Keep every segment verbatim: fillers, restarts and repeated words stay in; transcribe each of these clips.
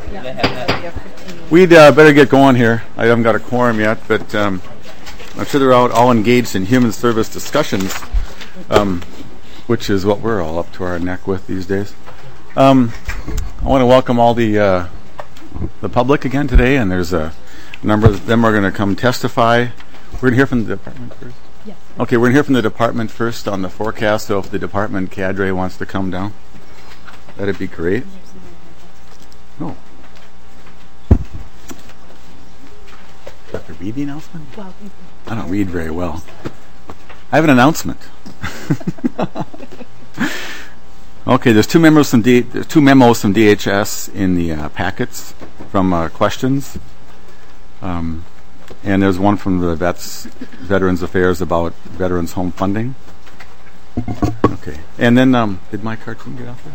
We'd uh, better get going here. I haven't got a quorum yet, but um, I'm sure they're out all engaged in human service discussions, um, which is what we're all up to our neck with these days. Um, I want to welcome all the uh, the public again today, and there's a number of them are going to come testify. We're going to hear from the department first. Yes. Okay, we're going to hear from the department first on the forecast. So if the department cadre wants to come down, that'd be great. Oh. Do I have to read the announcement? Well, I don't read very well. I have an announcement. Okay, there's two memos from D- there's two memos from D H S in the uh, packets from uh, questions, um, and there's one from the Vets Veterans Affairs about Veterans Home Funding. Okay, and then um, did my cartoon get out there?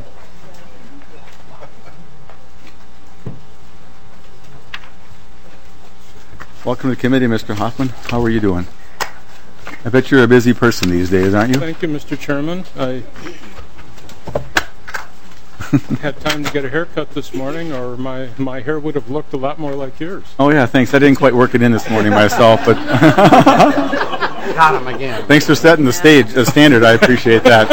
Welcome to the committee, Mister Hoffman. How are you doing? I bet you're a busy person these days, aren't you? Thank you, Mister Chairman. I had time to get a haircut this morning, or my, my hair would have looked a lot more like yours. Oh, yeah, thanks. I didn't quite work it in this morning myself, but got him again. Thanks for setting the stage, the standard. I appreciate that.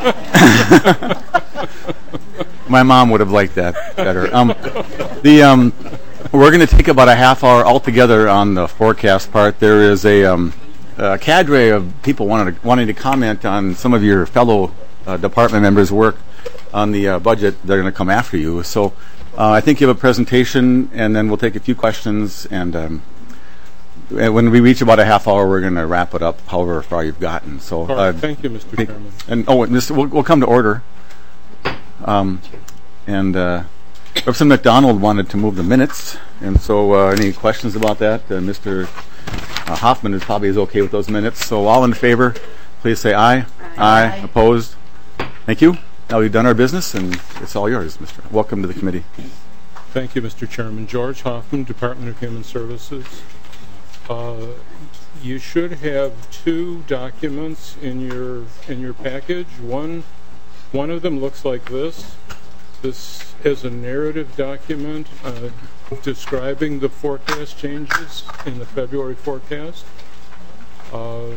My mom would have liked that better. Um, the um, we're going to take about a half hour altogether on the forecast part. There is a, um, a cadre of people wanted to, wanting to comment on some of your fellow uh, department members' work on the uh, budget. They're going to come after you. So uh, I think you have a presentation, and then we'll take a few questions. And, um, and when we reach about a half hour, we're going to wrap it up however far you've gotten. So All right, uh, thank you, Mister think, Chairman. And oh, and this, we'll, we'll come to order. Um, and uh, Representative McDonald wanted to move the minutes, and so uh, any questions about that? Uh, Mister Uh, Hoffman is probably is okay with those minutes. So all in favor, please say aye. Aye. Aye. Opposed? Thank you. Now we've done our business, and it's all yours, Mister Welcome to the committee. Thank you, Mister Chairman. George Hoffman, Department of Human Services. Uh, you should have two documents in your in your package. One, one of them looks like this. This is a narrative document uh, describing the forecast changes in the February forecast. Uh,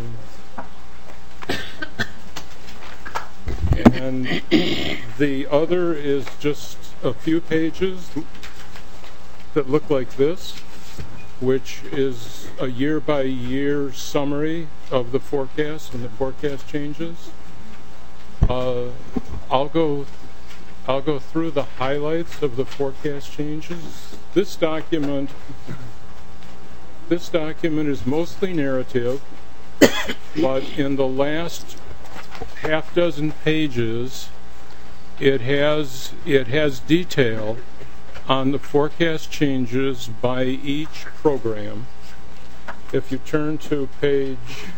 and the other is just a few pages that look like this, which is a year-by-year summary of the forecast and the forecast changes. Uh, I'll go I'll go through the highlights of the forecast changes. This document this document is mostly narrative, but in the last half dozen pages it has it has detail on the forecast changes by each program. If you turn to page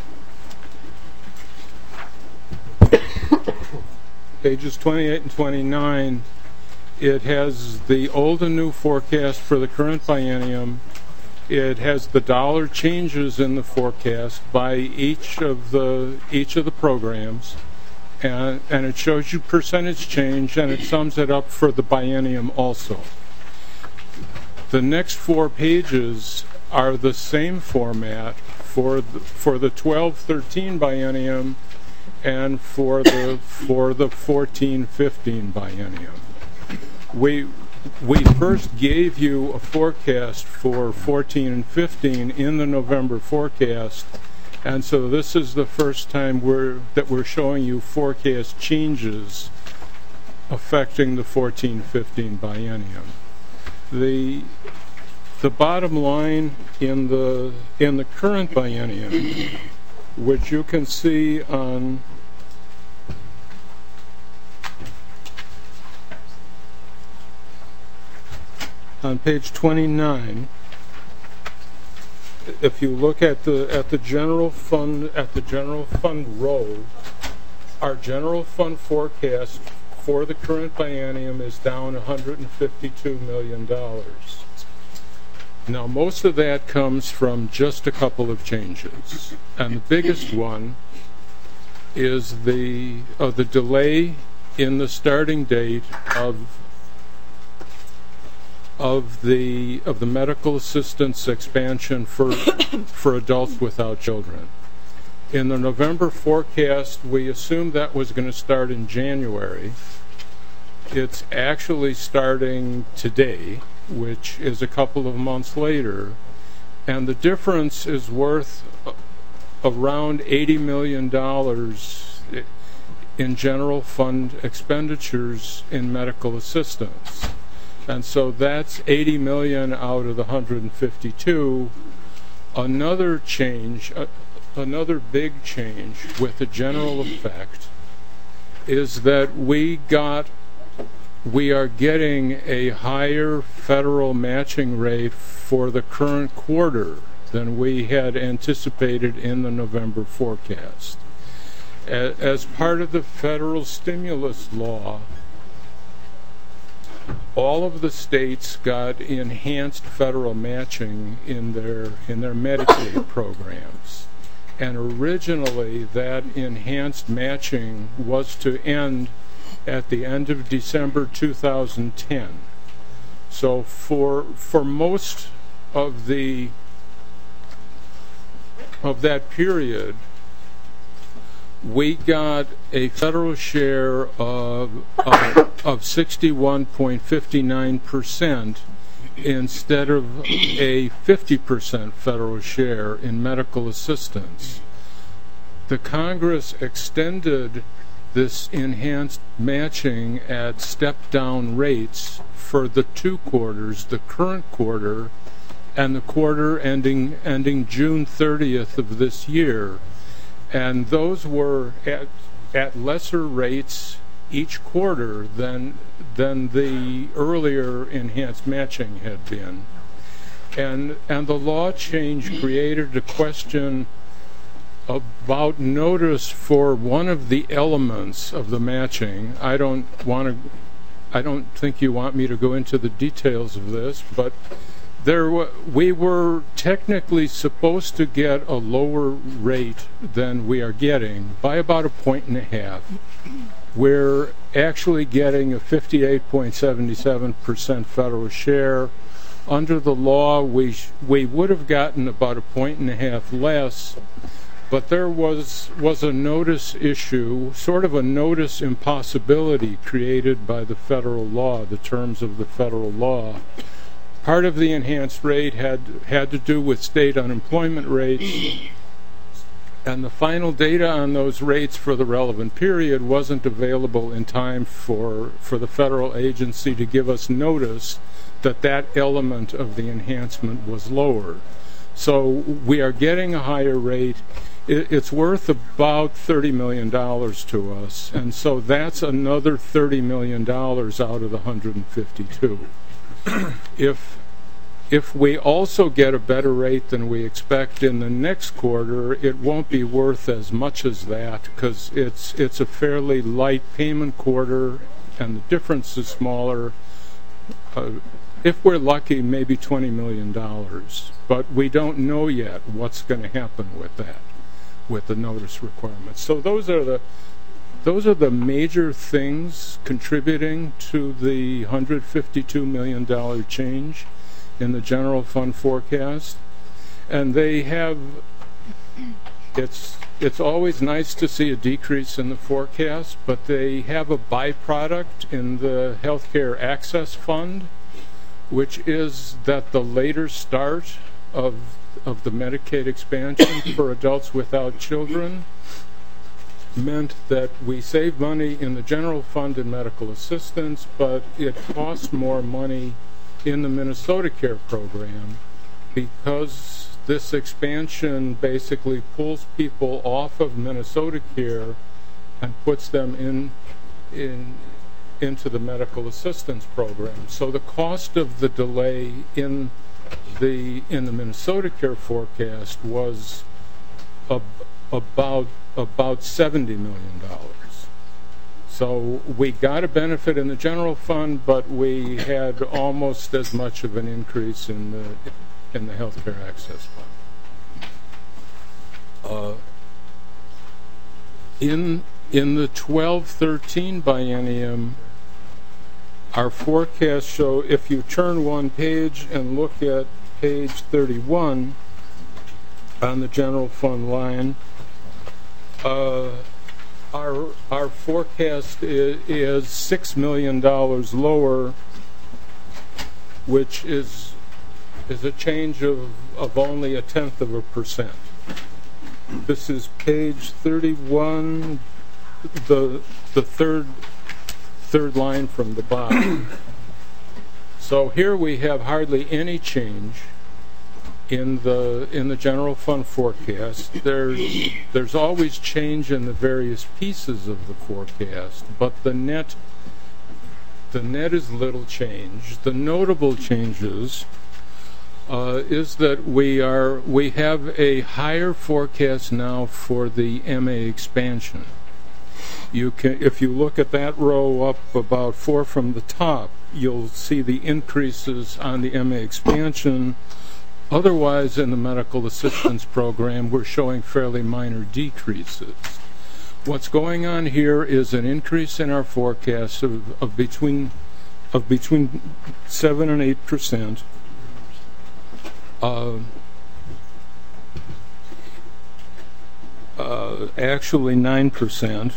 pages twenty-eight and twenty-nine, it has the old and new forecast for the current biennium. It has the dollar changes in the forecast by each of the each of the programs, and and it shows you percentage change, and it sums it up for the biennium also. The next four pages are the same format for the, for the twelve thirteen biennium and for the for the fourteen fifteen biennium. We we first gave you a forecast for fourteen and fifteen in the November forecast, and so this is the first time we're that we're showing you forecast changes affecting the fourteen fifteen biennium. The the bottom line in the in the current biennium, which you can see on on page twenty-nine, if you look at the at the general fund at the general fund row, our general fund forecast for the current biennium is down one hundred fifty-two million dollars. Now, most of that comes from just a couple of changes, and the biggest one is the uh, the delay in the starting date of of the of the medical assistance expansion for for adults without children. In the November forecast, we assumed that was going to start in January. It's actually starting today, which is a couple of months later, and the difference is worth around eighty million dollars in general fund expenditures in medical assistance. And so that's eighty million dollars out of the one hundred fifty-two. Another change, uh, another big change with a general effect is that we got we are getting a higher federal matching rate for the current quarter than we had anticipated in the November forecast. As part of the federal stimulus law, all of the states got enhanced federal matching in their in their Medicaid programs. And originally that enhanced matching was to end at the end of December two thousand ten. So for for most of the of that period, we got a federal share of of, of sixty-one point five nine percent instead of a fifty percent federal share in medical assistance. The Congress extended this enhanced matching at step-down rates for the two quarters, the current quarter and the quarter ending ending June thirtieth of this year. And those were at, at lesser rates each quarter than than the earlier enhanced matching had been. And and the law change created a question about notice for one of the elements of the matching. I don't want to I don't think you want me to go into the details of this, but there w- we were technically supposed to get a lower rate than we are getting by about a point and a half. We're actually getting a fifty-eight point seven seven percent federal share. Under the law, we sh- we would have gotten about a point and a half less, but there was was a notice issue, sort of a notice impossibility created by the federal law, the terms of the federal law. Part of the enhanced rate had had to do with state unemployment rates, and the final data on those rates for the relevant period wasn't available in time for, for the federal agency to give us notice that that element of the enhancement was lower. So we are getting a higher rate. It, it's worth about thirty million dollars to us, and so that's another thirty million dollars out of the one hundred fifty-two. If if we also get a better rate than we expect in the next quarter, it won't be worth as much as that because it's it's a fairly light payment quarter, and the difference is smaller. Uh, if we're lucky, maybe twenty million dollars, but we don't know yet what's going to happen with that, with the notice requirements. So those are the Those are the major things contributing to the one hundred fifty-two million dollars change in the general fund forecast. And they have, it's, it's always nice to see a decrease in the forecast, but they have a byproduct in the Healthcare Access Fund, which is that the later start of, of the Medicaid expansion for adults without children meant that we saved money in the general fund in medical assistance, but it cost more money in the Minnesota Care program because this expansion basically pulls people off of Minnesota Care and puts them in in into the medical assistance program. So the cost of the delay in the in the Minnesota Care forecast was a, about about seventy million dollars. So we got a benefit in the general fund, but we had almost as much of an increase in the in the Healthcare Access Fund. Uh, in in the twelve thirteen biennium, our forecasts show, if you turn one page and look at page thirty-one on the general fund line, uh, our our forecast is, is six million dollars lower, which is is a change of, of only a tenth of a percent. This is page thirty-one, the the third third line from the bottom. So here we have hardly any change in the in the general fund forecast. There's there's always change in the various pieces of the forecast, but the net the net is little change. The notable changes uh, is that we are we have a higher forecast now for the M A expansion. You can, if you look at that row up about four from the top, you'll see the increases on the M A expansion. Otherwise, in the medical assistance program, we're showing fairly minor decreases. What's going on here is an increase in our forecast of, of between of between seven and eight percent. Uh, uh, actually, nine percent.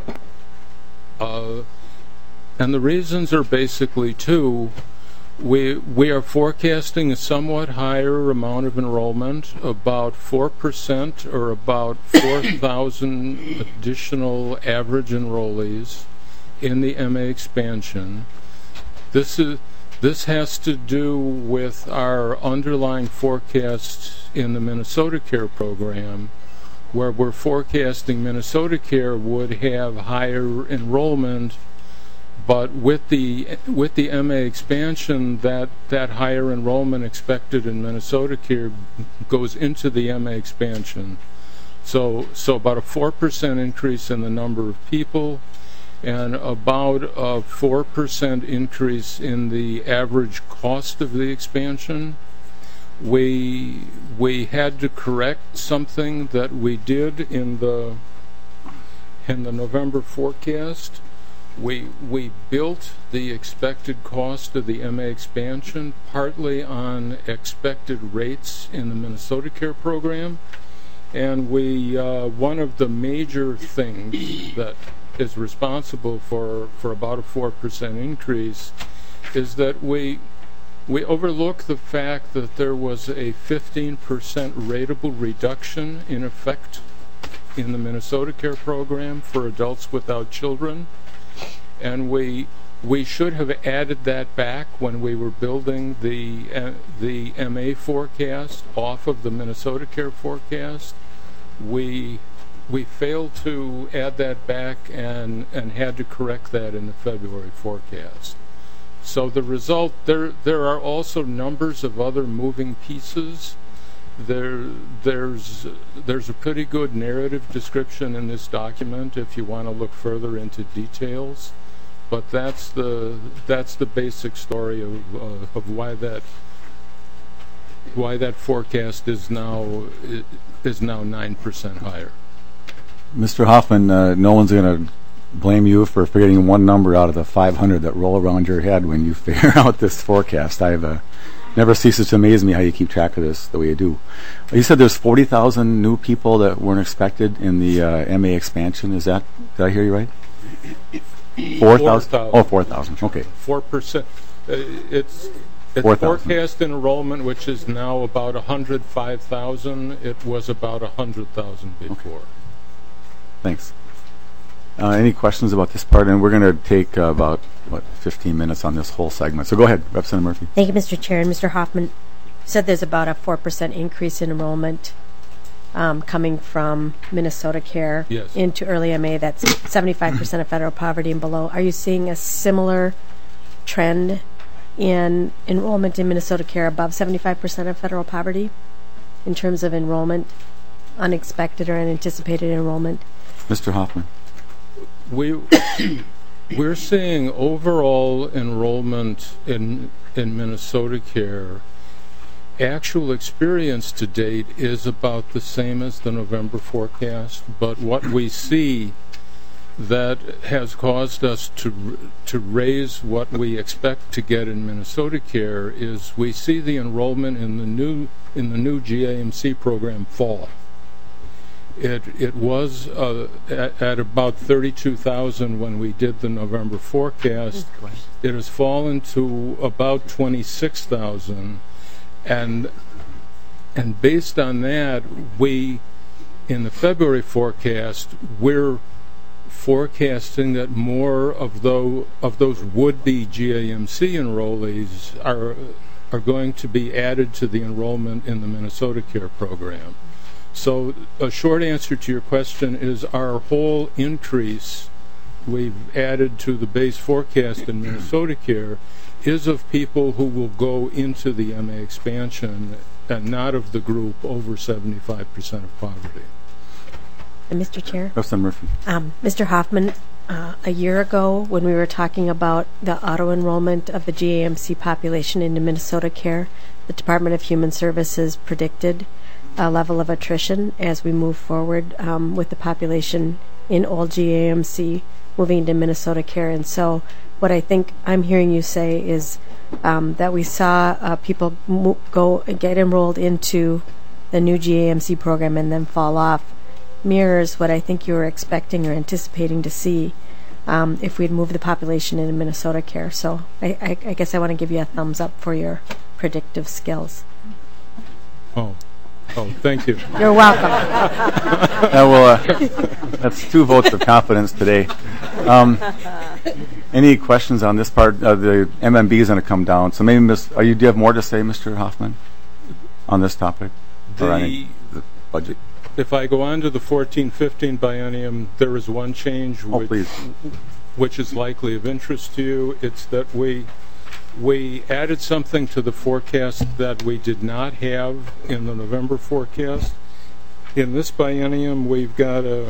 Uh, and the reasons are basically two. We we are forecasting a somewhat higher amount of enrollment, about four percent, or about four thousand additional average enrollees in the M A expansion. This is this has to do with our underlying forecasts in the Minnesota Care program, where we're forecasting Minnesota Care would have higher enrollment. But with the with the M A expansion, that, that higher enrollment expected in Minnesota Care goes into the M A expansion. So so about a four percent increase in the number of people, and about a four percent increase in the average cost of the expansion. We we had to correct something that we did in the in the November forecast. We we built the expected cost of the M A expansion partly on expected rates in the Minnesota Care program, and we uh, one of the major things that is responsible for for about a four percent increase is that we we overlook the fact that there was a fifteen percent rateable reduction in effect in the Minnesota Care program for adults without children. And we we should have added that back when we were building the uh, the M A forecast off of the Minnesota Care forecast. We we failed to add that back and and had to correct that in the February forecast. So the result, there there are also numbers of other moving pieces. There there's there's a pretty good narrative description in this document if you want to look further into details. But that's the that's the basic story of uh, of why that why that forecast is now is now nine percent higher. Mister Hoffman, uh, no one's going to blame you for forgetting one number out of the five hundred that roll around your head when you figure out this forecast. I've uh, never ceases to amaze me how you keep track of this the way you do. You said there's forty thousand new people that weren't expected in the uh, M A expansion. Is that, did I hear you right? Four thousand? Oh, four thousand. Okay. Four percent. Uh, it's it's forecast enrollment, which is now about one hundred five thousand. It was about one hundred thousand before. Okay. Thanks. Uh, any questions about this part? And we're going to take uh, about, what, fifteen minutes on this whole segment. So go ahead, Representative Murphy. Thank you, Mister Chair. And Mister Hoffman, you said there's about a four percent increase in enrollment um, coming from Minnesota Care yes. into early M A. That's seventy-five percent of federal poverty and below. Are you seeing a similar trend in enrollment in Minnesota Care above seventy-five percent of federal poverty in terms of enrollment, unexpected or unanticipated enrollment? Mister Hoffman. We we're seeing overall enrollment in in Minnesota Care. Actual experience to date is about the same as the November forecast, but what we see that has caused us to to raise what we expect to get in Minnesota Care is we see the enrollment in the new in the new G A M C program fall. It it was uh, at, at about thirty-two thousand when we did the November forecast. It has fallen to about twenty-six thousand, and and based on that, we in the February forecast we're forecasting that more of those of those would-be G A M C enrollees are are going to be added to the enrollment in the Minnesota Care program. So a short answer to your question is our whole increase we've added to the base forecast in Minnesota Care is of people who will go into the M A expansion and not of the group over seventy-five percent of poverty. And Mister Chair? Representative Murphy. Um, Mister Hoffman, uh, a year ago when we were talking about the auto-enrollment of the G A M C population into Minnesota Care, the Department of Human Services predicted a level of attrition as we move forward um, with the population in old G A M C moving into Minnesota Care. And so what I think I'm hearing you say is um, that we saw uh, people mo- go and get enrolled into the new G A M C program and then fall off mirrors what I think you were expecting or anticipating to see um, if we'd move the population into Minnesota Care. So I, I, I guess I want to give you a thumbs up for your predictive skills. Oh, oh, thank you. You're welcome. That will, uh, that's two votes of confidence today. Um, any questions on this part? Uh, the M M B is going to come down. So maybe, Miz are you, do you have more to say, Mister Hoffman, on this topic? The, or any, the budget? If I go on to the fourteen fifteen biennium, there is one change Oh, which, please. which is likely of interest to you. It's that we we added something to the forecast that we did not have in the November forecast. In this biennium, we've got a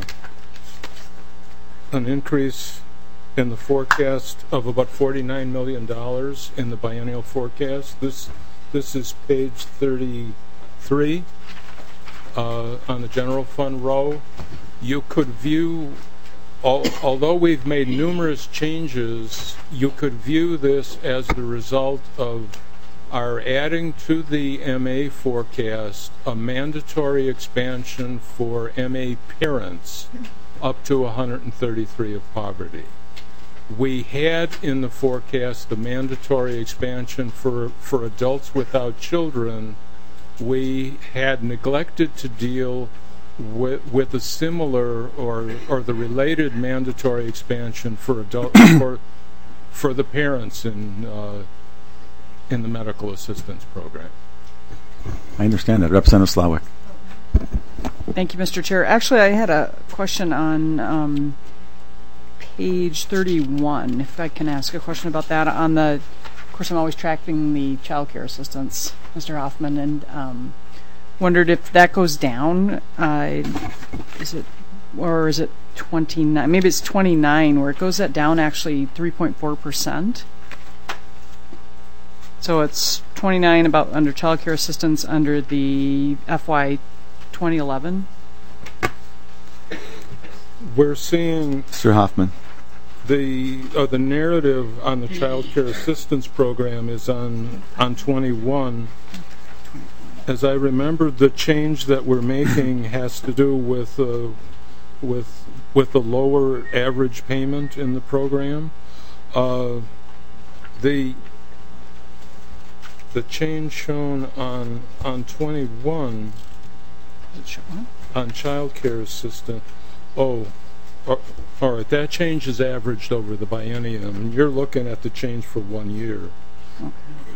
an increase in the forecast of about forty-nine million dollars in the biennial forecast. This this is page thirty-three. Uh, on the general fund row, you could view, al- although we've made numerous changes, you could view this as the result of our adding to the M A forecast a mandatory expansion for M A parents up to one hundred thirty-three of poverty. We had in the forecast the mandatory expansion for, for adults without children. We had neglected to deal with, with a similar or or the related mandatory expansion for adult for for the parents in uh, in the medical assistance program. I understand that, Representative Slawick. Thank you, Mister Chair. Actually, I had a question on um, page thirty-one. If I can ask a question about that on the. Of course, I'm always tracking the child care assistance, Mister Hoffman, and um, wondered if that goes down. Uh, is it, or is it twenty-nine? Maybe it's twenty-nine, where it goes that down actually three point four percent. So it's twenty-nine about under child care assistance under the F Y twenty eleven. We're seeing Mister Hoffman. The uh, the narrative on the child care assistance program is on on twenty-one. As I remember, the change that we're making has to do with uh, with with the lower average payment in the program. Uh, the the change shown on on twenty-one on child care assistance. Oh. Uh, all right, that change is averaged over the biennium, and you're looking at the change for one year. Okay.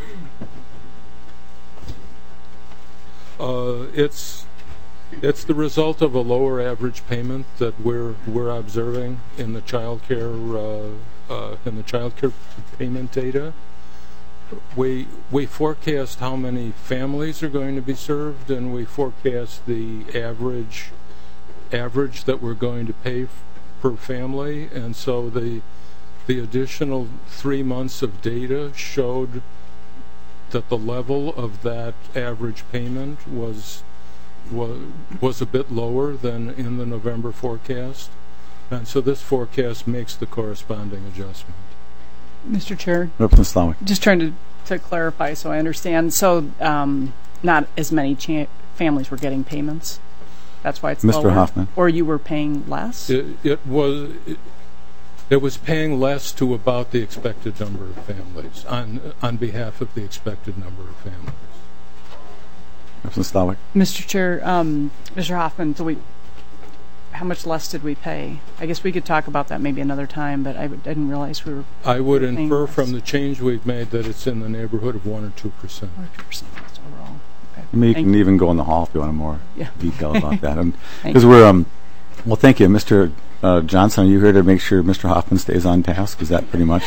Uh, it's it's the result of a lower average payment that we're we're observing in the child care uh, uh, in the child care payment data. We we forecast how many families are going to be served, and we forecast the average average that we're going to pay f- per family, and so the the additional three months of data showed that the level of that average payment was was was a bit lower than in the November forecast. And so this forecast makes the corresponding adjustment. Mister Chair, Representative Slawick. just trying to, to clarify so I understand. So um, not as many cha- families were getting payments? That's why it's Mister lower? Hoffman. Or you were paying less? It, it was it, it was paying less to about the expected number of families on on behalf of the expected number of families. Representative Slawick. Mister Chair, um, Mister Hoffman, so we, how much less did we pay? I guess we could talk about that maybe another time, but I w- didn't realize we were I would paying infer less. from the change we've made that it's in the neighborhood of one or two percent. Or two percent overall. Okay. I mean, you Thank can even go in the hall if you want more Yeah. detail about that. Thank Because we're, um, well, thank you, Mister Uh, Johnson. Are you here to make sure Mister Hoffman stays on task? Is that pretty much?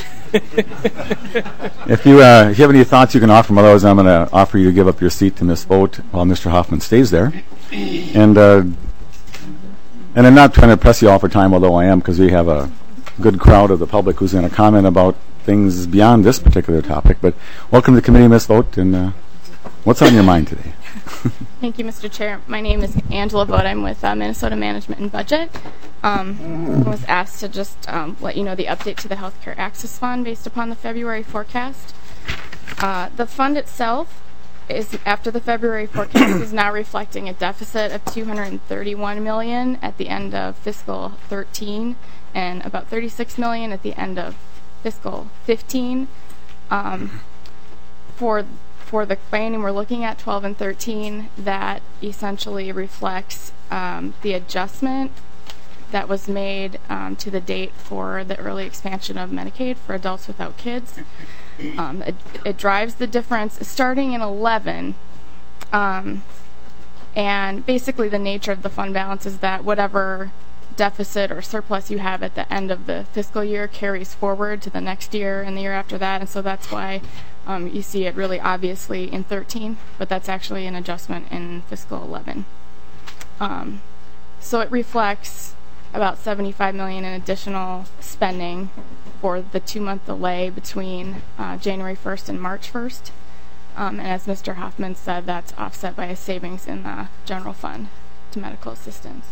if you uh, if you have any thoughts, you can offer them. Otherwise, I'm going to offer you to give up your seat to Miss Vogt while Mister Hoffman stays there. And uh, and I'm not trying to press you all for time, although I am, because we have a good crowd of the public who's going to comment about things beyond this particular topic. But welcome to the committee, Miss Vogt, and uh, what's on your mind today? Thank you, Mister Chair. My name is Angela Vogt. I'm with uh, Minnesota Management and Budget. Um, I was asked to just um, let you know the update to the Healthcare Access Fund based upon the February forecast. Uh, the fund itself is, after the February forecast, is now reflecting a deficit of two hundred thirty-one million dollars at the end of fiscal thirteen and about thirty-six million dollars at the end of fiscal fifteen. Um, for For the biennium we're looking at, twelve and thirteen, that essentially reflects um, the adjustment that was made um, to the date for the early expansion of Medicaid for adults without kids. Um, it, it drives the difference starting in eleven. Um, and basically the nature of the fund balance is that whatever deficit or surplus you have at the end of the fiscal year carries forward to the next year and the year after that. And so that's why Um, you see it really obviously in thirteen, but that's actually an adjustment in fiscal eleven. Um, so it reflects about seventy-five million dollars in additional spending for the two-month delay between uh, January first and March first. Um, and as Mister Hoffman said, that's offset by a savings in the general fund to medical assistance.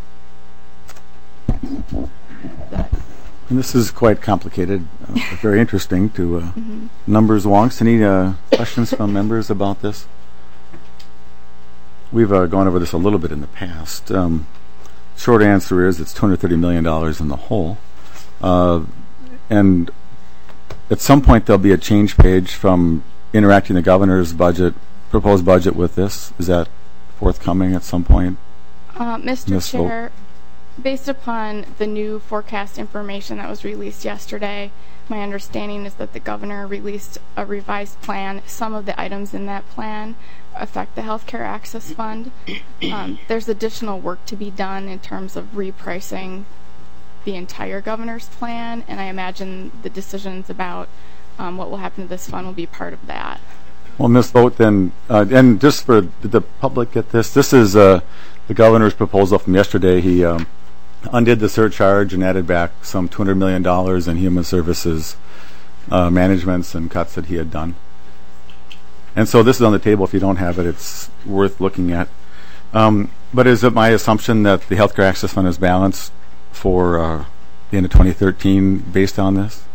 That And this is quite complicated, uh, but very interesting to uh, mm-hmm. numbers wonks. Any uh, questions from members about this? We've uh, gone over this a little bit in the past. Um, short answer is it's two hundred thirty million dollars in the whole. Uh, and at some point there'll be a change page from interacting the governor's budget, proposed budget with this. Is that forthcoming at some point? Uh, Mister Miz Vogt. Chair, based upon the new forecast information that was released yesterday, my understanding is that the governor released a revised plan. Some of the items in that plan affect the Healthcare Access Fund. Um, there's additional work to be done in terms of repricing the entire governor's plan, and I imagine the decisions about um, what will happen to this fund will be part of that. Well, Miz Vogt, then, uh, and just for did the public get this, this is uh, the governor's proposal from yesterday. He um, undid the surcharge and added back some two hundred million dollars in human services uh, managements and cuts that he had done. And so this is on the table. If you don't have it, it's worth looking at. Um, but is it my assumption that the Healthcare Access Fund is balanced for uh, the end of twenty thirteen based on this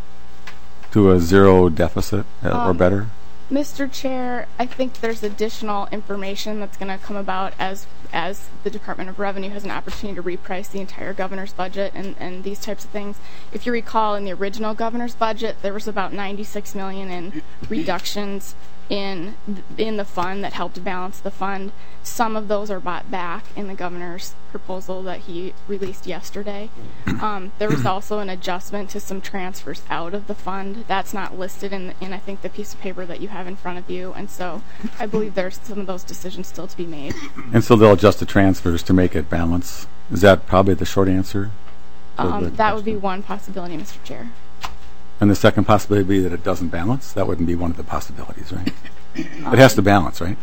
to a zero deficit uh, Um, or better? Mister Chair, I think there's additional information that's going to come about as as the Department of Revenue has an opportunity to reprice the entire governor's budget and, and these types of things. If you recall, in the original governor's budget, there was about ninety-six million dollars in reductions in in the fund that helped balance the fund. Some of those are bought back in the governor's proposal that he released yesterday. Um, there was also an adjustment to some transfers out of the fund. That's not listed in, in I think, the piece of paper that you have in front of you. And so I believe there's some of those decisions still to be made. And so they'll adjust the transfers to make it balance. Is that probably the short answer? to the Um, that would be question? one possibility, Mister Chair. And the second possibility would be that it doesn't balance? That wouldn't be one of the possibilities, right? It has to balance, right?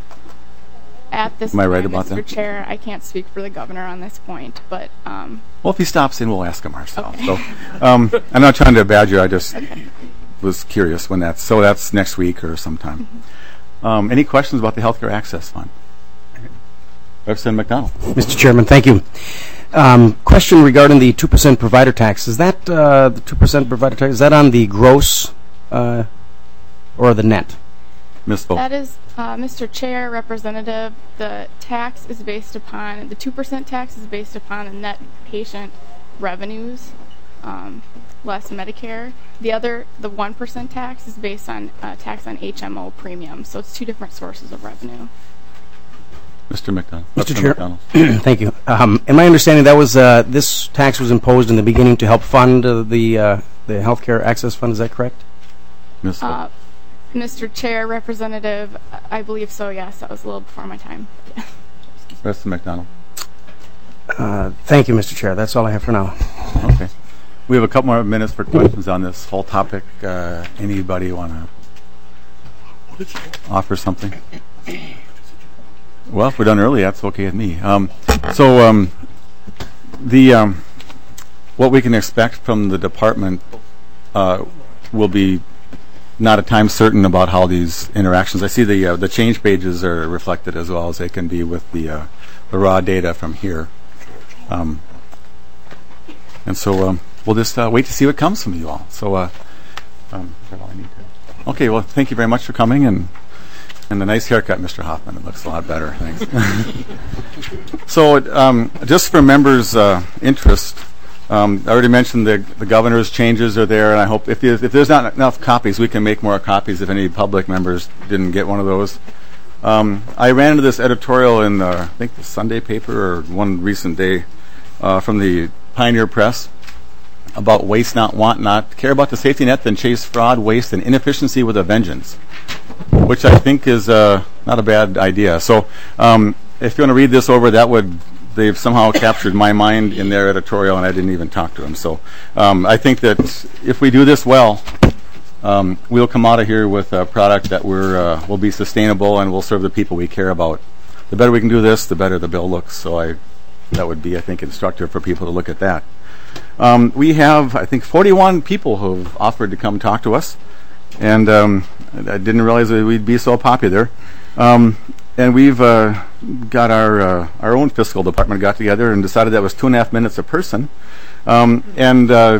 At this Am I time, right about Mister that? Chair, I can't speak for the governor on this point, but um, Well, if he stops in, we'll ask him ourselves. Okay. So, um, I'm not trying to badger. I just was curious when that's. So that's next week or sometime. Um, any questions about the Healthcare Access Fund? Representative McDonald. Mister Chairman, thank you. Um, question regarding the two percent provider tax. Is that uh, the two percent provider tax? Is that on the gross uh, or the net? Miz Vogt. That is, uh, Mister Chair, Representative, the tax is based upon, the two percent tax is based upon the net patient revenues, um, less Medicare. The other, the one percent tax is based on uh, tax on H M O premiums, so it's two different sources of revenue. Mister McDonald. Mister Chair, thank you. Um, in my understanding, that was uh, this tax was imposed in the beginning to help fund uh, the uh, the healthcare access fund. Is that correct? Miz Vogt. Uh, Mister Chair, Representative, I believe so, yes. That was a little before my time. Mister McDonald. Uh, thank you, Mister Chair. That's all I have for now. Okay. We have a couple more minutes for questions on this whole topic. Uh, anybody want to offer something? Well, if we're done early, that's okay with me. Um, so, um, the um, what we can expect from the department uh, will be not a time certain about how these interactions. I see the uh, the change pages are reflected as well as they can be with the uh, the raw data from here, um, and so um, we'll just uh, wait to see what comes from you all. So, uh, um, that's all I need to. Okay, well, thank you very much for coming and and the nice haircut, Mister Hoffman. It looks a lot better. Thanks. So, um, just for members' uh, interest. Um, I already mentioned the, the governor's changes are there, and I hope if, you, if there's not enough copies, we can make more copies if any public members didn't get one of those. Um, I ran into this editorial in, the, I think, the Sunday paper or one recent day uh, from the Pioneer Press about waste not, want not, care about the safety net, then chase fraud, waste, and inefficiency with a vengeance, which I think is uh, not a bad idea. So um, if you want to read this over, that would... They've somehow captured my mind in their editorial, and I didn't even talk to them. So um, I think that if we do this well, um, we'll come out of here with a product that we're, uh, will be sustainable and will serve the people we care about. The better we can do this, the better the bill looks. So I, that would be, I think, instructive for people to look at that. Um, we have, I think, forty-one people who have offered to come talk to us, and um, I didn't realize that we'd be so popular. Um, And we've uh, got our uh, our own fiscal department got together and decided that was two and a half minutes a person, um, and uh,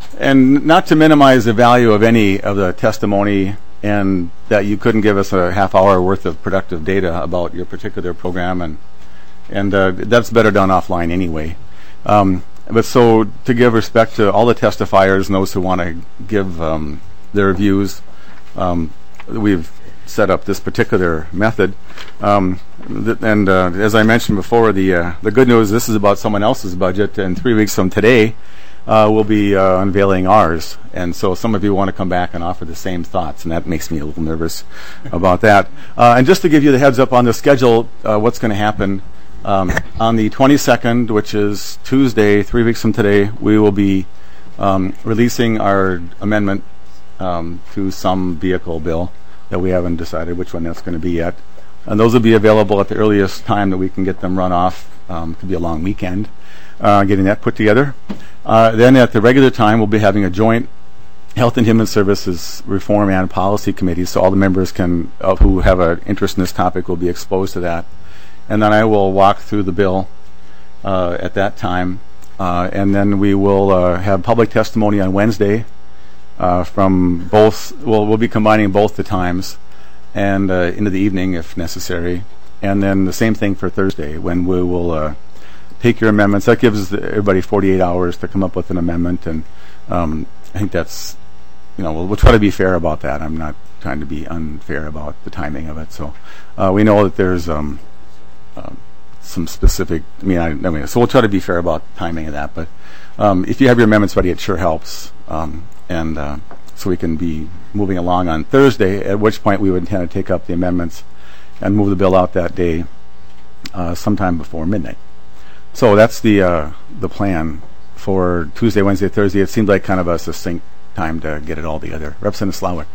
and not to minimize the value of any of the testimony, and that you couldn't give us a half hour worth of productive data about your particular program, and and uh, that's better done offline anyway. Um, but so to give respect to all the testifiers and those who want to give um, their views, um, we've set up this particular method, um, th- and uh, as I mentioned before, the uh, the good news, this is about someone else's budget, and three weeks from today uh, we'll be uh, unveiling ours, and so some of you want to come back and offer the same thoughts, and that makes me a little nervous about that. Uh, and just to give you the heads up on the schedule, uh, what's going to happen um, on the twenty-second, which is Tuesday, three weeks from today, we will be um, releasing our amendment um, to some vehicle bill that we haven't decided which one that's going to be yet. And those will be available at the earliest time that we can get them run off. Um, could be a long weekend, uh, getting that put together. Uh, then at the regular time, we'll be having a joint Health and Human Services Reform and Policy Committee, so all the members can uh, who have an interest in this topic will be exposed to that. And then I will walk through the bill uh, at that time. Uh, and then we will uh, have public testimony on Wednesday, Uh, from both, well, we'll be combining both the times and uh, into the evening if necessary. And then the same thing for Thursday when we will uh, take your amendments. That gives everybody forty-eight hours to come up with an amendment. And um, I think that's, you know, we'll, we'll try to be fair about that. I'm not trying to be unfair about the timing of it. So uh, we know that there's um, um, some specific, I mean, I, I mean, so we'll try to be fair about timing of that. But um, if you have your amendments ready, it sure helps. Um, and uh, so we can be moving along on Thursday, at which point we would intend to take up the amendments and move the bill out that day uh, sometime before midnight. So that's the uh, the plan for Tuesday, Wednesday, Thursday. It seemed like kind of a succinct time to get it all together. Representative Slawick.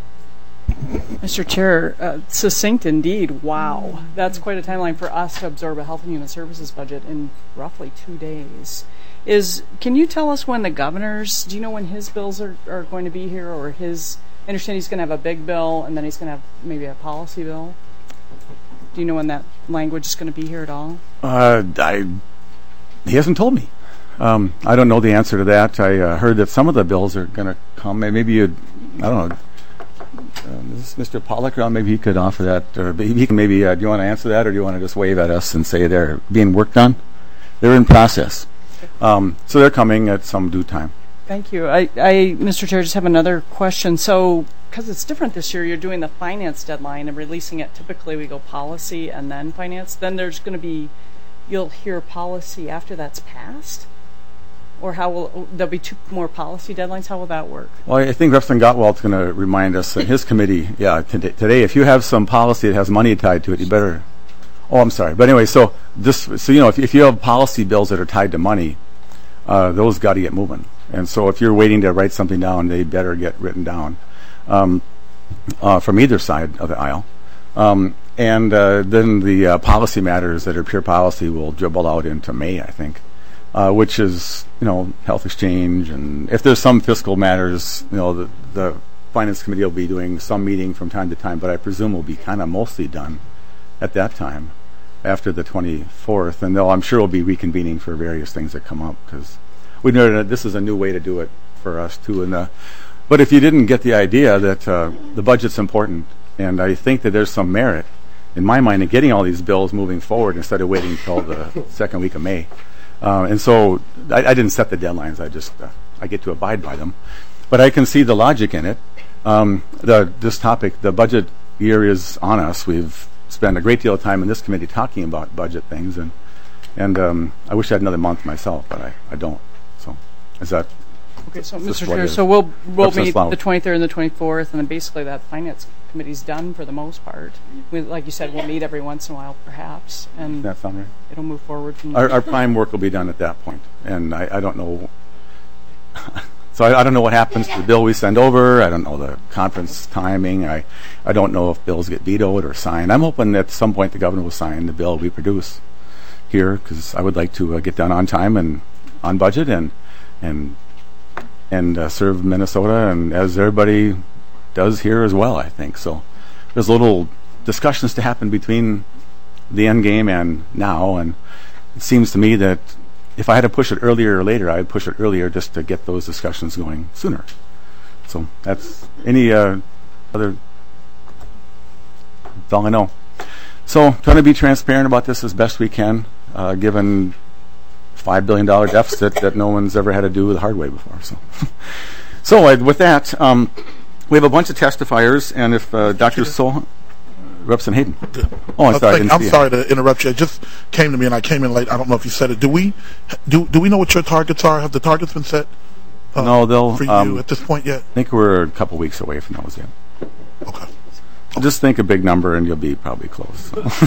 Mister Chair, uh, succinct indeed. Wow. That's quite a timeline for us to absorb a Health and Human Services budget in roughly two days. Is Can you tell us when the governor's, do you know when his bills are, are going to be here, or his, I understand he's going to have a big bill and then he's going to have maybe a policy bill? Do you know when that language is going to be here at all? Uh, I, he hasn't told me. Um, I don't know the answer to that. I uh, heard that some of the bills are going to come. Maybe you'd, I don't know, um, is this Mister Pollock around? Maybe he could offer that. Or he can maybe, uh, do you want to answer that, or do you want to just wave at us and say they're being worked on? They're in process. Um, so they're coming at some due time. Thank you. I, I, Mister Chair, just have another question. So, because it's different this year, you're doing the finance deadline and releasing it. Typically, we go policy and then finance. Then there's going to be, you'll hear policy after that's passed? Or how will, there'll be two more policy deadlines? How will that work? Well, I think Representative Gottwald's going to remind us in his committee, yeah, today, today, if you have some policy that has money tied to it, you better, oh, I'm sorry. But anyway, so this, so you know, if, if you have policy bills that are tied to money, uh, those got to get moving. And so if you're waiting to write something down, they better get written down um, uh, from either side of the aisle. Um, and uh, then the uh, policy matters that are pure policy will dribble out into May, I think. Uh, which is, you know, health exchange, and if there's some fiscal matters, you know, the, the Finance Committee will be doing some meeting from time to time, but I presume will be kind of mostly done at that time, after the twenty-fourth, and they'll, I'm sure we'll be reconvening for various things that come up, because we know that this is a new way to do it for us, too. And uh, but if you didn't get the idea that uh, the budget's important, and I think that there's some merit, in my mind, in getting all these bills moving forward instead of waiting until the second week of May. Uh, and so I, I didn't set the deadlines. I just uh, I get to abide by them, but I can see the logic in it. Um, the this topic, the budget year is on us. We've spent a great deal of time in this committee talking about budget things, and and um, I wish I had another month myself, but I, I don't. So is that okay? So, is Mister what Chair, it is? so we'll we'll meet Slough. the twenty-third and the twenty-fourth, and then basically that finance committee's done for the most part. We, like you said, we'll meet every once in a while, perhaps, and That sound right? it'll move forward from Our, there. our prime work will be done at that point, and I, I don't know. So I, I don't know what happens to the bill we send over. I don't know the conference timing. I, I don't know if bills get vetoed or signed. I'm hoping that at some point the governor will sign the bill we produce here, because I would like to uh, get done on time and on budget, and and and uh, serve Minnesota, and as everybody does here as well, I think. So there's little discussions to happen between the end game and now, and it seems to me that if I had to push it earlier or later, I'd push it earlier just to get those discussions going sooner. So that's any uh, other, that's all I know. So trying to be transparent about this as best we can, uh, given five billion dollars deficit that no one's ever had to do the hard way before. So, so uh, with that, um, we have a bunch of testifiers, and if uh, Doctor Sol, Representative Hayden. Oh, I'm Uh, sorry. I thank- didn't I'm see sorry you. to interrupt you. It just came to me, and I came in late. I don't know if you said it. Do we do do we know what your targets are? Have the targets been set? Uh, No, they'll, for you um, at this point yet. I think we're a couple weeks away from those yet. Okay, Just think a big number, and you'll be probably close.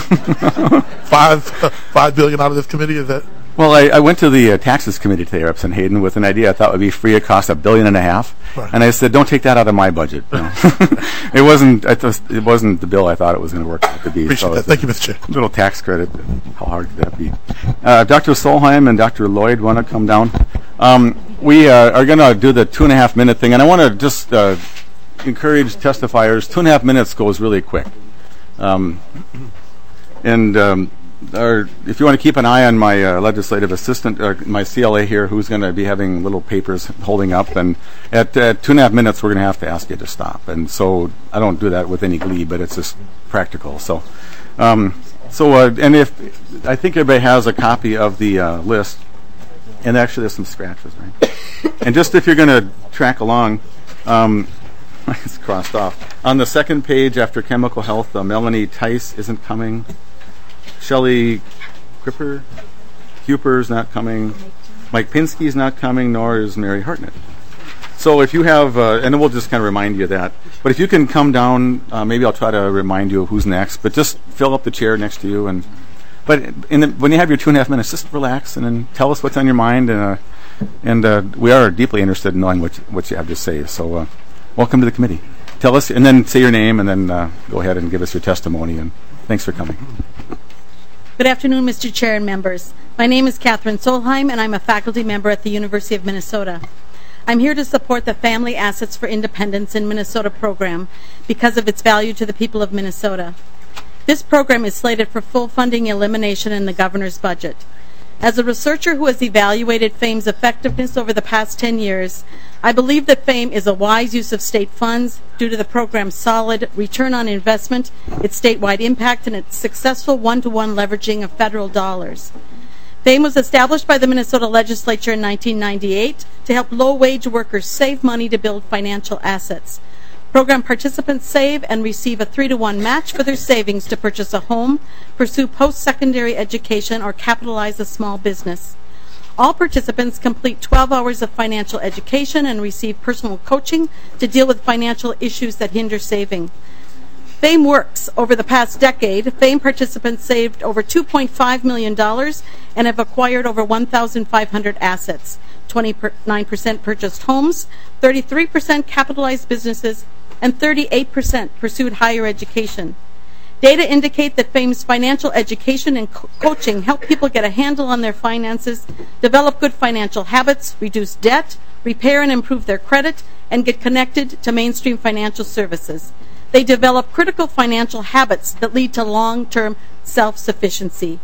five five billion out of this committee. Is that? Well, I, I went to the uh, taxes committee today, Representative Hayden, with an idea I thought would be free. It cost a billion and a half, Right. and I said, "Don't take that out of my budget." You know. It wasn't. I th- it wasn't the bill I thought it was going to work out to be. Appreciate so that. it's Thank a you, Mister Chair. Little tax credit. How hard could that be? Uh, Doctor Solheim and Doctor Lloyd want to come down. Um, we uh, are going to do the two and a half minute thing, and I want to just uh, encourage testifiers. Two and a half minutes goes really quick, um, and. Um, Or if you want to keep an eye on my uh, legislative assistant, uh, my C L A here, who's going to be having little papers holding up, and at uh, two and a half minutes, we're going to have to ask you to stop. And so I don't do that with any glee, but it's just practical. So, um, so uh, and if I think everybody has a copy of the uh, list, and actually there's some scratches, right? And just if you're going to track along, um, it's crossed off on the second page after chemical health. Uh, Melanie Tice isn't coming. Shelley Kripper, Huper's not coming. Mike Pinsky's not coming, nor is Mary Hartnett. So if you have, uh, and we'll just kind of remind you of that. But if you can come down, uh, maybe I'll try to remind you of who's next. But just fill up the chair next to you. And but in the, when you have your two and a half minutes, just relax and then tell us what's on your mind. And uh, and uh, we are deeply interested in knowing what what you have to say. So uh, welcome to the committee. Tell us, and then say your name, and then uh, go ahead and give us your testimony. And thanks for coming. Good afternoon, Mister Chair and members. My name is Catherine Solheim, and I'm a faculty member at the University of Minnesota. I'm here to support the Family Assets for Independence in Minnesota program because of its value to the people of Minnesota. This program is slated for full funding elimination in the governor's budget. As a researcher who has evaluated FAME's effectiveness over the past ten years, I believe that FAME is a wise use of state funds due to the program's solid return on investment, its statewide impact, and its successful one-to-one leveraging of federal dollars. FAME was established by the Minnesota Legislature in nineteen ninety-eight to help low-wage workers save money to build financial assets. Program participants save and receive a three to one match for their savings to purchase a home, pursue post-secondary education, or capitalize a small business. All participants complete twelve hours of financial education and receive personal coaching to deal with financial issues that hinder saving. FAME works. Over the past decade, FAME participants saved over two point five million dollars and have acquired over one thousand five hundred assets. twenty-nine percent purchased homes, thirty-three percent capitalized businesses, and thirty-eight percent pursued higher education. Data indicate that FAME's financial education and co- coaching help people get a handle on their finances, develop good financial habits, reduce debt, repair and improve their credit, and get connected to mainstream financial services. They develop critical financial habits that lead to long-term self-sufficiency.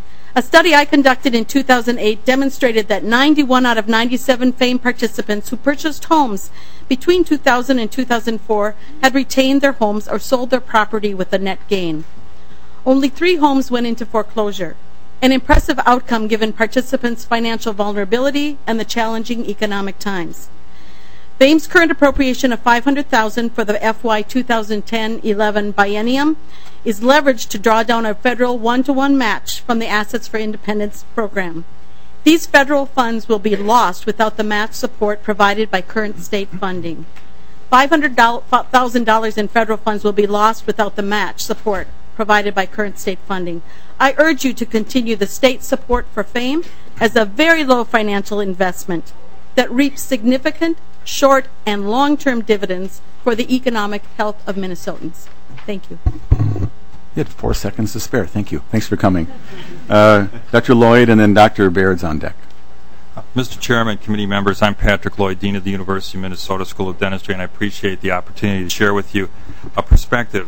A study I conducted in two thousand eight demonstrated that ninety-one out of ninety-seven FAME participants who purchased homes between two thousand and two thousand four had retained their homes or sold their property with a net gain. Only three homes went into foreclosure, an impressive outcome given participants' financial vulnerability and the challenging economic times. FAME's current appropriation of five hundred thousand dollars for the F Y twenty ten eleven biennium is leveraged to draw down a federal one-to-one match from the Assets for Independence program. These federal funds will be lost without the match support provided by current state funding. five hundred thousand dollars in federal funds will be lost without the match support provided by current state funding. I urge you to continue the state support for FAME as a very low financial investment that reaps significant short and long-term dividends for the economic health of Minnesotans. Thank you. You had four seconds to spare. Thank you. Thanks for coming. Uh, Doctor Lloyd, and then Doctor Baird's on deck. Uh, Mister Chairman, committee members, I'm Patrick Lloyd, Dean of the University of Minnesota School of Dentistry, and I appreciate the opportunity to share with you a perspective.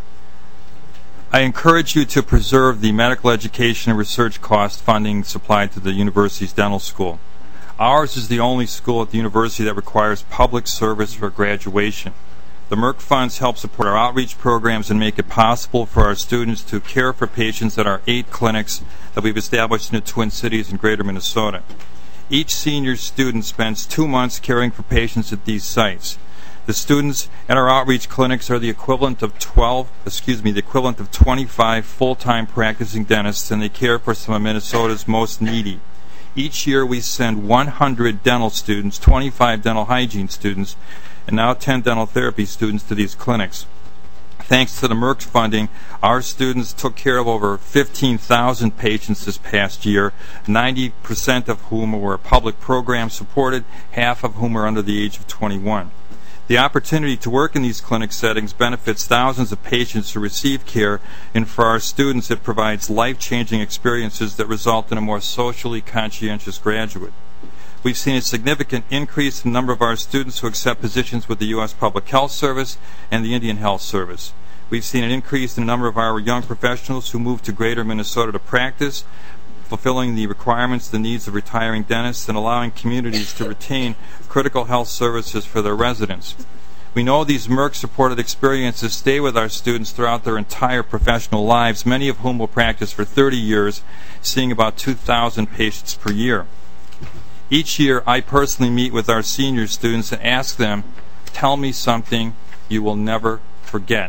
I encourage you to preserve the medical education and research cost funding supplied to the university's dental school. Ours is the only school at the university that requires public service for graduation. The Merck funds help support our outreach programs and make it possible for our students to care for patients at our eight clinics that we've established in the Twin Cities and Greater Minnesota. Each senior student spends two months caring for patients at these sites. The students at our outreach clinics are the equivalent of twelve, excuse me, the equivalent of twenty-five full-time practicing dentists, and they care for some of Minnesota's most needy. Each year we send one hundred dental students, twenty-five dental hygiene students, and now ten dental therapy students to these clinics. Thanks to the Merck funding, our students took care of over fifteen thousand patients this past year, ninety percent of whom were public program supported, half of whom are under the age of twenty-one. The opportunity to work in these clinic settings benefits thousands of patients who receive care, and for our students it provides life-changing experiences that result in a more socially conscientious graduate. We've seen a significant increase in the number of our students who accept positions with the U S Public Health Service and the Indian Health Service. We've seen an increase in the number of our young professionals who move to Greater Minnesota to practice, fulfilling the requirements, the needs of retiring dentists, and allowing communities to retain critical health services for their residents. We know these Merck-supported experiences stay with our students throughout their entire professional lives, many of whom will practice for thirty years, seeing about two thousand patients per year. Each year, I personally meet with our senior students and ask them, tell me something you will never forget.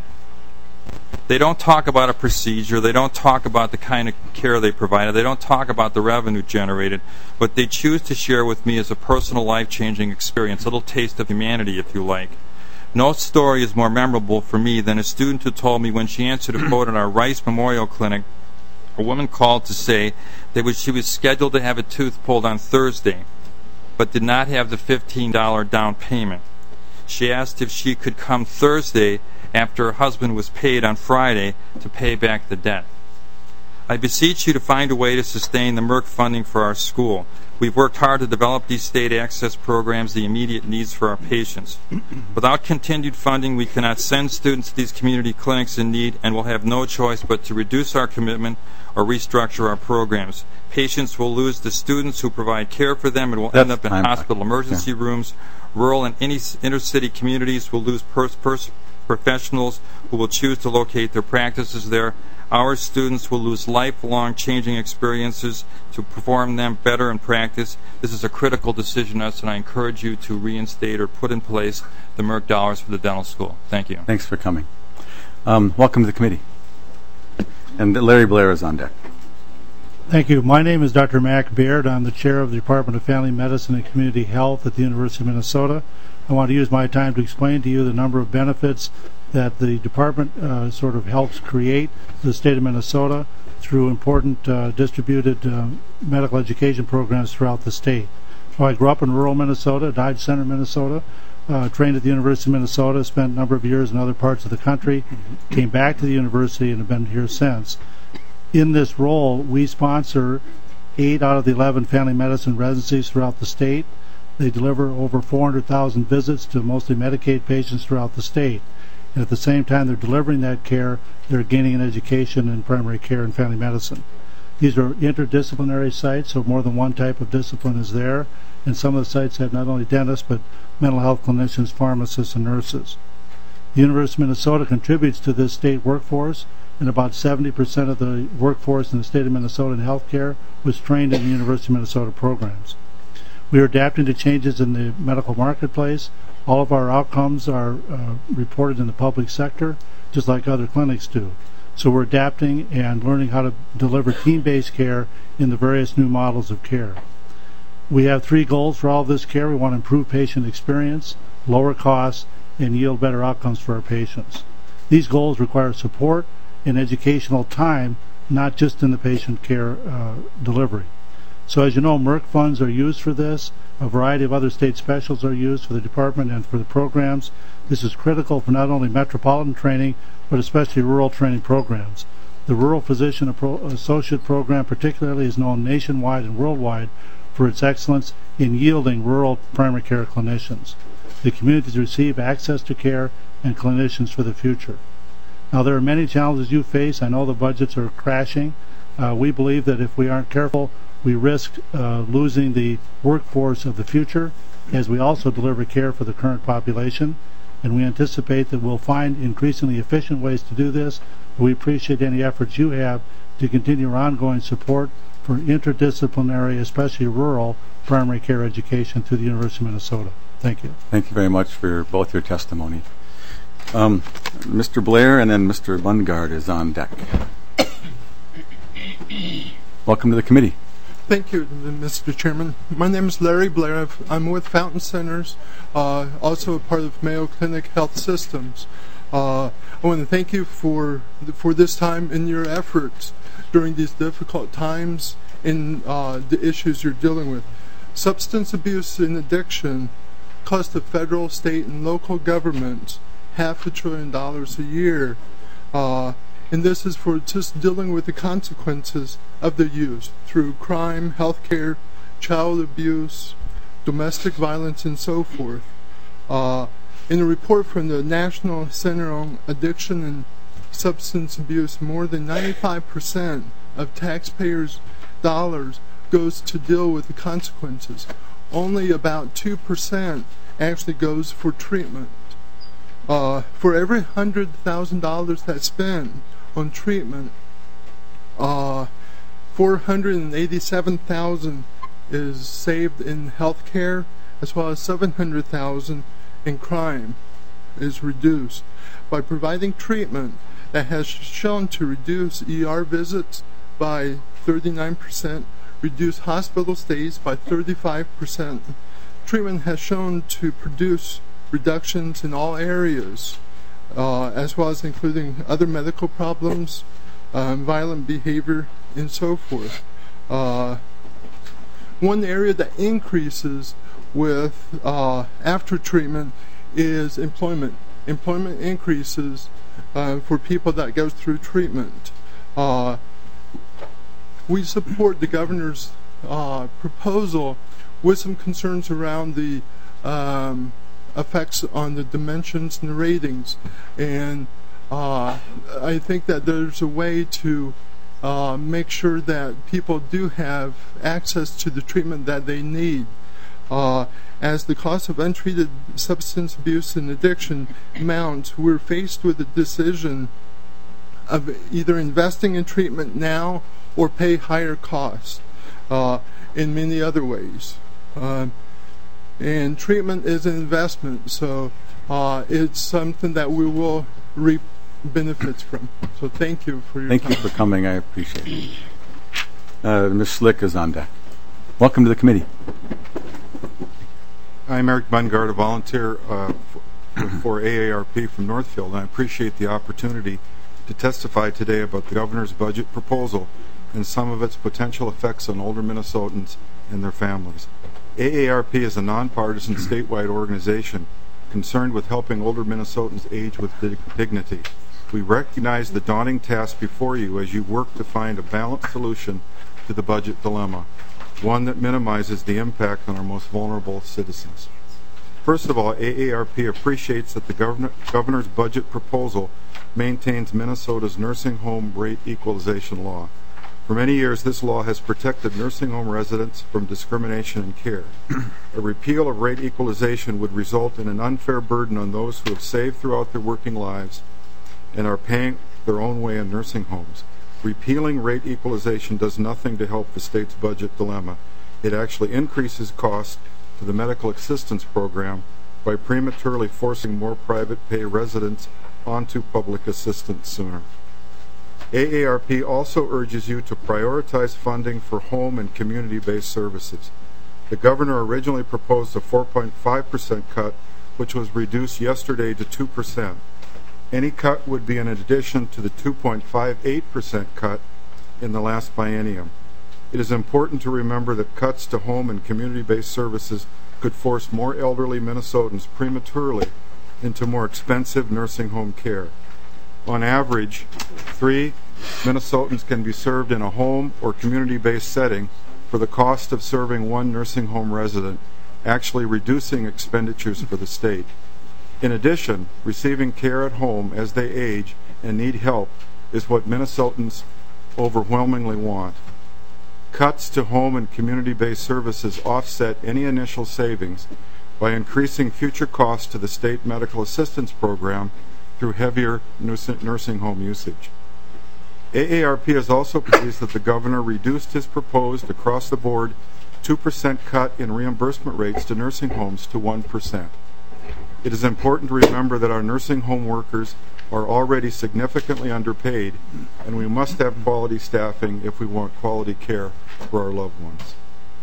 They don't talk about a procedure. They don't talk about the kind of care they provided. They don't talk about the revenue generated. What they choose to share with me is a personal life-changing experience, a little taste of humanity, if you like. No story is more memorable for me than a student who told me when she answered a phone at our Rice Memorial Clinic, a woman called to say that she was scheduled to have a tooth pulled on Thursday, but did not have the fifteen dollars down payment. She asked if she could come Thursday after her husband was paid on Friday to pay back the debt. I beseech you to find a way to sustain the Merck funding for our school. We've worked hard to develop these state access programs, the immediate needs for our patients. Without continued funding, we cannot send students to these community clinics in need and will have no choice but to reduce our commitment or restructure our programs. Patients will lose the students who provide care for them and will That's end up in time. hospital emergency Yeah. rooms. Rural and any inner city communities will lose pers- pers- professionals who will choose to locate their practices there. Our students will lose lifelong changing experiences to perform them better in practice. This is a critical decision to us, and I encourage you to reinstate or put in place the Merck dollars for the dental school. Thank you. Thanks for coming. Um, welcome to the committee. And Larry Blair is on deck. Thank you. My name is Doctor Mac Baird. I'm the chair of the Department of Family Medicine and Community Health at the University of Minnesota. I want to use my time to explain to you the number of benefits that the department uh, sort of helps create for the state of Minnesota through important uh, distributed uh, medical education programs throughout the state. So I grew up in rural Minnesota, Dodge Center, Minnesota, uh, trained at the University of Minnesota, spent a number of years in other parts of the country, came back to the university and have been here since. In this role, we sponsor eight out of the eleven family medicine residencies throughout the state. They deliver over four hundred thousand visits to mostly Medicaid patients throughout the state. And at the same time they're delivering that care, they're gaining an education in primary care and family medicine. These are interdisciplinary sites, so more than one type of discipline is there. And some of the sites have not only dentists, but mental health clinicians, pharmacists, and nurses. The University of Minnesota contributes to this state workforce, and about seventy percent of the workforce in the state of Minnesota in healthcare was trained in the University of Minnesota programs. We are adapting to changes in the medical marketplace. All of our outcomes are uh, reported in the public sector, just like other clinics do. So we're adapting and learning how to deliver team-based care in the various new models of care. We have three goals for all of this care. We want to improve patient experience, lower costs, and yield better outcomes for our patients. These goals require support and educational time, not just in the patient care uh, delivery. So as you know, Merck funds are used for this. A variety of other state specials are used for the department and for the programs. This is critical for not only metropolitan training, but especially rural training programs. The Rural Physician Associate Program particularly is known nationwide and worldwide for its excellence in yielding rural primary care clinicians. The communities receive access to care and clinicians for the future. Now, there are many challenges you face. I know the budgets are crashing. Uh, we believe that if we aren't careful, we risk uh, losing the workforce of the future as we also deliver care for the current population. And we anticipate that we'll find increasingly efficient ways to do this. We appreciate any efforts you have to continue our ongoing support for interdisciplinary, especially rural, primary care education through the University of Minnesota. Thank you. Thank you very much for both your testimony. Um, Mister Blair and then Mister Lundgaard is on deck. Welcome to the committee. Thank you, Mister Chairman. My name is Larry Blair. I'm with Fountain Centers, uh, also a part of Mayo Clinic Health Systems. Uh, I want to thank you for for this time and your efforts during these difficult times in uh, the issues you're dealing with. Substance abuse and addiction cost the federal, state, and local governments half a trillion dollars a year. Uh, And this is for just dealing with the consequences of the use through crime, healthcare, child abuse, domestic violence, and so forth. Uh, in a report from the National Center on Addiction and Substance Abuse, more than ninety-five percent of taxpayers' dollars goes to deal with the consequences. Only about two percent actually goes for treatment. Uh, for every one hundred thousand dollars that's spent on treatment, uh, four hundred eighty-seven thousand dollars is saved in health care, as well as seven hundred thousand dollars in crime is reduced. By providing treatment that has shown to reduce E R visits by thirty-nine percent, reduce hospital stays by thirty-five percent. Treatment has shown to produce reductions in all areas, uh, as well as including other medical problems, um, violent behavior, and so forth. Uh, one area that increases with uh, after treatment is employment. Employment increases uh, for people that go through treatment. Uh, we support the governor's uh, proposal with some concerns around the um, effects on the dimensions and the ratings. And uh, I think that there's a way to uh, make sure that people do have access to the treatment that they need. Uh, as the cost of untreated substance abuse and addiction mounts, we're faced with a decision of either investing in treatment now or pay higher costs uh, in many other ways. Uh, and treatment is an investment, so uh, it's something that we will reap benefits from. So thank you for your Thank time. you for coming. I appreciate it. Uh, Miz Slick is on deck. Welcome to the committee. I'm Eric Bungard, a volunteer uh, for, for A A R P from Northfield, and I appreciate the opportunity to testify today about the governor's budget proposal and some of its potential effects on older Minnesotans and their families. A A R P is a nonpartisan statewide organization concerned with helping older Minnesotans age with dig- dignity. We recognize the daunting task before you as you work to find a balanced solution to the budget dilemma, one that minimizes the impact on our most vulnerable citizens. First of all, A A R P appreciates that the governor, governor's budget proposal maintains Minnesota's nursing home rate equalization law. For many years, this law has protected nursing home residents from discrimination in care. A repeal of rate equalization would result in an unfair burden on those who have saved throughout their working lives and are paying their own way in nursing homes. Repealing rate equalization does nothing to help the state's budget dilemma. It actually increases costs to the medical assistance program by prematurely forcing more private pay residents onto public assistance sooner. A A R P also urges you to prioritize funding for home and community-based services. The governor originally proposed a four point five percent cut, which was reduced yesterday to two percent. Any cut would be in addition to the two point five eight percent cut in the last biennium. It is important to remember that cuts to home and community-based services could force more elderly Minnesotans prematurely into more expensive nursing home care. On average, three Minnesotans can be served in a home or community-based setting for the cost of serving one nursing home resident, actually reducing expenditures for the state. In addition, receiving care at home as they age and need help is what Minnesotans overwhelmingly want. Cuts to home and community-based services offset any initial savings by increasing future costs to the state medical assistance program through heavier nursing home usage. A A R P is also pleased that the governor reduced his proposed across-the-board two percent cut in reimbursement rates to nursing homes to one percent. It is important to remember that our nursing home workers are already significantly underpaid, and we must have quality staffing if we want quality care for our loved ones.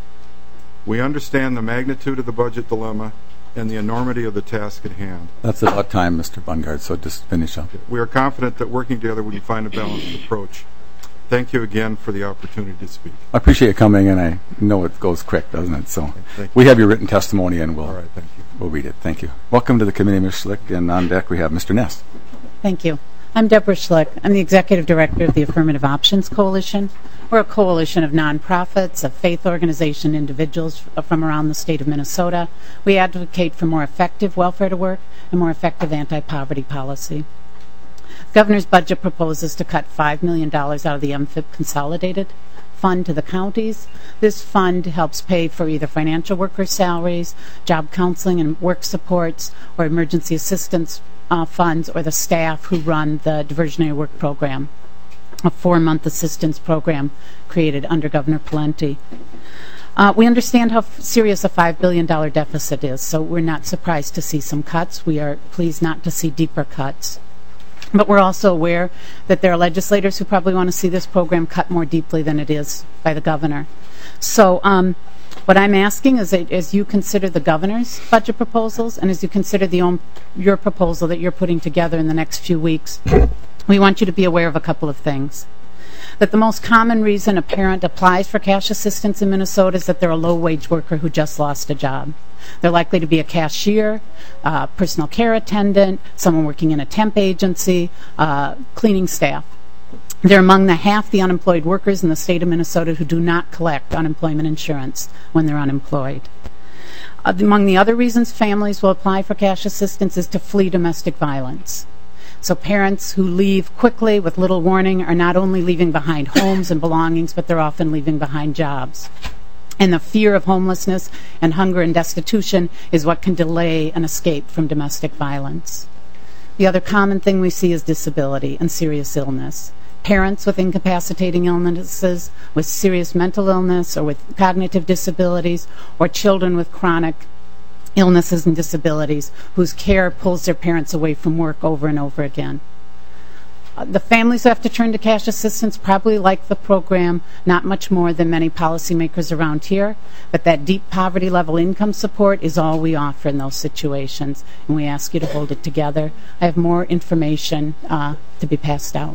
We understand the magnitude of the budget dilemma and the enormity of the task at hand. That's about time, Mister Bungard, so just finish up. We are confident that working together we can find a balanced approach. Thank you again for the opportunity to speak. I appreciate you coming, and I know it goes quick, doesn't it? So Thank we have your written testimony, and we'll, All right, thank you. we'll read it. Thank you. Welcome to the committee, Miz Schlick, and on deck we have Mister Ness. Thank you. I'm Deborah Schlick. I'm the Executive Director of the Affirmative Options Coalition. We're a coalition of nonprofits, of faith organization individuals from around the state of Minnesota. We advocate for more effective welfare to work and more effective anti-poverty policy. The governor's budget proposes to cut five million dollars out of the M F I P Consolidated Fund to the counties. This fund helps pay for either financial worker salaries, job counseling and work supports, or emergency assistance uh, funds, or the staff who run the diversionary work program, a four-month assistance program created under Governor Pawlenty. Uh, we understand how f- serious a five billion dollars deficit is, so we're not surprised to see some cuts. We are pleased not to see deeper cuts. But we're also aware that there are legislators who probably want to see this program cut more deeply than it is by the governor. So um, what I'm asking is that as you consider the governor's budget proposals and as you consider the own, your proposal that you're putting together in the next few weeks, we want you to be aware of a couple of things. That the most common reason a parent applies for cash assistance in Minnesota is that they're a low-wage worker who just lost a job. They're likely to be a cashier, uh, personal care attendant, someone working in a temp agency, uh, cleaning staff. They're among the half the unemployed workers in the state of Minnesota who do not collect unemployment insurance when they're unemployed. Uh, among the other reasons families will apply for cash assistance is to flee domestic violence. So parents who leave quickly with little warning are not only leaving behind homes and belongings, but they're often leaving behind jobs. And the fear of homelessness and hunger and destitution is what can delay an escape from domestic violence. The other common thing we see is disability and serious illness. Parents with incapacitating illnesses, with serious mental illness or with cognitive disabilities, or children with chronic illnesses and disabilities whose care pulls their parents away from work over and over again. Uh, the families who have to turn to cash assistance probably like the program not much more than many policymakers around here, but that deep poverty level income support is all we offer in those situations, and we ask you to hold it together. I have more information uh, to be passed out.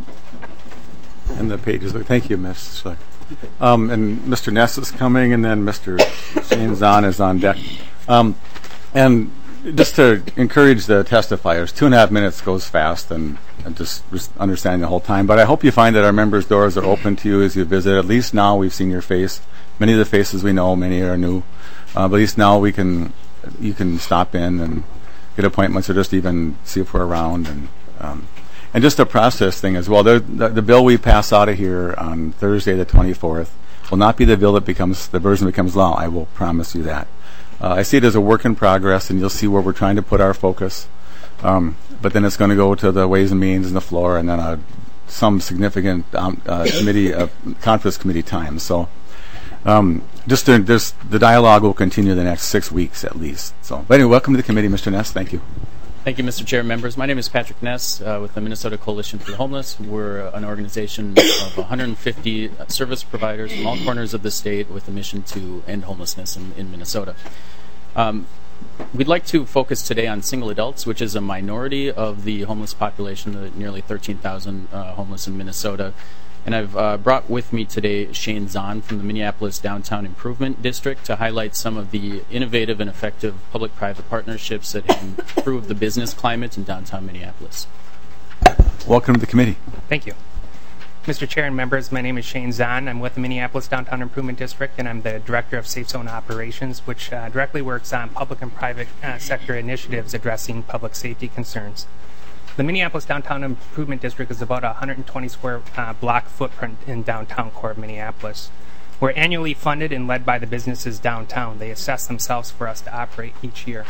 And the pages. Thank you, Miz Schlick. Um, and Mister Ness is coming, and then Mister Shane Zahn is on deck. Um, and just to encourage the testifiers, two and a half minutes goes fast, and, and just understanding the whole time. But I hope you find that our members' doors are open to you as you visit. At least now we've seen your face. Many of the faces we know, many are new. Uh, but at least now we can, you can stop in and get appointments, or just even see if we're around. And um, And just a process thing as well. The, the, the bill we pass out of here on Thursday the twenty-fourth will not be the bill that becomes, the version that becomes law. I will promise you that. Uh, I see it as a work in progress, and you'll see where we're trying to put our focus. Um, but then it's going to go to the Ways and Means and the floor, and then a, some significant um, uh, committee, uh, conference committee time. So um, just, to, just the dialogue will continue the next six weeks at least. So, but anyway, welcome to the committee, Mister Ness. Thank you. Thank you, Mister Chair and members. My name is Patrick Ness uh, with the Minnesota Coalition for the Homeless. We're an organization of one hundred fifty service providers from all corners of the state with a mission to end homelessness in, in Minnesota. Um, we'd like to focus today on single adults, which is a minority of the homeless population, the nearly thirteen thousand uh, homeless in Minnesota. And I've uh, brought with me today Shane Zahn from the Minneapolis Downtown Improvement District to highlight some of the innovative and effective public-private partnerships that have improved the business climate in downtown Minneapolis. Welcome to the committee. Thank you. Mister Chair and members, my name is Shane Zahn. I'm with the Minneapolis Downtown Improvement District, and I'm the Director of Safe Zone Operations, which uh, directly works on public and private uh, sector initiatives addressing public safety concerns. The Minneapolis Downtown Improvement District is about a one hundred twenty square uh, block footprint in downtown core of Minneapolis. We're annually funded and led by the businesses downtown. They assess themselves for us to operate each year.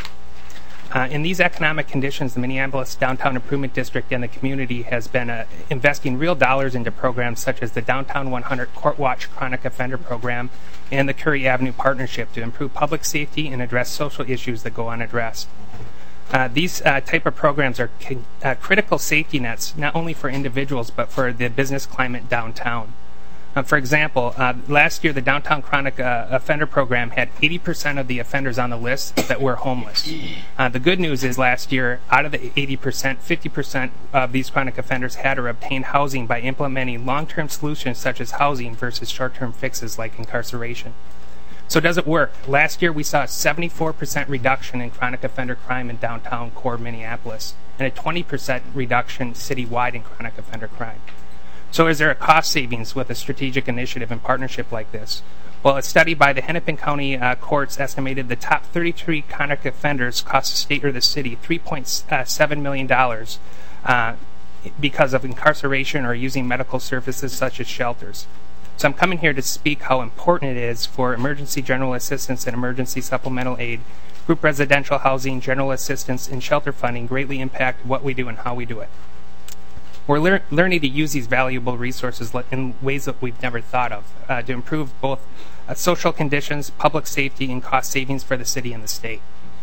Uh, in these economic conditions, the Minneapolis Downtown Improvement District and the community has been uh, investing real dollars into programs such as the Downtown one hundred Court Watch Chronic Offender Program and the Curry Avenue Partnership to improve public safety and address social issues that go unaddressed. Uh, these uh, type of programs are c- uh, critical safety nets, not only for individuals, but for the business climate downtown. Uh, for example, uh, last year the Downtown Chronic uh, Offender Program had eighty percent of the offenders on the list that were homeless. Uh, the good news is last year, out of the eighty percent, fifty percent of these chronic offenders had or obtained housing by implementing long-term solutions such as housing versus short-term fixes like incarceration. So does it work? Last year we saw a seventy-four percent reduction in chronic offender crime in downtown core Minneapolis and a twenty percent reduction citywide in chronic offender crime. So is there a cost savings with a strategic initiative and partnership like this? Well, a study by the Hennepin County uh, courts estimated the top thirty-three chronic offenders cost the state or the city three point seven million dollars uh, because of incarceration or using medical services such as shelters. So I'm coming here to speak how important it is for emergency general assistance and emergency supplemental aid, group residential housing, general assistance, and shelter funding greatly impact what we do and how we do it. We're lear- learning to use these valuable resources in ways that we've never thought of uh, to improve both uh, social conditions, public safety, and cost savings for the city and the state.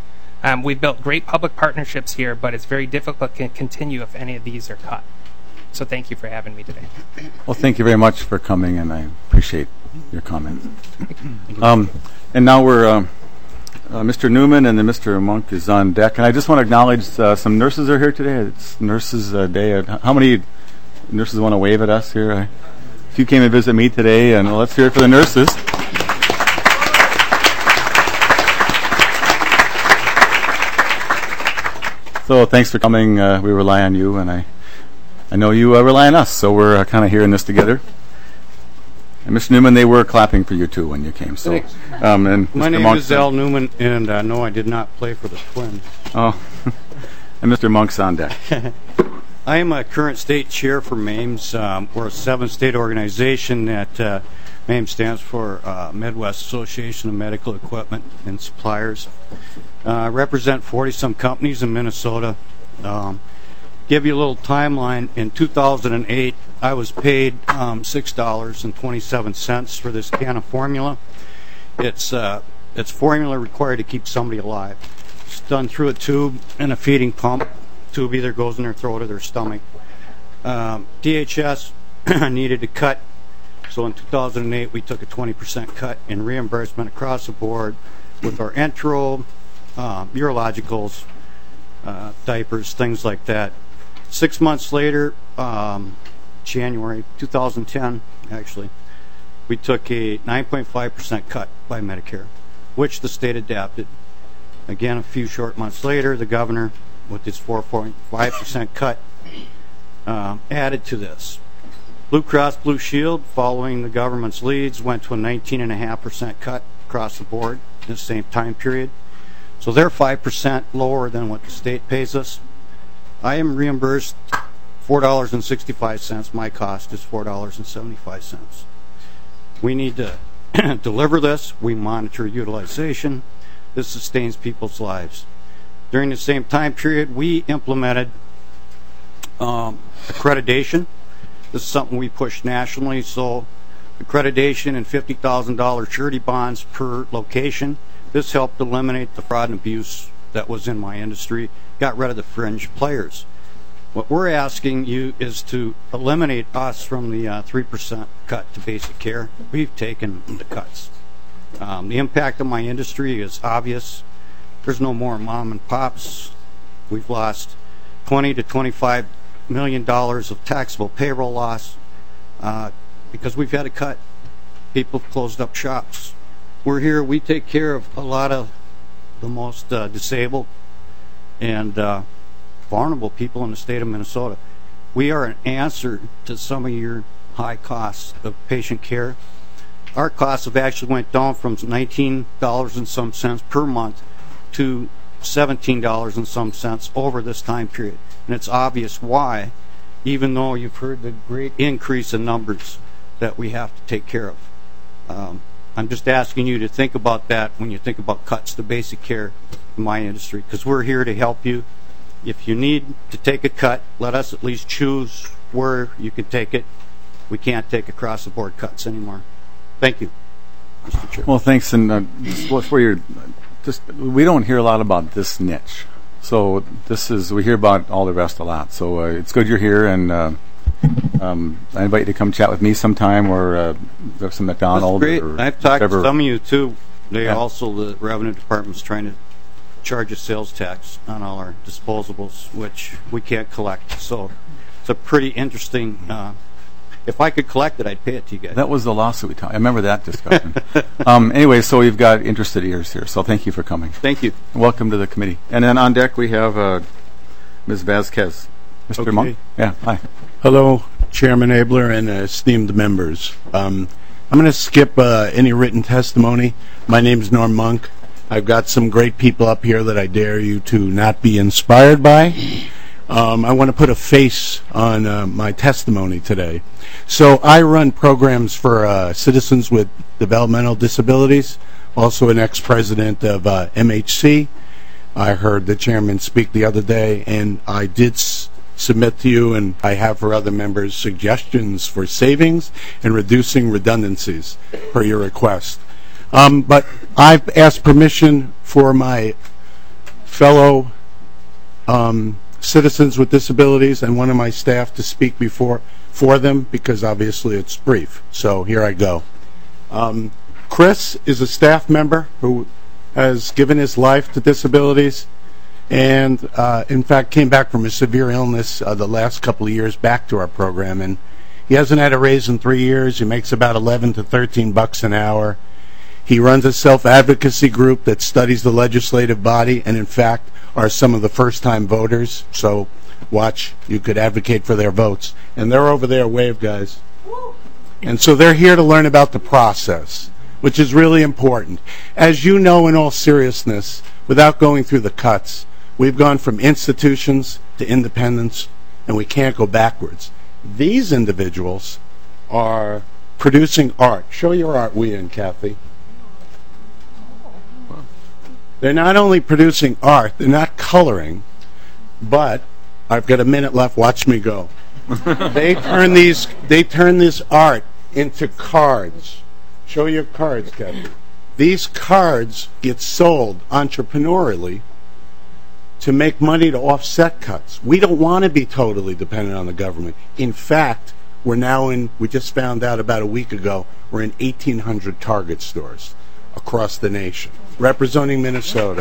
Um, we've built great public partnerships here, but it's very difficult to continue if any of these are cut. So thank you for having me today. Well, thank you very much for coming, and I appreciate your comments. Um, and now we're, uh, uh, Mister Newman and then Mister Monk is on deck. And I just want to acknowledge uh, some nurses are here today. It's Nurses uh, Day. How many nurses want to wave at us here? I, if you came and visit me today, and well, let's hear it for the nurses. So thanks for coming. Uh, we rely on you, and I I know you uh, rely on us, so we're uh, kind of here in this together. And Mister Newman, they were clapping for you too when you came. So, um, and My Mister name Monk, is Al Newman, and uh, no, I did not play for the Twins. Oh, and Mister Monk's on deck. I am a current state chair for MAMES. Um, we're a seven-state organization that uh, MAMES stands for uh, Midwest Association of Medical Equipment and Suppliers. Uh, I represent forty-some companies in Minnesota. Um, give you a little timeline. In two thousand eight, I was paid um, six dollars and twenty-seven cents for this can of formula. It's uh, it's formula required to keep somebody alive. It's done through a tube and a feeding pump. Tube either goes in their throat or their stomach. Um, D H S needed to cut, so in two thousand eight we took a twenty percent cut in reimbursement across the board with our enteral, uh, urologicals, uh, diapers, things like that. Six months later, um, January two thousand ten, actually, we took a nine point five percent cut by Medicare, which the state adapted. Again, a few short months later, the governor, with his four point five percent cut, um, added to this. Blue Cross Blue Shield, following the government's leads, went to a nineteen point five percent cut across the board in the same time period. So they're five percent lower than what the state pays us. I am reimbursed four dollars and sixty-five cents. My cost is four dollars and seventy-five cents. We need to deliver this. We monitor utilization. This sustains people's lives. During the same time period, we implemented um, accreditation. This is something we pushed nationally. So accreditation and fifty thousand dollars surety bonds per location. This helped eliminate the fraud and abuse that was in my industry, got rid of the fringe players. What we're asking you is to eliminate us from the uh, three percent cut to basic care. We've taken the cuts. Um, the impact on my industry is obvious. There's no more mom and pops. We've lost twenty to twenty-five million dollars of taxable payroll loss uh, because we've had to cut. People have closed up shops. We're here. We take care of a lot of the most uh, disabled and uh, vulnerable people in the state of Minnesota. We are an answer to some of your high costs of patient care. Our costs have actually went down from nineteen dollars and some cents per month to seventeen dollars and some cents over this time period. And it's obvious why, even though you've heard the great increase in numbers that we have to take care of. Um, I'm just asking you to think about that when you think about cuts to basic care in my industry, because we're here to help you. If you need to take a cut, let us at least choose where you can take it. We can't take across the board cuts anymore. Thank you, Mister Chair. Well, thanks, and uh, just for your, just we don't hear a lot about this niche. So this is we hear about all the rest a lot. So uh, it's good you're here, and uh, um, I invite you to come chat with me sometime, or uh, there's some McDonald's. That's great. Or I've talked whatever. to some of you too. They Yeah. also the revenue department's trying to charge a sales tax on all our disposables, which we can't collect. So it's a pretty interesting. Uh, If I could collect it, I'd pay it to you guys. That was the lawsuit we talked. I remember that discussion. um, anyway, so we've got interested ears here. So thank you for coming. Thank you. Welcome to the committee. And then on deck we have uh, Miz Vasquez. Mister Okay. Monk. Yeah. Hi. Hello, Chairman Abler and uh, esteemed members. Um, I'm going to skip uh, any written testimony. My name is Norm Monk. I've got some great people up here that I dare you to not be inspired by. Um, I want to put a face on uh, my testimony today. So I run programs for uh, citizens with developmental disabilities, also an ex-president of uh, M H C. I heard the chairman speak the other day, and I did s- submit to you, and I have for other members, suggestions for savings and reducing redundancies per your request. Um, but I've asked permission for my fellow um, citizens with disabilities and one of my staff to speak before for them, because obviously it's brief. So here I go. Um, Chris is a staff member who has given his life to disabilities, and uh, in fact came back from a severe illness uh, the last couple of years back to our program, and he hasn't had a raise in three years. He makes about eleven to thirteen bucks an hour. He runs a self-advocacy group that studies the legislative body, and in fact are some of the first-time voters. So watch. You could advocate for their votes. And they're over there. Wave, guys. And so they're here to learn about the process, which is really important. As you know, in all seriousness, without going through the cuts, we've gone from institutions to independence, and we can't go backwards. These individuals are producing art. Show your art, Wea and Kathy. They're not only producing art, they're not coloring, but I've got a minute left. Watch me go. They turn these. They turn this art into cards. Show your cards, Kathy. These cards get sold entrepreneurially to make money to offset cuts. We don't want to be totally dependent on the government. In fact, we're now in. We just found out about a week ago. We're in eighteen hundred Target stores across the nation, representing Minnesota.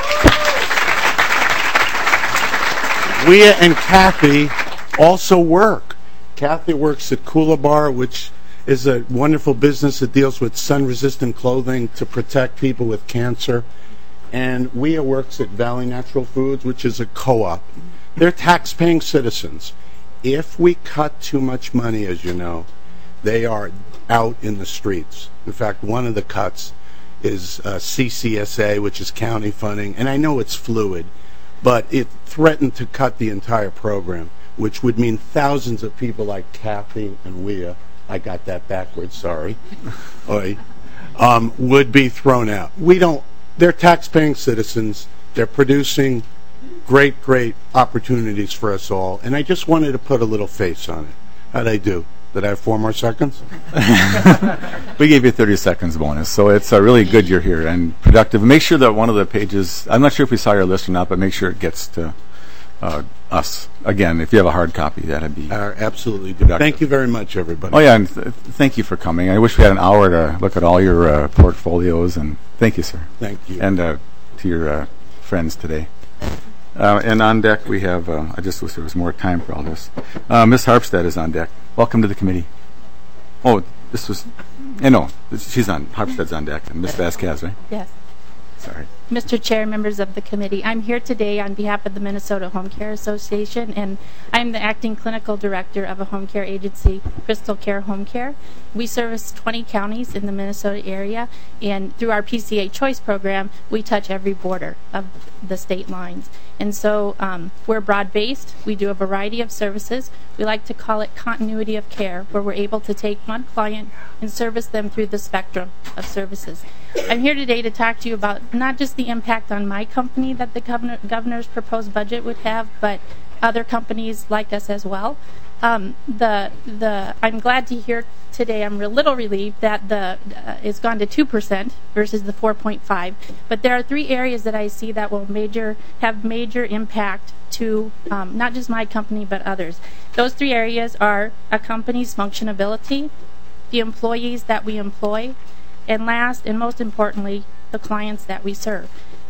Wea and Kathy also work. Kathy works at Kula Bar, which is a wonderful business that deals with sun-resistant clothing to protect people with cancer. And Wea works at Valley Natural Foods, which is a co-op. They're tax-paying citizens. If we cut too much money, as you know, they are out in the streets. In fact, one of the cuts is uh, C C S A, which is county funding. And I know it's fluid, but it threatened to cut the entire program, which would mean thousands of people like Kathy and Wea, I got that backwards, sorry, Oy, um, would be thrown out. We don't, they're tax-paying citizens. They're producing great, great opportunities for us all. And I just wanted to put a little face on it. How'd I do? Did I have four more seconds? We gave you thirty seconds bonus, so it's uh, really good you're here and productive. Make sure that one of the pages, I'm not sure if we saw your list or not, but make sure it gets to uh, us. Again, if you have a hard copy, that'd be uh, absolutely productive. Thank you very much, everybody. Oh, yeah, and th- thank you for coming. I wish we had an hour to look at all your uh, portfolios, and thank you, sir. Thank you. And uh, to your uh, friends today. Uh, and on deck we have, uh, I just wish there was more time for all this. Uh, Miz Harpstead is on deck. Welcome to the committee. Oh, this was, eh, no, this, she's on, Harpstead's on deck. And Miz Vasquez, right? Yes. Sorry. Mister Chair, members of the committee, I'm here today on behalf of the Minnesota Home Care Association, and I'm the acting clinical director of a home care agency, Crystal Care Home Care. We service twenty counties in the Minnesota area, and through our P C A Choice program, we touch every border of the state lines. And so um, we're broad-based. We do a variety of services. We like to call it continuity of care, where we're able to take one client and service them through the spectrum of services. I'm here today to talk to you about not just the impact on my company that the governor, governor's proposed budget would have, but other companies like us as well. Um, the the I'm glad to hear today. I'm a little relieved that the uh, it's gone to two percent versus the four point five. But there are three areas that I see that will major have major impact to um, not just my company but others. Those three areas are a company's functionability, the employees that we employ, and last and most importantly, the clients that we serve.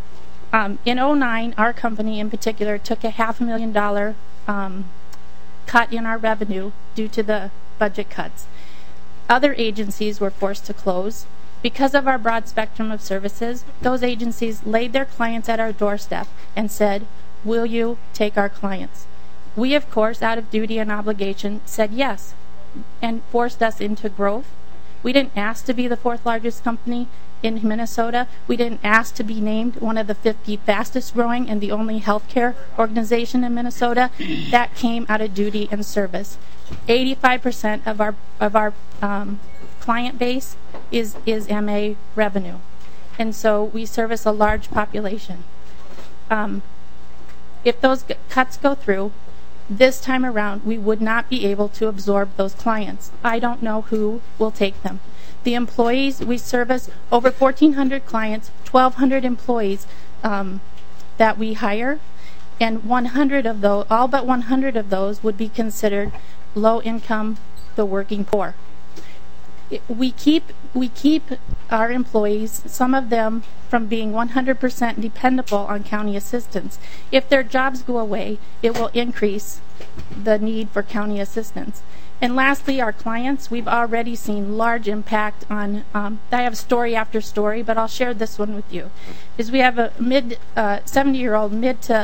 Um, in oh nine, our company in particular took a half a million dollar um, cut in our revenue due to the budget cuts. Other agencies were forced to close. Because of our broad spectrum of services, those agencies laid their clients at our doorstep and said, "Will you take our clients?" We, of course, out of duty and obligation, said yes and forced us into growth. We didn't ask to be the fourth largest company in Minnesota. We didn't ask to be named one of the fifty fastest growing and the only healthcare organization in Minnesota. That came out of duty and service. eighty-five percent of our of our um, client base is is M A revenue, and so we service a large population. Um, if those g- cuts go through, this time around, we would not be able to absorb those clients. I don't know who will take them. The employees, we service over fourteen hundred clients, twelve hundred employees um, that we hire, and one hundred of those, all but one hundred of those would be considered low income, the working poor. It, we keep we keep our employees, some of them, from being one hundred percent dependable on county assistance. If their jobs go away, it will increase the need for county assistance. And lastly, our clients, we've already seen large impact on, um, I have story after story, but I'll share this one with you, is we have a mid, uh, seventy-year-old mid to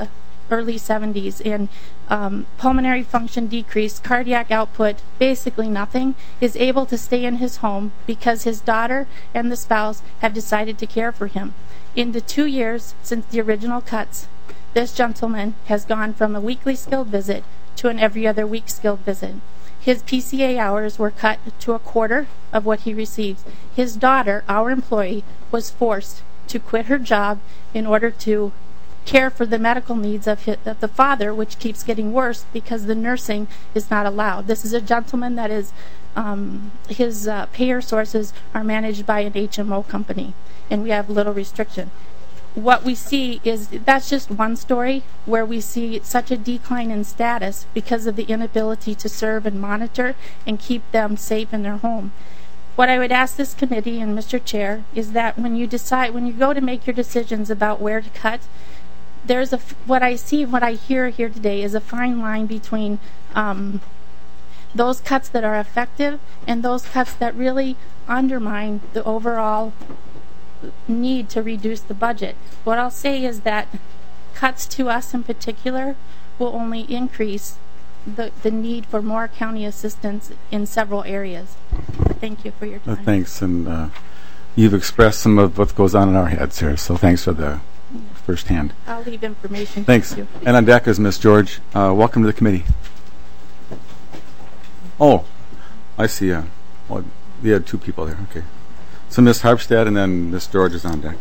early seventies, and um, pulmonary function decreased, cardiac output, basically nothing, is able to stay in his home because his daughter and the spouse have decided to care for him. In the two years since the original cuts, this gentleman has gone from a weekly skilled visit to an every other week skilled visit. His P C A hours were cut to a quarter of what he receives. His daughter, our employee, was forced to quit her job in order to care for the medical needs of, his, of the father, which keeps getting worse because the nursing is not allowed. This is a gentleman that is, um, his uh, payer sources are managed by an H M O company, and we have little restriction. What we see is, that's just one story where we see such a decline in status because of the inability to serve and monitor and keep them safe in their home. What I would ask this committee and Mister Chair is that when you decide, when you go to make your decisions about where to cut, there's a, what I see, what I hear here today is a fine line between um, those cuts that are effective and those cuts that really undermine the overall need to reduce the budget. What I'll say is that cuts to us in particular will only increase the, the need for more county assistance in several areas. Thank you for your time. Uh, thanks, and uh, you've expressed some of what goes on in our heads here, so thanks for the first hand. I'll leave information. Thanks. You. And on deck is Miss George. Uh, welcome to the committee. Oh, I see. Uh, well, we had two people there. Okay. So Miss Harpstead and then Miss George is on deck.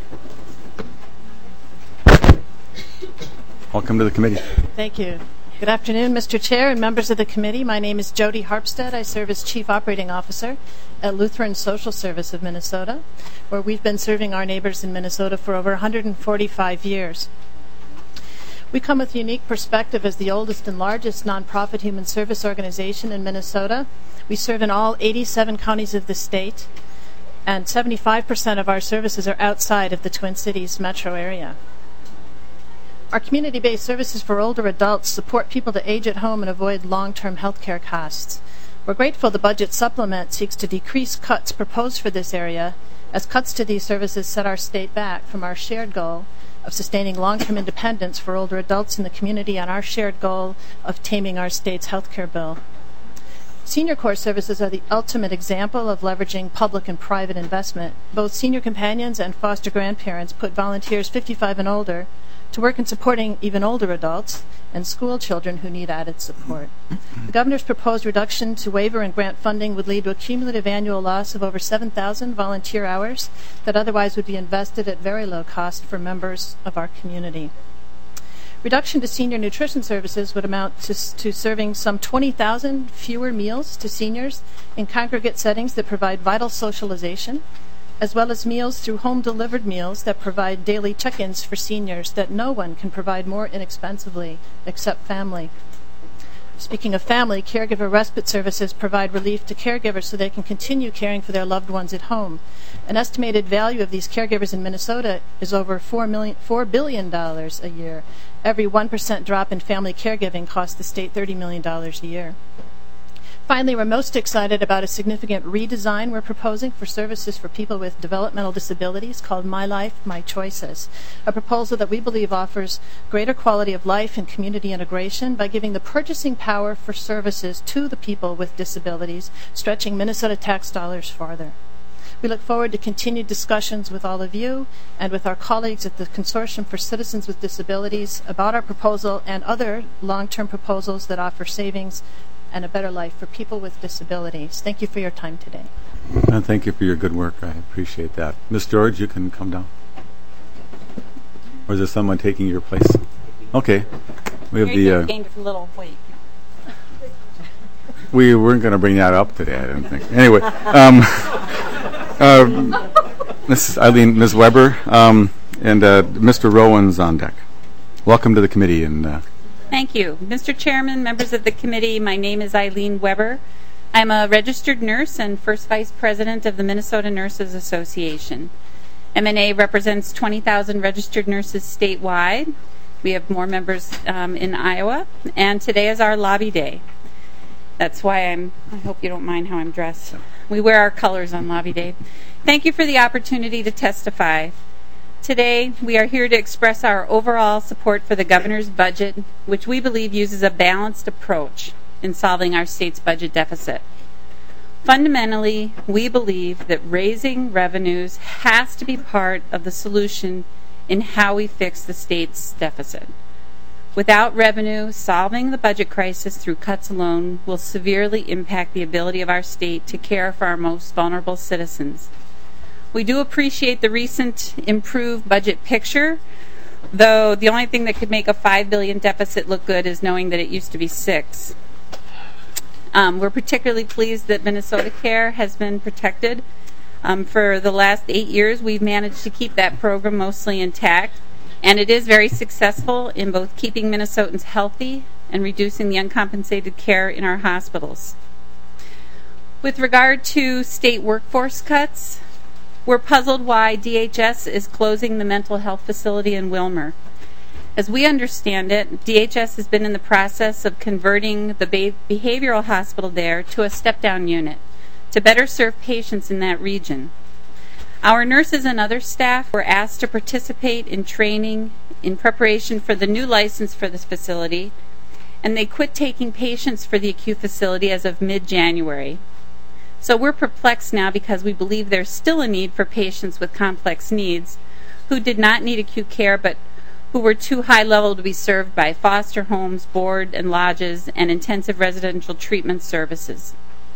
Welcome to the committee. Thank you. Good afternoon, Mister Chair and members of the committee. My name is Jody Harpstead. I serve as Chief Operating Officer at Lutheran Social Service of Minnesota, where we've been serving our neighbors in Minnesota for over one hundred forty-five years. We come with a unique perspective as the oldest and largest nonprofit human service organization in Minnesota. We serve in all eighty-seven counties of the state, and seventy-five percent of our services are outside of the Twin Cities metro area. Our community-based services for older adults support people to age at home and avoid long-term health care costs. We're grateful the budget supplement seeks to decrease cuts proposed for this area, as cuts to these services set our state back from our shared goal of sustaining long-term independence for older adults in the community and our shared goal of taming our state's health care bill. Senior Corps services are the ultimate example of leveraging public and private investment. Both senior companions and foster grandparents put volunteers fifty-five and older to work in supporting even older adults and school children who need added support. The governor's proposed reduction to waiver and grant funding would lead to a cumulative annual loss of over seven thousand volunteer hours that otherwise would be invested at very low cost for members of our community. Reduction to senior nutrition services would amount to, to serving some twenty thousand fewer meals to seniors in congregate settings that provide vital socialization, as well as meals through home-delivered meals that provide daily check-ins for seniors that no one can provide more inexpensively except family. Speaking of family, caregiver respite services provide relief to caregivers so they can continue caring for their loved ones at home. An estimated value of these caregivers in Minnesota is over four million, four billion dollars a year. Every one percent drop in family caregiving costs the state thirty million dollars a year. Finally, we're most excited about a significant redesign we're proposing for services for people with developmental disabilities called My Life, My Choices, a proposal that we believe offers greater quality of life and community integration by giving the purchasing power for services to the people with disabilities, stretching Minnesota tax dollars farther. We look forward to continued discussions with all of you and with our colleagues at the Consortium for Citizens with Disabilities about our proposal and other long-term proposals that offer savings and a better life for people with disabilities. Thank you for your time today. And thank you for your good work. I appreciate that. Miss George, you can come down. Or is there someone taking your place? Okay. We have the. Uh, gained a little weight. We weren't going to bring that up today, I don't think. Anyway, um, uh, Missus Eileen, Miz Weber, um, and uh, Mister Rowan's on deck. Welcome to the committee. And. Uh, Thank you. Mister Chairman, members of the committee, my name is Eileen Weber. I'm a registered nurse and first vice president of the Minnesota Nurses Association. M N A represents twenty thousand registered nurses statewide. We have more members um, in Iowa, and today is our lobby day. That's why I'm, I hope you don't mind how I'm dressed. We wear our colors on lobby day. Thank you for the opportunity to testify. Today, we are here to express our overall support for the governor's budget, which we believe uses a balanced approach in solving our state's budget deficit. Fundamentally, we believe that raising revenues has to be part of the solution in how we fix the state's deficit. Without revenue, solving the budget crisis through cuts alone will severely impact the ability of our state to care for our most vulnerable citizens. We do appreciate the recent improved budget picture, though the only thing that could make a five billion dollars deficit look good is knowing that it used to be six. Um, we're particularly pleased that Minnesota Care has been protected. Um, for the last eight years, we've managed to keep that program mostly intact, and it is very successful in both keeping Minnesotans healthy and reducing the uncompensated care in our hospitals. With regard to state workforce cuts, we're puzzled why D H S is closing the mental health facility in Wilmer. As we understand it, D H S has been in the process of converting the be- behavioral hospital there to a step-down unit to better serve patients in that region. Our nurses and other staff were asked to participate in training in preparation for the new license for this facility, and they quit taking patients for the acute facility as of mid-January. So we're perplexed now because we believe there's still a need for patients with complex needs who did not need acute care but who were too high level to be served by foster homes, board and lodges, and intensive residential treatment services.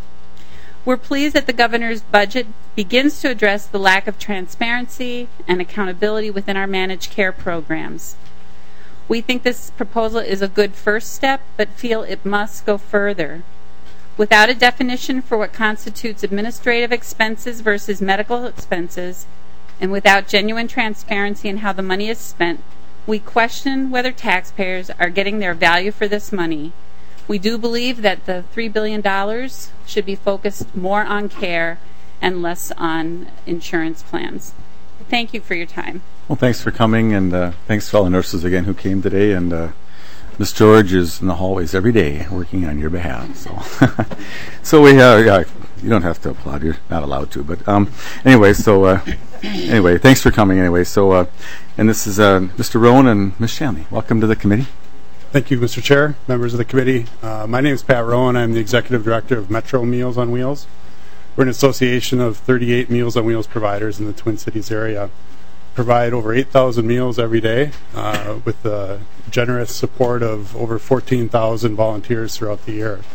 We're pleased that the governor's budget begins to address the lack of transparency and accountability within our managed care programs. We think this proposal is a good first step, but feel it must go further. Without a definition for what constitutes administrative expenses versus medical expenses, and without genuine transparency in how the money is spent, we question whether taxpayers are getting their value for this money. We do believe that the three billion dollars should be focused more on care and less on insurance plans. Thank you for your time. Well, thanks for coming, and uh, thanks to all the nurses again who came today. And uh, Miss George is in the hallways every day working on your behalf. So, so we uh, yeah, you don't have to applaud. You're not allowed to. But um, anyway, so uh, anyway, thanks for coming. Anyway, so uh, and this is uh, Mister Rowan and Miss Shanley. Welcome to the committee. Thank you, Mister Chair, members of the committee. Uh, my name is Pat Rowan. I'm the Executive Director of Metro Meals on Wheels. We're an association of thirty-eight Meals on Wheels providers in the Twin Cities area. Provide over eight thousand meals every day uh, with the generous support of over fourteen thousand volunteers throughout the year.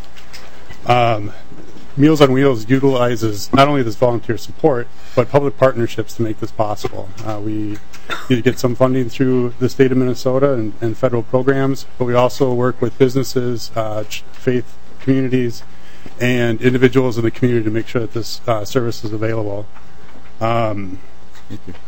Um, Meals on Wheels utilizes not only this volunteer support, but public partnerships to make this possible. Uh, we you get some funding through the state of Minnesota and, and federal programs, but we also work with businesses, uh, faith communities, and individuals in the community to make sure that this uh, service is available. Um, Thank you.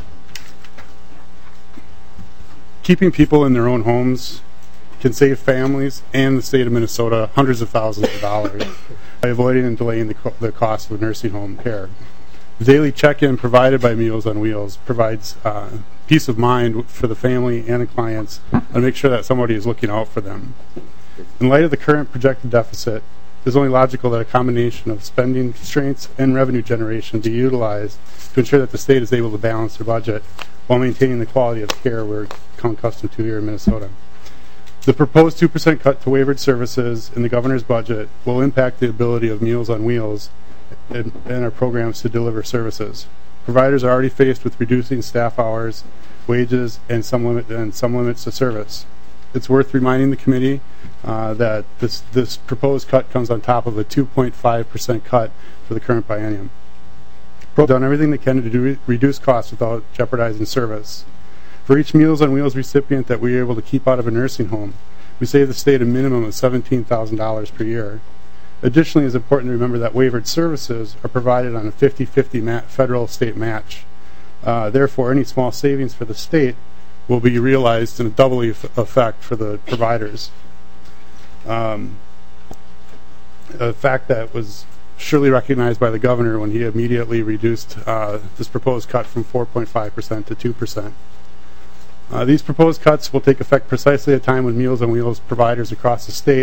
Keeping people in their own homes can save families and the state of Minnesota hundreds of thousands of dollars by avoiding and delaying the, co- the cost of nursing home care. The daily check-in provided by Meals on Wheels provides uh, peace of mind for the family and the clients and make sure that somebody is looking out for them. In light of the current projected deficit, it is only logical that a combination of spending constraints and revenue generation be utilized to ensure that the state is able to balance their budget while maintaining the quality of care we're accustomed to here in Minnesota. The proposed two percent cut to waivered services in the governor's budget will impact the ability of Meals on Wheels and, and our programs to deliver services. Providers are already faced with reducing staff hours, wages, and some limit and some limits to service. It's worth reminding the committee uh, that this this proposed cut comes on top of a two point five percent cut for the current biennium. Pro done everything they can to do, reduce costs without jeopardizing service. For each Meals on Wheels recipient that we are able to keep out of a nursing home, we save the state a minimum of seventeen thousand dollars per year. Additionally, it's important to remember that waivered services are provided on a fifty-fifty ma- federal-state match. Uh, therefore, any small savings for the state will be realized in a double e- effect for the providers. Um, a fact that was surely recognized by the governor when he immediately reduced uh, this proposed cut from four point five percent to two percent. Uh, these proposed cuts will take effect precisely at a time when Meals on Wheels providers across the state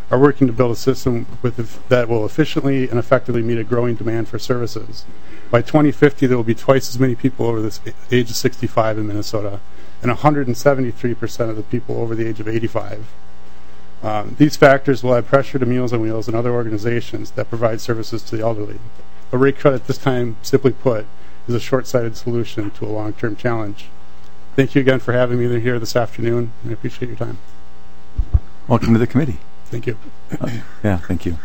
are working to build a system with, that will efficiently and effectively meet a growing demand for services. By twenty fifty, there will be twice as many people over the age of sixty-five in Minnesota, and one hundred seventy-three percent of the people over the age of eighty-five. Um, these factors will add pressure to Meals on Wheels and other organizations that provide services to the elderly. A rate cut at this time, simply put, is a short-sighted solution to a long-term challenge. Thank you again for having me here this afternoon, and I appreciate your time. Welcome to the committee. Thank you. Uh, yeah, thank you.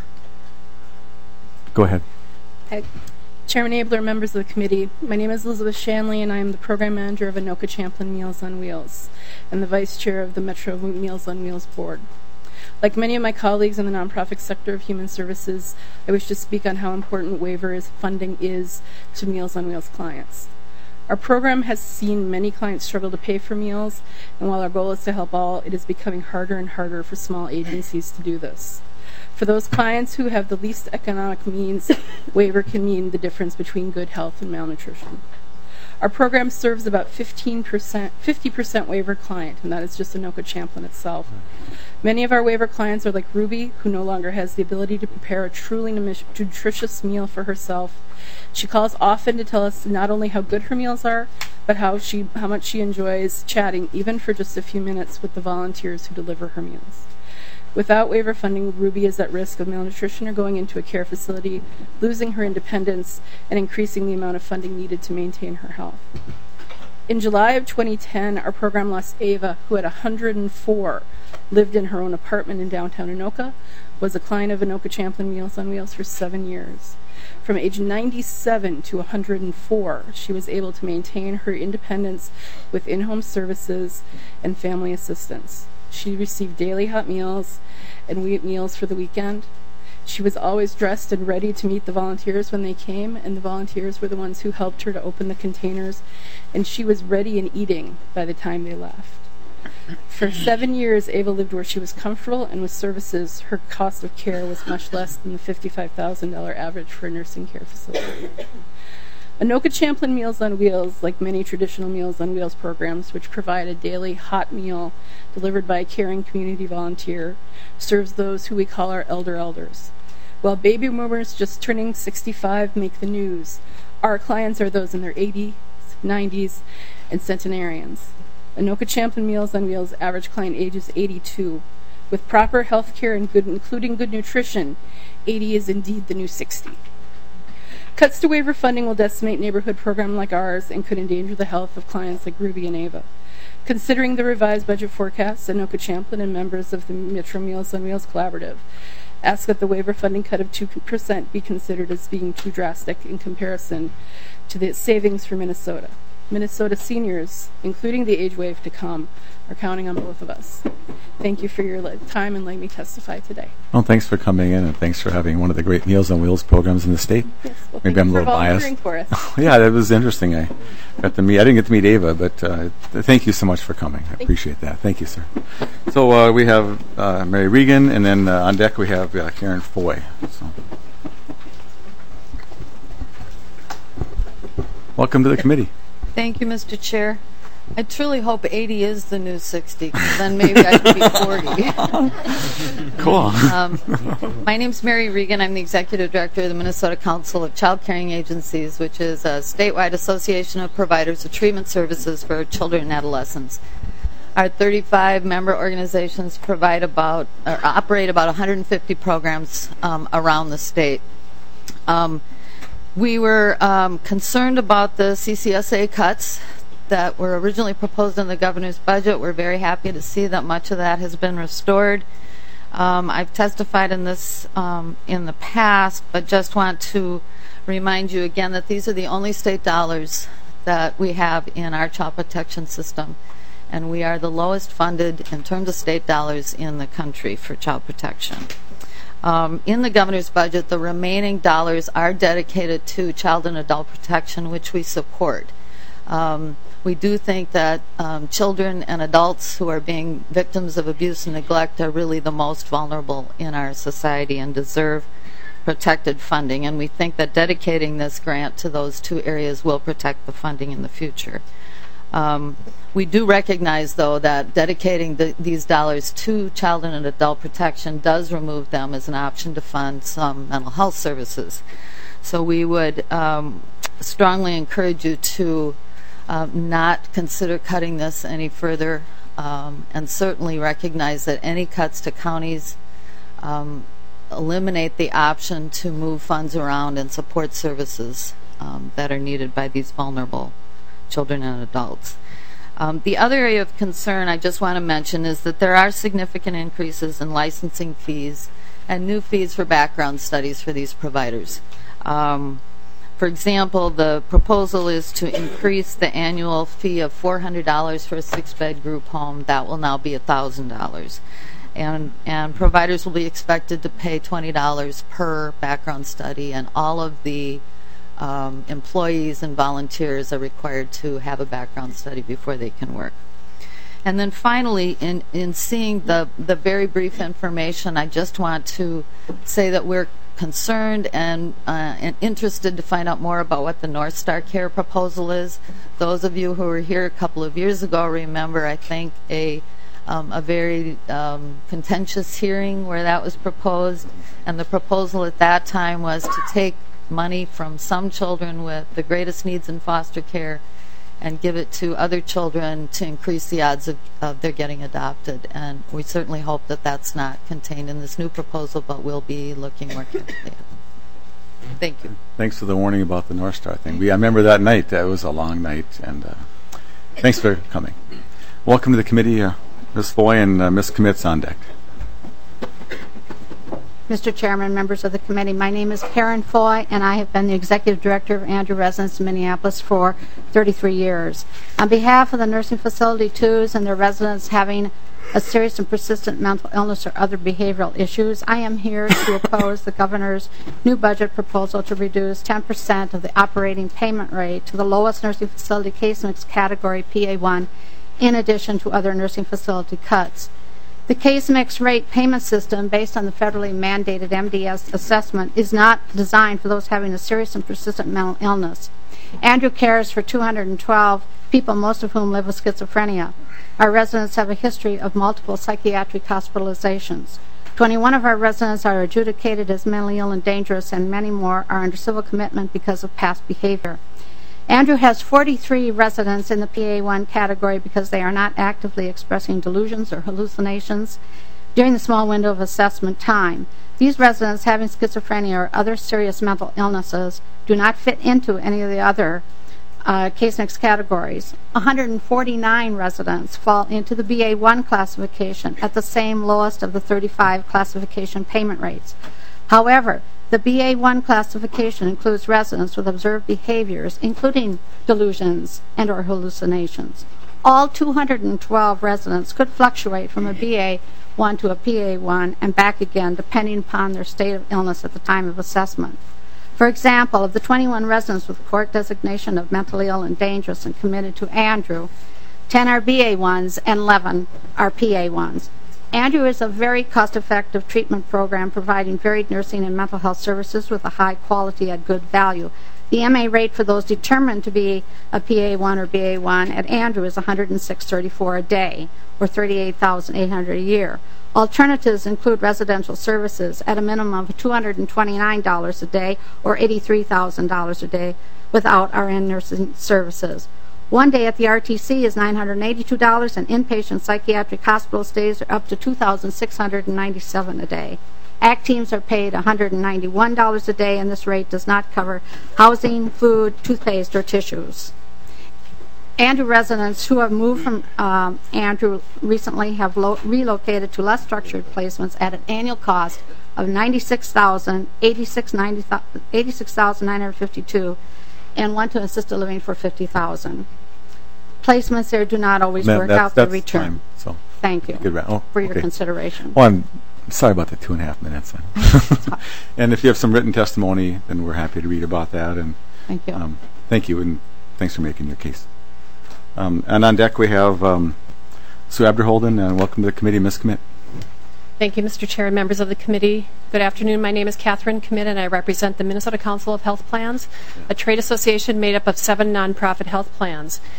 Go ahead. Hi. Chairman Abler, members of the committee, my name is Elizabeth Shanley, and I am the program manager of Anoka Champlin Meals on Wheels and the vice chair of the Metro Meals on Wheels board. Like many of my colleagues in the nonprofit sector of human services, I wish to speak on how important waivers funding is to Meals on Wheels clients. Our program has seen many clients struggle to pay for meals, and while our goal is to help all, it is becoming harder and harder for small agencies to do this. For those clients who have the least economic means, waiver can mean the difference between good health and malnutrition. Our program serves about fifteen percent, fifty percent waiver client, and that is just Anoka Champlin itself. Many of our waiver clients are like Ruby, who no longer has the ability to prepare a truly nutritious meal for herself. She calls often to tell us not only how good her meals are, but how she how much she enjoys chatting, even for just a few minutes, with the volunteers who deliver her meals. Without waiver funding, Ruby is at risk of malnutrition or going into a care facility, losing her independence, and increasing the amount of funding needed to maintain her health. In July of twenty ten, our program lost Ava, who at one hundred four lived in her own apartment in downtown Anoka, was a client of Anoka Champlin Meals on Wheels for seven years. From age ninety-seven to one hundred four, she was able to maintain her independence with in-home services and family assistance. She received daily hot meals and we meals for the weekend. She was always dressed and ready to meet the volunteers when they came, and the volunteers were the ones who helped her to open the containers, and she was ready and eating by the time they left. For seven years, Ava lived where she was comfortable, and with services, her cost of care was much less than the fifty-five thousand dollars average for a nursing care facility. Anoka Champlin Meals on Wheels, like many traditional Meals on Wheels programs, which provide a daily hot meal delivered by a caring community volunteer, serves those who we call our elder elders. While baby boomers just turning sixty-five make the news, our clients are those in their eighties, nineties, and centenarians. Anoka Champlin Meals on Wheels average client age is eighty-two. With proper health care and good, including good nutrition, eighty is indeed the new sixty. Cuts to waiver funding will decimate neighborhood programs like ours and could endanger the health of clients like Ruby and Ava. Considering the revised budget forecasts, Anoka Champlin and members of the Metro Meals on Wheels Collaborative ask that the waiver funding cut of two percent be considered as being too drastic in comparison to the savings for Minnesota. Minnesota seniors, including the age wave to come, are counting on both of us. Thank you for your time and letting me testify today. Well, thanks for coming in, and thanks for having one of the great Meals on Wheels programs in the state. Yes, well, Maybe thank I'm you a little for biased. volunteering for us. Yeah, that was interesting. I got to meet. I didn't get to meet Ava, but uh, th- thank you so much for coming. I Thank appreciate you. that. Thank you, sir. So uh, we have uh, Mary Regan, and then uh, on deck we have uh, Karen Foy. So. Welcome to the committee. Thank you, Mister Chair. I truly hope eighty is the new sixty, because then maybe I could be forty. Cool. um, my name's Mary Regan. I'm the Executive Director of the Minnesota Council of Child Caring Agencies, which is a statewide association of providers of treatment services for children and adolescents. Our thirty-five member organizations provide about, or operate about one hundred fifty programs um, around the state. Um, we were um, concerned about the C C S A cuts that were originally proposed in the governor's budget. We're very happy to see that much of that has been restored. Um, I've testified in this um, in the past, but just want to remind you again that these are the only state dollars that we have in our child protection system, and we are the lowest funded in terms of state dollars in the country for child protection. Um, in the governor's budget, the remaining dollars are dedicated to child and adult protection, which we support. Um, we do think that um, children and adults who are being victims of abuse and neglect are really the most vulnerable in our society and deserve protected funding, and we think that dedicating this grant to those two areas will protect the funding in the future. Um, we do recognize, though, that dedicating the, these dollars to child and adult protection does remove them as an option to fund some mental health services. So we would um, strongly encourage you to uh, not consider cutting this any further, um, and certainly recognize that any cuts to counties um, eliminate the option to move funds around and support services um, that are needed by these vulnerable children and adults. Um, the other area of concern I just want to mention is that there are significant increases in licensing fees and new fees for background studies for these providers. Um, for example, the proposal is to increase the annual fee of four hundred dollars for a six-bed group home. That will now be one thousand dollars. And, and providers will be expected to pay twenty dollars per background study, and all of the um, employees and volunteers are required to have a background study before they can work. And then finally, in, in seeing the, the very brief information, I just want to say that we're concerned and, uh, and interested to find out more about what the North Star Care proposal is. Those of you who were here a couple of years ago remember, I think, a Um, a very um, contentious hearing where that was proposed, and the proposal at that time was to take money from some children with the greatest needs in foster care and give it to other children to increase the odds of, of their getting adopted. And we certainly hope that that's not contained in this new proposal, but we'll be looking more carefully at it. Thank you. Thanks for the warning about the North Star thing. We, I remember that night. That was a long night, and uh, thanks for coming. Welcome to the committee. Uh, Miz Foy and uh, Miz Committ's on deck. Mister Chairman, members of the committee, my name is Karen Foy, and I have been the Executive Director of Andrew Residence in Minneapolis for thirty-three years. On behalf of the nursing facility twos and their residents having a serious and persistent mental illness or other behavioral issues, I am here to oppose the governor's new budget proposal to reduce ten percent of the operating payment rate to the lowest nursing facility case mix category, P A one, in addition to other nursing facility cuts. The case mix rate payment system, based on the federally mandated M D S assessment, is not designed for those having a serious and persistent mental illness. Andrew cares for two hundred twelve people, most of whom live with schizophrenia. Our residents have a history of multiple psychiatric hospitalizations. twenty-one of our residents are adjudicated as mentally ill and dangerous, and many more are under civil commitment because of past behavior. Andrew has forty-three residents in the P A one category because they are not actively expressing delusions or hallucinations during the small window of assessment time. These residents having schizophrenia or other serious mental illnesses do not fit into any of the other uh, case mix categories. one hundred forty-nine residents fall into the B A one classification at the same lowest of the thirty-five classification payment rates. However, the B A one classification includes residents with observed behaviors, including delusions and or hallucinations. All two hundred twelve residents could fluctuate from a B A one to a P A one and back again, depending upon their state of illness at the time of assessment. For example, of the twenty-one residents with court designation of mentally ill and dangerous and committed to Andrew, ten are B A ones and eleven are P A ones. Andrew is a very cost-effective treatment program providing varied nursing and mental health services with a high quality at good value. The M A rate for those determined to be a P A one or B A one at Andrew is one hundred six dollars and thirty-four cents a day, or thirty-eight thousand eight hundred dollars a year. Alternatives include residential services at a minimum of two hundred twenty-nine dollars a day, or eighty-three thousand dollars a day, without R N nursing services. One day at the R T C is nine hundred eighty-two dollars, and inpatient psychiatric hospital stays are up to two thousand six hundred ninety-seven dollars a day. A C teams are paid one hundred ninety-one dollars a day, and this rate does not cover housing, food, toothpaste, or tissues. Andrew residents who have moved from um, Andrew recently have lo- relocated to less structured placements at an annual cost of ninety-six thousand nine hundred fifty-two dollars and one to assisted living for fifty thousand dollars. Placements there do not always Man, work that's, out the that's return. Time, so Thank you good, oh, for your okay. consideration. Well, I'm sorry about the two and a half minutes. And if you have some written testimony, then we're happy to read about that. And thank you. Um, thank you, and thanks for making your case. Um, and on deck we have um, Sue Abderholden, and welcome to the committee, Miz Commit. Thank you, Mister Chair and members of the committee. Good afternoon. My name is Catherine Commit, and I represent the Minnesota Council of Health Plans, a trade association made up of seven nonprofit health plans.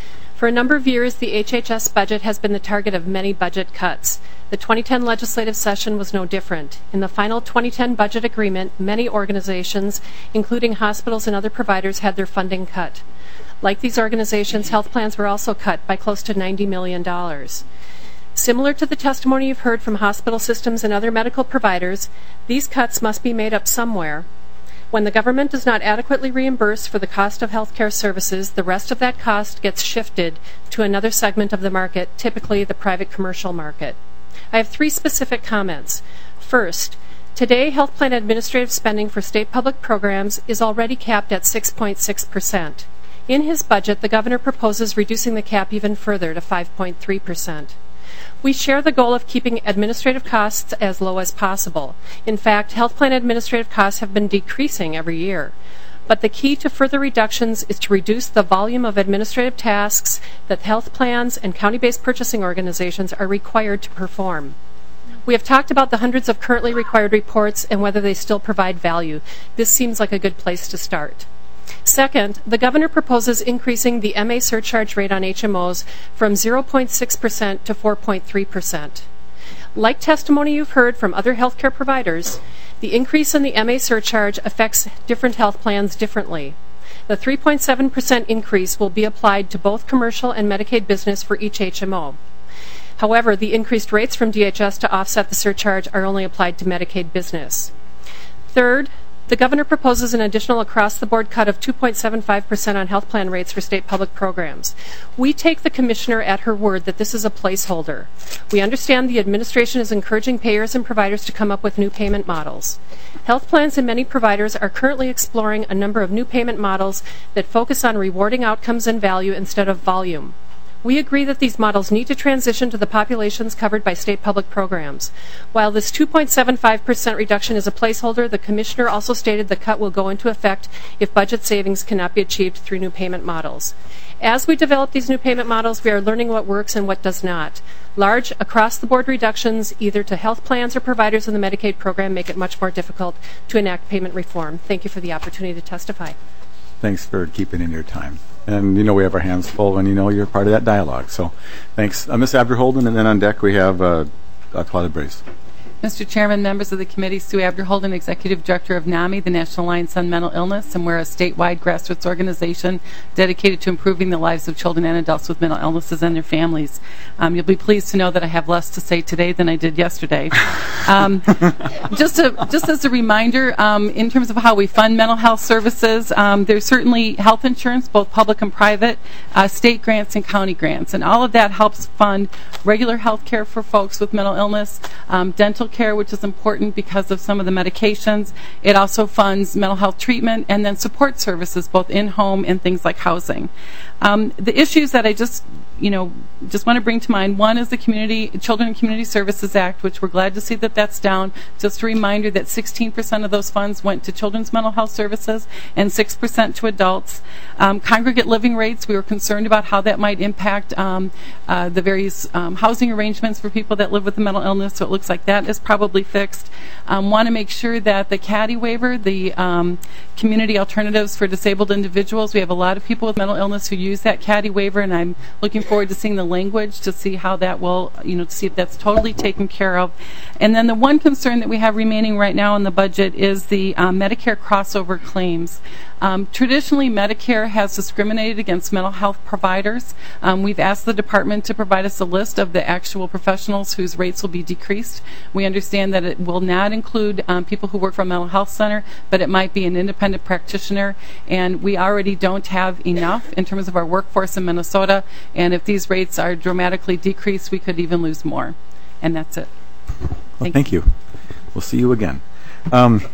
For a number of years, the H H S budget has been the target of many budget cuts. The twenty ten legislative session was no different. In the final twenty ten budget agreement, many organizations, including hospitals and other providers, had their funding cut. Like these organizations, health plans were also cut by close to ninety million dollars. Similar to the testimony you've heard from hospital systems and other medical providers, these cuts must be made up somewhere. When the government does not adequately reimburse for the cost of health care services, the rest of that cost gets shifted to another segment of the market, typically the private commercial market. I have three specific comments. First, today health plan administrative spending for state public programs is already capped at six point six percent. In his budget, the governor proposes reducing the cap even further to five point three percent. We share the goal of keeping administrative costs as low as possible. In fact, health plan administrative costs have been decreasing every year. But the key to further reductions is to reduce the volume of administrative tasks that health plans and county-based purchasing organizations are required to perform. We have talked about the hundreds of currently required reports and whether they still provide value. This seems like a good place to start. Second, the governor proposes increasing the M A surcharge rate on H M Os from zero point six percent to four point three percent. Like testimony you've heard from other healthcare providers, the increase in the M A surcharge affects different health plans differently. The three point seven percent increase will be applied to both commercial and Medicaid business for each H M O. However, the increased rates from D H S to offset the surcharge are only applied to Medicaid business. Third, the governor proposes an additional across-the-board cut of two point seven five percent on health plan rates for state public programs. We take the commissioner at her word that this is a placeholder. We understand the administration is encouraging payers and providers to come up with new payment models. Health plans and many providers are currently exploring a number of new payment models that focus on rewarding outcomes and value instead of volume. We agree that these models need to transition to the populations covered by state public programs. While this two point seven five percent reduction is a placeholder, the commissioner also stated the cut will go into effect if budget savings cannot be achieved through new payment models. As we develop these new payment models, we are learning what works and what does not. Large, across-the-board reductions, either to health plans or providers in the Medicaid program, make it much more difficult to enact payment reform. Thank you for the opportunity to testify. Thanks for keeping in your time. And you know we have our hands full when you know you're part of that dialogue. So thanks. Uh, Miz Abderholden, and then on deck we have uh, uh, Twyla Brace. Mister Chairman, members of the committee, Sue Abderholden, Executive Director of NAMI, the National Alliance on Mental Illness, and we're a statewide grassroots organization dedicated to improving the lives of children and adults with mental illnesses and their families. Um, you'll be pleased to know that I have less to say today than I did yesterday. Um, just, to, just as a reminder, um, in terms of how we fund mental health services, um, there's certainly health insurance, both public and private, uh, state grants and county grants, and all of that helps fund regular health care for folks with mental illness, um, dental care, which is important because of some of the medications. It also funds mental health treatment and then support services, both in-home and things like housing. Um, the issues that I just, you know, just want to bring to mind, one is the Community Children and Community Services Act, which we're glad to see that that's down. Just a reminder that sixteen percent of those funds went to children's mental health services and six percent to adults. Um, congregate living rates, we were concerned about how that might impact um, uh, the various um, housing arrangements for people that live with a mental illness, so it looks like that is probably fixed. Um, want to make sure that the C A D I waiver, the um, Community Alternatives for Disabled Individuals, we have a lot of people with mental illness who use that C A D I waiver, and I'm looking forward to seeing the language to see how that will, you know, to see if that's totally taken care of. And then the one concern that we have remaining right now in the budget is the um, Medicare crossover claims. Um, traditionally, Medicare has discriminated against mental health providers. Um, we've asked the department to provide us a list of the actual professionals whose rates will be decreased. We understand that it will not include um, people who work for a mental health center, but it might be an independent practitioner, and we already don't have enough in terms of our workforce in Minnesota, and if these rates are dramatically decreased, we could even lose more. And that's it. Well, thank, thank you. you. We'll see you again. Um,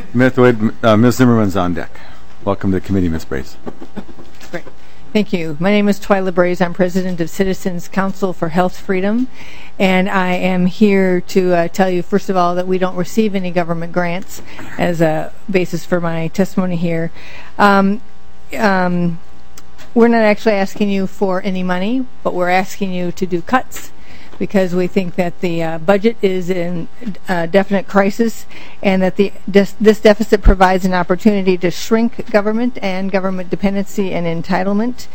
uh, Miz Zimmerman's on deck. Welcome to the committee, Miz Brace. Great. Thank you. My name is Twyla Brace. I'm president of Citizens Council for Health Freedom, and I am here to uh, tell you, first of all, that we don't receive any government grants as a basis for my testimony here. Um, um, we're not actually asking you for any money, but we're asking you to do cuts, because we think that the uh, budget is in uh, definite crisis, and that the this, this deficit provides an opportunity to shrink government and government dependency and entitlement.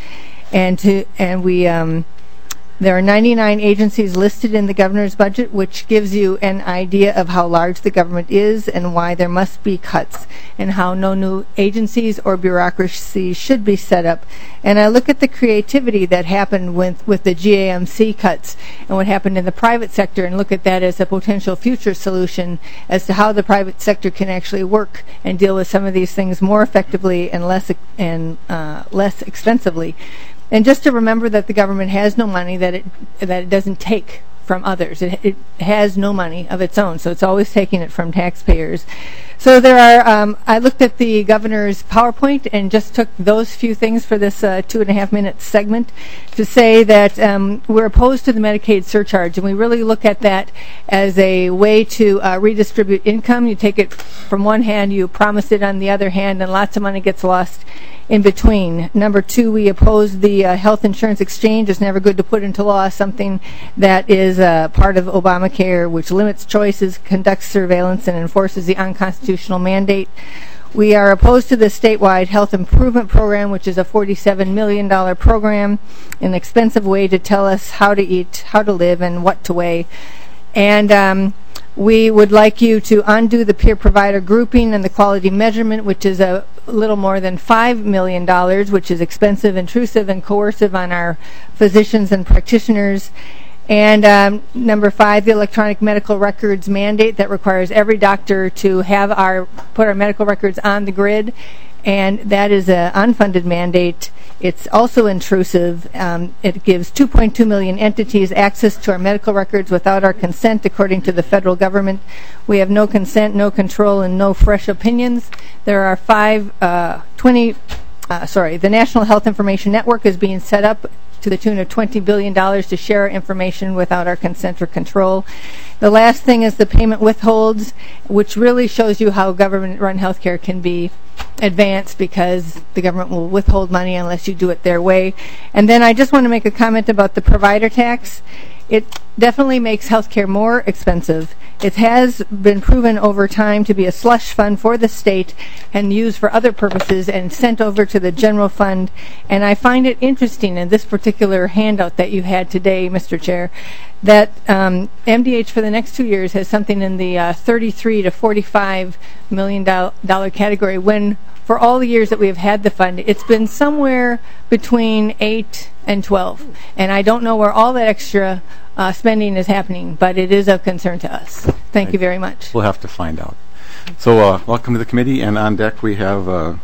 and to and we um, there are ninety-nine agencies listed in the governor's budget, which gives you an idea of how large the government is and why there must be cuts, and how no new agencies or bureaucracies should be set up. And I look at the creativity that happened with, with the G A M C cuts and what happened in the private sector, and look at that as a potential future solution as to how the private sector can actually work and deal with some of these things more effectively and less and uh, less expensively. And just to remember that the government has no money that it that it doesn't take from others. It, it has no money of its own, so it's always taking it from taxpayers. So there are. Um, I looked at the governor's PowerPoint and just took those few things for this uh, two and a half minute segment to say that um, we're opposed to the Medicaid surcharge, and we really look at that as a way to uh, redistribute income. You take it from one hand, you promise it on the other hand, and lots of money gets lost in between. Number two, we oppose the uh, health insurance exchange. It's never good to put into law something that is uh, part of Obamacare, which limits choices, conducts surveillance, and enforces the unconstitutional mandate. We are opposed to the statewide health improvement program, which is a forty-seven million dollars program, an expensive way to tell us how to eat, how to live, and what to weigh. And um, we would like you to undo the peer provider grouping and the quality measurement, which is a little more than five million dollars, which is expensive, intrusive, and coercive on our physicians and practitioners. And um, number five, the electronic medical records mandate that requires every doctor to have our put our medical records on the grid, and that is an unfunded mandate. It's also intrusive. Um, it gives two point two million entities access to our medical records without our consent, according to the federal government. We have no consent, no control, and no fresh opinions. There are five, uh, twenty, uh, sorry, the National Health Information Network is being set up to the tune of twenty billion dollars to share information without our consent or control. The last thing is the payment withholds, which really shows you how government-run healthcare can be advanced, because the government will withhold money unless you do it their way. And then I just want to make a comment about the provider tax. It definitely makes healthcare more expensive. It has been proven over time to be a slush fund for the state and used for other purposes and sent over to the general fund. And I find it interesting in this particular handout that you had today, Mister Chair, that um, M D H for the next two years has something in the uh, thirty-three to forty-five million dollar category, when for all the years that we have had the fund, it's been somewhere between eight and twelve. And I don't know where all that extra uh, spending is happening, but it is of concern to us. Thank you very much. We'll have to find out. So uh, welcome to the committee, and on deck we have uh,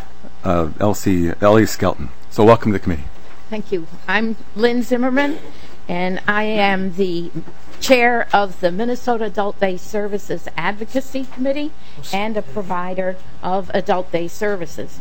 uh, Elsie, Ellie Skelton. So welcome to the committee. Thank you. I'm Lynn Zimmerman, and I am the chair of the Minnesota Adult Day Services Advocacy Committee and a provider of adult day services.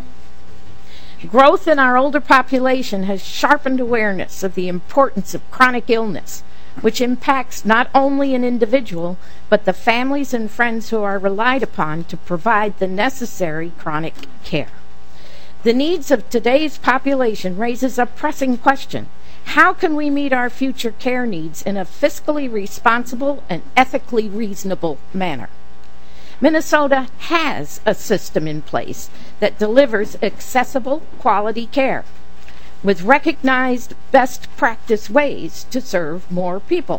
Growth in our older population has sharpened awareness of the importance of chronic illness, which impacts not only an individual, but the families and friends who are relied upon to provide the necessary chronic care. The needs of today's population raises a pressing question. How can we meet our future care needs in a fiscally responsible and ethically reasonable manner? Minnesota has a system in place that delivers accessible, quality care with recognized best practice ways to serve more people.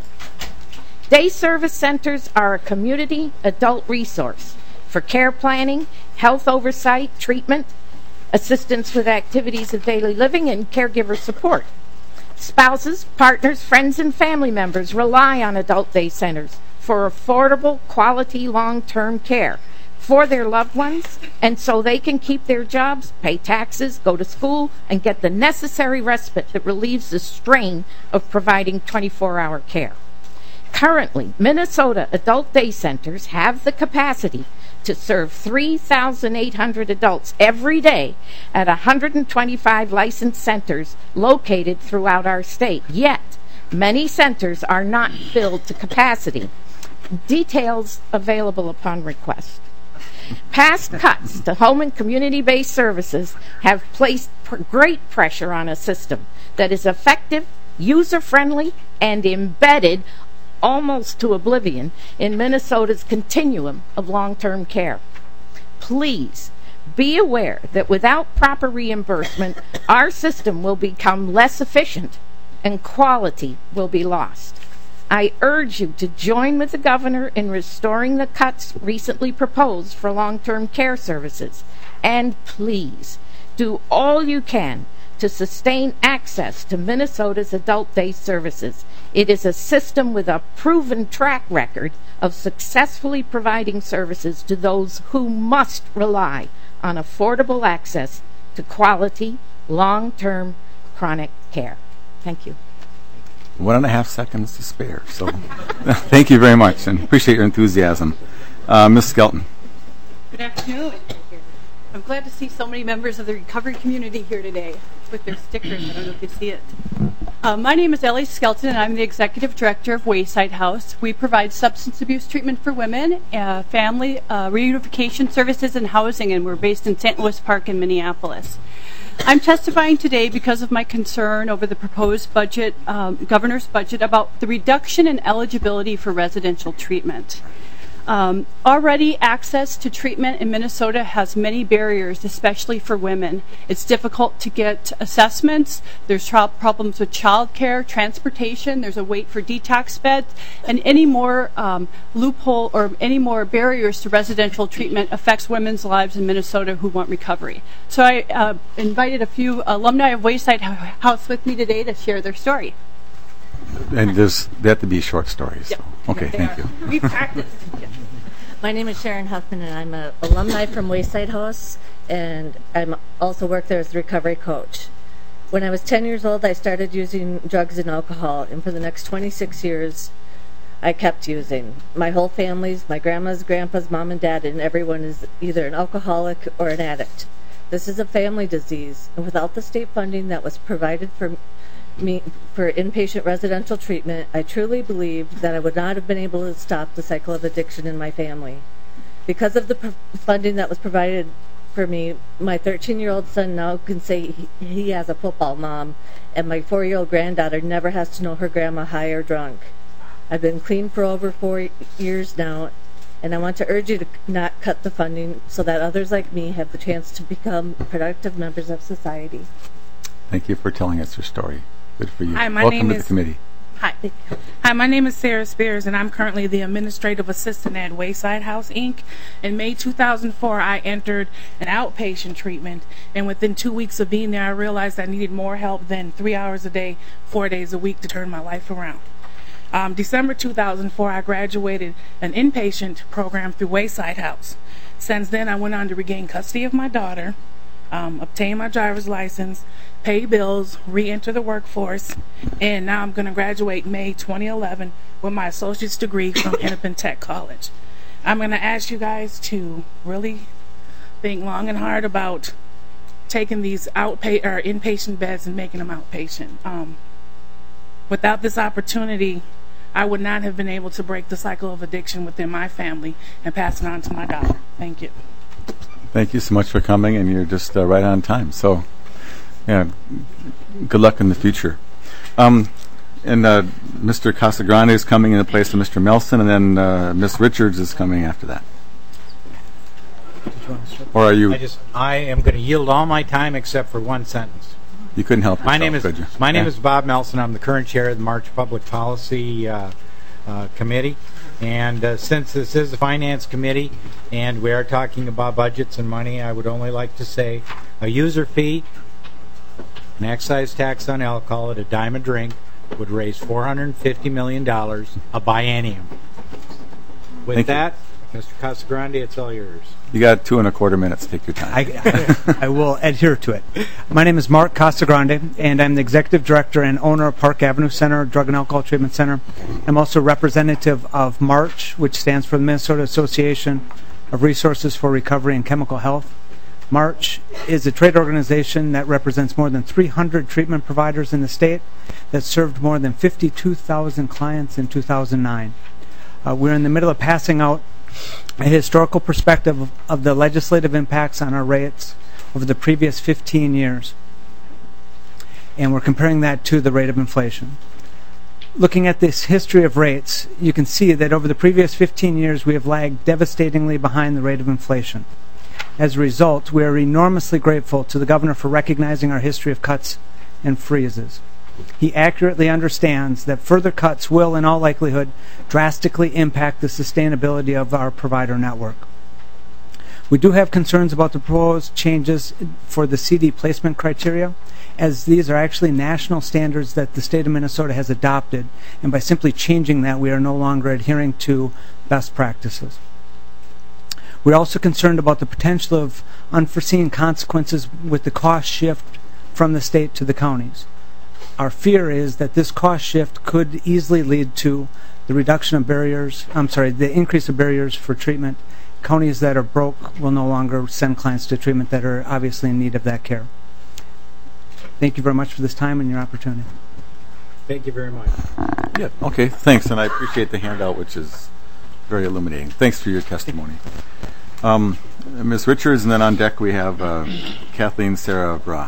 Day service centers are a community adult resource for care planning, health oversight, treatment, assistance with activities of daily living, and caregiver support. Spouses, partners, friends, and family members rely on adult day centers for affordable, quality, long-term care for their loved ones, and so they can keep their jobs, pay taxes, go to school, and get the necessary respite that relieves the strain of providing twenty-four hour care. Currently, Minnesota adult day centers have the capacity to serve three thousand eight hundred adults every day at one hundred twenty-five licensed centers located throughout our state. Yet, many centers are not filled to capacity. Details available upon request. Past cuts to home and community-based services have placed pr- great pressure on a system that is effective, user-friendly, and embedded almost to oblivion in Minnesota's continuum of long-term care. Please Be aware that without proper reimbursement, our system will become less efficient and quality will be lost. I urge you to join with the governor in restoring the cuts recently proposed for long-term care services. And please, do all you can to sustain access to Minnesota's adult day services. It is a system with a proven track record of successfully providing services to those who must rely on affordable access to quality, long-term chronic care. Thank you. One and a half seconds to spare. So thank you very much and appreciate your enthusiasm. Uh, Miz Skelton. Good afternoon. I'm glad to see so many members of the recovery community here today with their stickers. I don't know if you see it. Uh, my name is Ellie Skelton, and I'm the Executive Director of Wayside House. We provide substance abuse treatment for women, uh, family uh, reunification services, and housing, and we're based in Saint Louis Park in Minneapolis. I'm testifying today because of my concern over the proposed budget, um, governor's budget, about the reduction in eligibility for residential treatment. Um, already, access to treatment in Minnesota has many barriers, especially for women. It's difficult to get assessments. There's tra- problems with child care, transportation. There's a wait for detox beds, and any more um, loophole or any more barriers to residential treatment affects women's lives in Minnesota who want recovery. So I uh, invited a few alumni of Wayside House with me today to share their story. And there's, they have to be short stories. Yep. So. Okay, They thank are. you. We practiced. My name is Sharon Huffman, and I'm an alumni from Wayside House, and I also work there as a recovery coach. When I was ten years old, I started using drugs and alcohol, and for the next twenty-six years, I kept using. My whole family's, my grandma's, grandpa's, mom and dad, and everyone is either an alcoholic or an addict. This is a family disease, and without the state funding that was provided for me for inpatient residential treatment, I truly believed that I would not have been able to stop the cycle of addiction in my family. Because of the pr- funding that was provided for me, my thirteen-year-old son now can say he, he has a football mom, and my four-year-old granddaughter never has to know her grandma high or drunk. I've been clean for over four years now, and I want to urge you to not cut the funding so that others like me have the chance to become productive members of society. Thank you for telling us your story. Good for you. Hi, my Welcome name to is, the committee. Hi. Hi, my name is Sarah Spears, and I'm currently the administrative assistant at Wayside House, Incorporated. In May two thousand four, I entered an outpatient treatment, and within two weeks of being there, I realized I needed more help than three hours a day, four days a week to turn my life around. Um, December two thousand four, I graduated an inpatient program through Wayside House. Since then, I went on to regain custody of my daughter, um, obtain my driver's license, pay bills, re-enter the workforce, and now I'm going to graduate May twenty eleven with my associate's degree from Hennepin Tech College. I'm going to ask you guys to really think long and hard about taking these outpa- or inpatient beds and making them outpatient. Um, without this opportunity, I would not have been able to break the cycle of addiction within my family and pass it on to my daughter. Thank you. Thank you so much for coming, and you're just uh, right on time. So, yeah, good luck in the future. Um, and uh, Mister Casagrande is coming in the place of Mister Melson, and then uh, Miss Richards is coming after that. Or are you? I just I am going to yield all my time except for one sentence. You couldn't help yourself, my name is could you? My name Yeah. is Bob Melson. I'm the current chair of the March Public Policy uh, uh, Committee. And uh, since this is a finance committee and we are talking about budgets and money, I would only like to say a user fee, an excise tax on alcohol at a dime a drink would raise four hundred fifty million dollars a biennium. With Thank you. that, Mister Casagrande, it's all yours. You got two and a quarter minutes. Take your time. I, I will adhere to it. My name is Mark Casagrande, and I'm the Executive Director and owner of Park Avenue Center, Drug and Alcohol Treatment Center. I'm also representative of MARCH, which stands for the Minnesota Association of Resources for Recovery and Chemical Health. MARCH is a trade organization that represents more than three hundred treatment providers in the state that served more than fifty-two thousand clients in two thousand nine. Uh, we're in the middle of passing out a historical perspective of, of the legislative impacts on our rates over the previous fifteen years. And we're comparing that to the rate of inflation. Looking at this history of rates, you can see that over the previous fifteen years we have lagged devastatingly behind the rate of inflation. As a result, we are enormously grateful to the governor for recognizing our history of cuts and freezes. He accurately understands that further cuts will, in all likelihood, drastically impact the sustainability of our provider network. We do have concerns about the proposed changes for the C D placement criteria, as these are actually national standards that the state of Minnesota has adopted, and by simply changing that, we are no longer adhering to best practices. We're also concerned about the potential of unforeseen consequences with the cost shift from the state to the counties. Our fear is that this cost shift could easily lead to the reduction of barriers, I'm sorry, the increase of barriers for treatment. Counties that are broke will no longer send clients to treatment that are obviously in need of that care. Thank you very much for this time and your opportunity. Thank you very much. Yeah, okay, thanks, and I appreciate the handout, which is very illuminating. Thanks for your testimony. Um, Miz Richards, and then on deck we have uh, Kathleen Sarah Bra.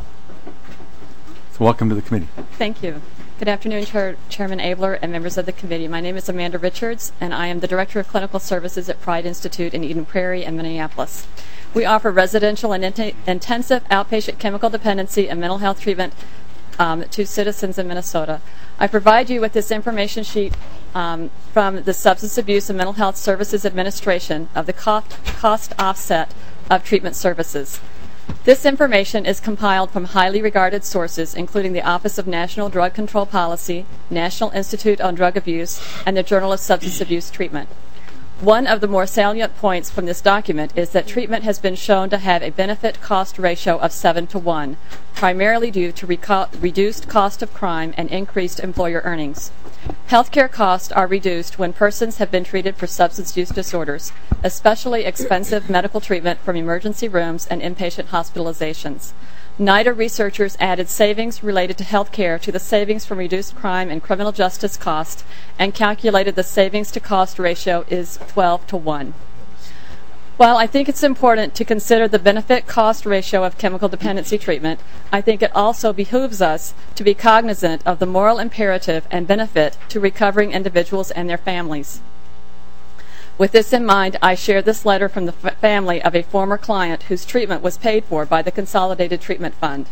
So welcome to the committee. Thank you. Good afternoon, Chair, Chairman Abler and members of the committee. My name is Amanda Richards, and I am the Director of Clinical Services at Pride Institute in Eden Prairie and Minneapolis. We offer residential and int- intensive outpatient chemical dependency and mental health treatment um, to citizens in Minnesota. I provide you with this information sheet um, from the Substance Abuse and Mental Health Services Administration of the cost, cost offset of treatment services. This information is compiled from highly regarded sources, including the Office of National Drug Control Policy, National Institute on Drug Abuse, and the Journal of Substance Abuse Treatment. One of the more salient points from this document is that treatment has been shown to have a benefit-cost ratio of seven to one, primarily due to reco- reduced cost of crime and increased employer earnings. Healthcare costs are reduced when persons have been treated for substance use disorders, especially expensive medical treatment from emergency rooms and inpatient hospitalizations. NIDA researchers added savings related to health care to the savings from reduced crime and criminal justice costs and calculated the savings to cost ratio is twelve to one. While I think it's important to consider the benefit-cost ratio of chemical dependency treatment, I think it also behooves us to be cognizant of the moral imperative and benefit to recovering individuals and their families. With this in mind, I share this letter from the f- family of a former client whose treatment was paid for by the Consolidated Treatment Fund.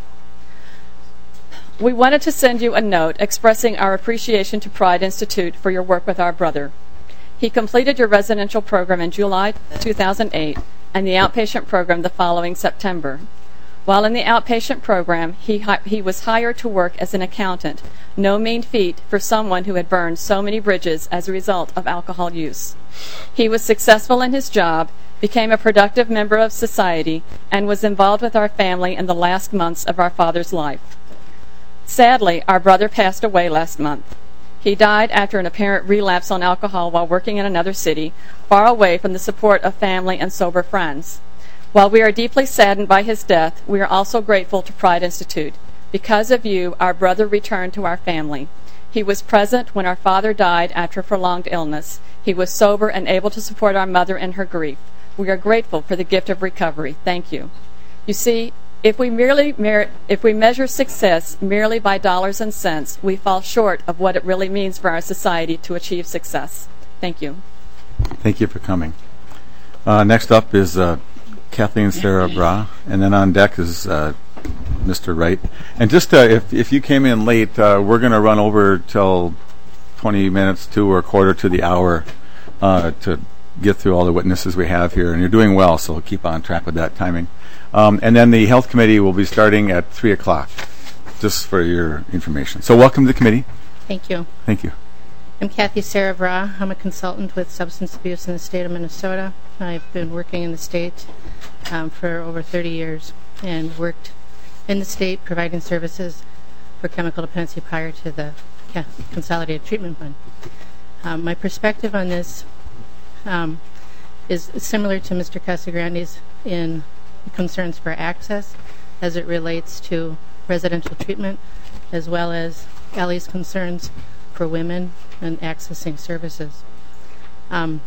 We wanted to send you a note expressing our appreciation to Pride Institute for your work with our brother. He completed your residential program in July two thousand eight and the outpatient program the following September. While in the outpatient program, he, hi- he was hired to work as an accountant, no mean feat for someone who had burned so many bridges as a result of alcohol use. He was successful in his job, became a productive member of society, and was involved with our family in the last months of our father's life. Sadly, our brother passed away last month. He died after an apparent relapse on alcohol while working in another city, far away from the support of family and sober friends. While we are deeply saddened by his death, we are also grateful to Pride Institute. Because of you, our brother returned to our family. He was present when our father died after prolonged illness. He was sober and able to support our mother in her grief. We are grateful for the gift of recovery. Thank you. You see, if we merely mer- if we measure success merely by dollars and cents, we fall short of what it really means for our society to achieve success. Thank you. Thank you for coming. Uh, next up is uh, Kathleen Sarah Bra, and then on deck is uh, Mister Wright. And just uh, if if you came in late, uh, we're going to run over till twenty minutes to or a quarter to the hour uh, to get through all the witnesses we have here. And you're doing well, so keep on track with that timing. Um, and then the Health Committee will be starting at three o'clock, just for your information. So welcome to the committee. Thank you. Thank you. I'm Kathy Sarah Bra. I'm a consultant with substance abuse in the state of Minnesota. I've been working in the state um, for over thirty years and worked in the state providing services for chemical dependency prior to the Consolidated Treatment Fund. Um, my perspective on this um, is similar to Mister Casagrande's in concerns for access as it relates to residential treatment, as well as Ellie's concerns for women and accessing services. Um,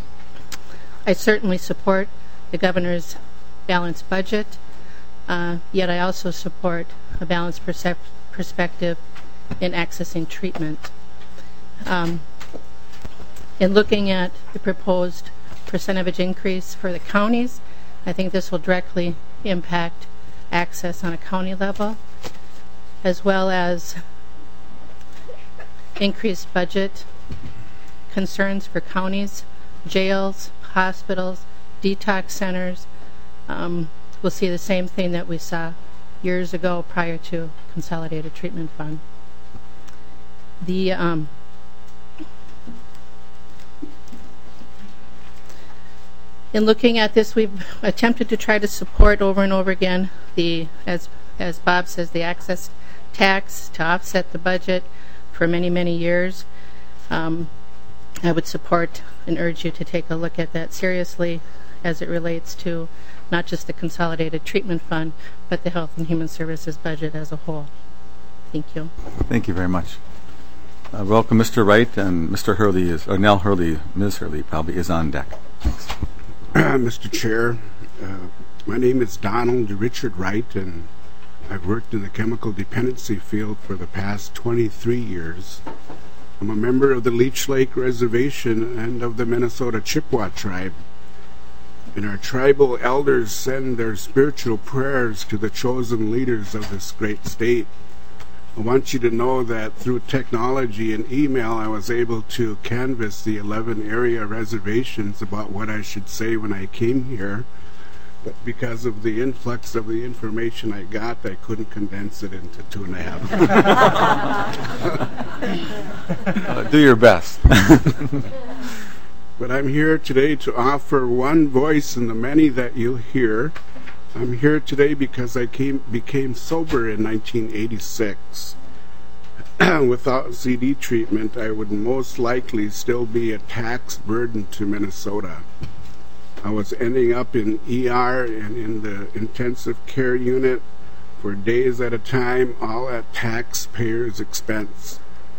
I certainly support the governor's balanced budget, uh, yet I also support a balanced percep- perspective in accessing treatment. Um, in looking at the proposed percentage increase for the counties, I think this will directly impact access on a county level, as well as increased budget concerns for counties, jails, hospitals, detox centers. Um, we'll see the same thing that we saw years ago prior to Consolidated Treatment Fund. The um, in looking at this, we've attempted to try to support over and over again the, as as Bob says, the access tax to offset the budget for many, many years. Um, I would support and urge you to take a look at that seriously as it relates to not just the Consolidated Treatment Fund, but the Health and Human Services budget as a whole. Thank you. Thank you very much. Uh, welcome, Mister Wright, and Mister Hurley is, or Nell Hurley, Miz Hurley probably is on deck. Thanks. Mister Chair, uh, my name is Donald Richard Wright, and I've worked in the chemical dependency field for the past twenty-three years. I'm a member of the Leech Lake Reservation and of the Minnesota Chippewa tribe. And our tribal elders send their spiritual prayers to the chosen leaders of this great state. I want you to know that through technology and email, I was able to canvass the eleven area reservations about what I should say when I came here. But because of the influx of the information I got, I couldn't condense it into two and a half. uh, do your best. But I'm here today to offer one voice in the many that you'll hear. I'm here today because I came, became sober in nineteen eighty-six. Without C D treatment, I would most likely still be a tax burden to Minnesota. I was ending up in E R and in the intensive care unit for days at a time, all at taxpayers' expense.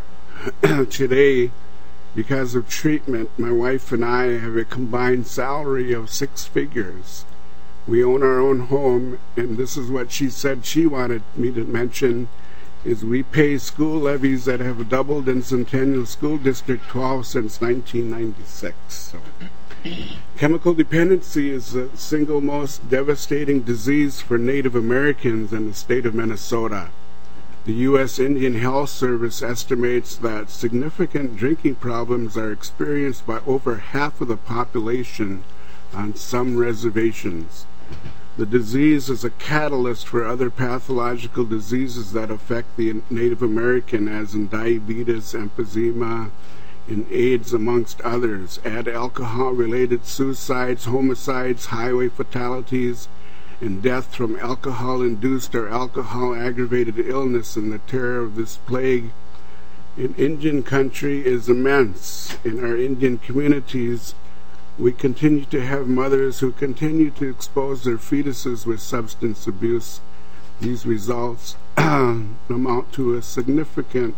Today, because of treatment, my wife and I have a combined salary of six figures. We own our own home, and this is what she said she wanted me to mention, is we pay school levies that have doubled in Centennial School District twelve since nineteen ninety-six. So, chemical dependency is the single most devastating disease for Native Americans in the state of Minnesota. The U S Indian Health Service estimates that significant drinking problems are experienced by over half of the population on some reservations. The disease is a catalyst for other pathological diseases that affect the Native American, as in diabetes, emphysema, and AIDS, amongst others. Add alcohol-related suicides, homicides, highway fatalities, and death from alcohol-induced or alcohol-aggravated illness, and the terror of this plague in Indian country is immense. In our Indian communities, we continue to have mothers who continue to expose their fetuses with substance abuse. These results amount to a significant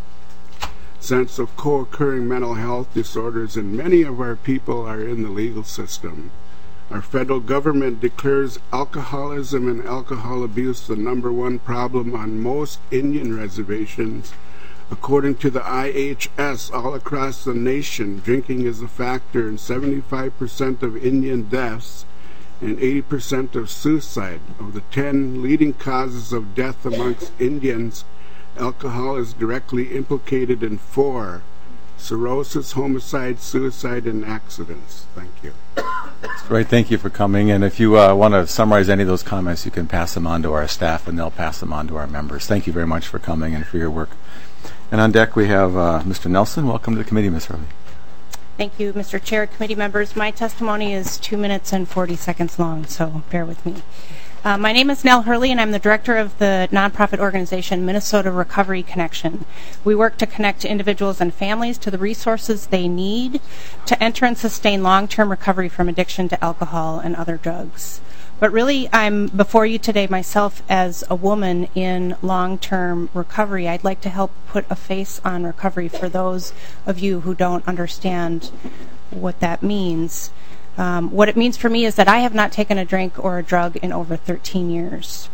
sense of co-occurring mental health disorders, and many of our people are in the legal system. Our federal government declares alcoholism and alcohol abuse the number one problem on most Indian reservations. According to the I H S, all across the nation, drinking is a factor in seventy-five percent of Indian deaths and eighty percent of suicide. Of the ten leading causes of death amongst Indians, alcohol is directly implicated in four: cirrhosis, homicide, suicide, and accidents. Thank you. Right, thank you for coming. And if you uh, want to summarize any of those comments, you can pass them on to our staff, and they'll pass them on to our members. Thank you very much for coming and for your work. And on deck we have uh, Mister Nelson. Welcome to the committee, Miz Hurley. Thank you, Mister Chair, committee members. My testimony is two minutes and forty seconds long, so bear with me. Uh, my name is Nell Hurley, and I'm the director of the nonprofit organization Minnesota Recovery Connection. We work to connect individuals and families to the resources they need to enter and sustain long-term recovery from addiction to alcohol and other drugs. But really, I'm before you today myself as a woman in long-term recovery. I'd like to help put a face on recovery for those of you who don't understand what that means. Um, what it means for me is that I have not taken a drink or a drug in over thirteen years.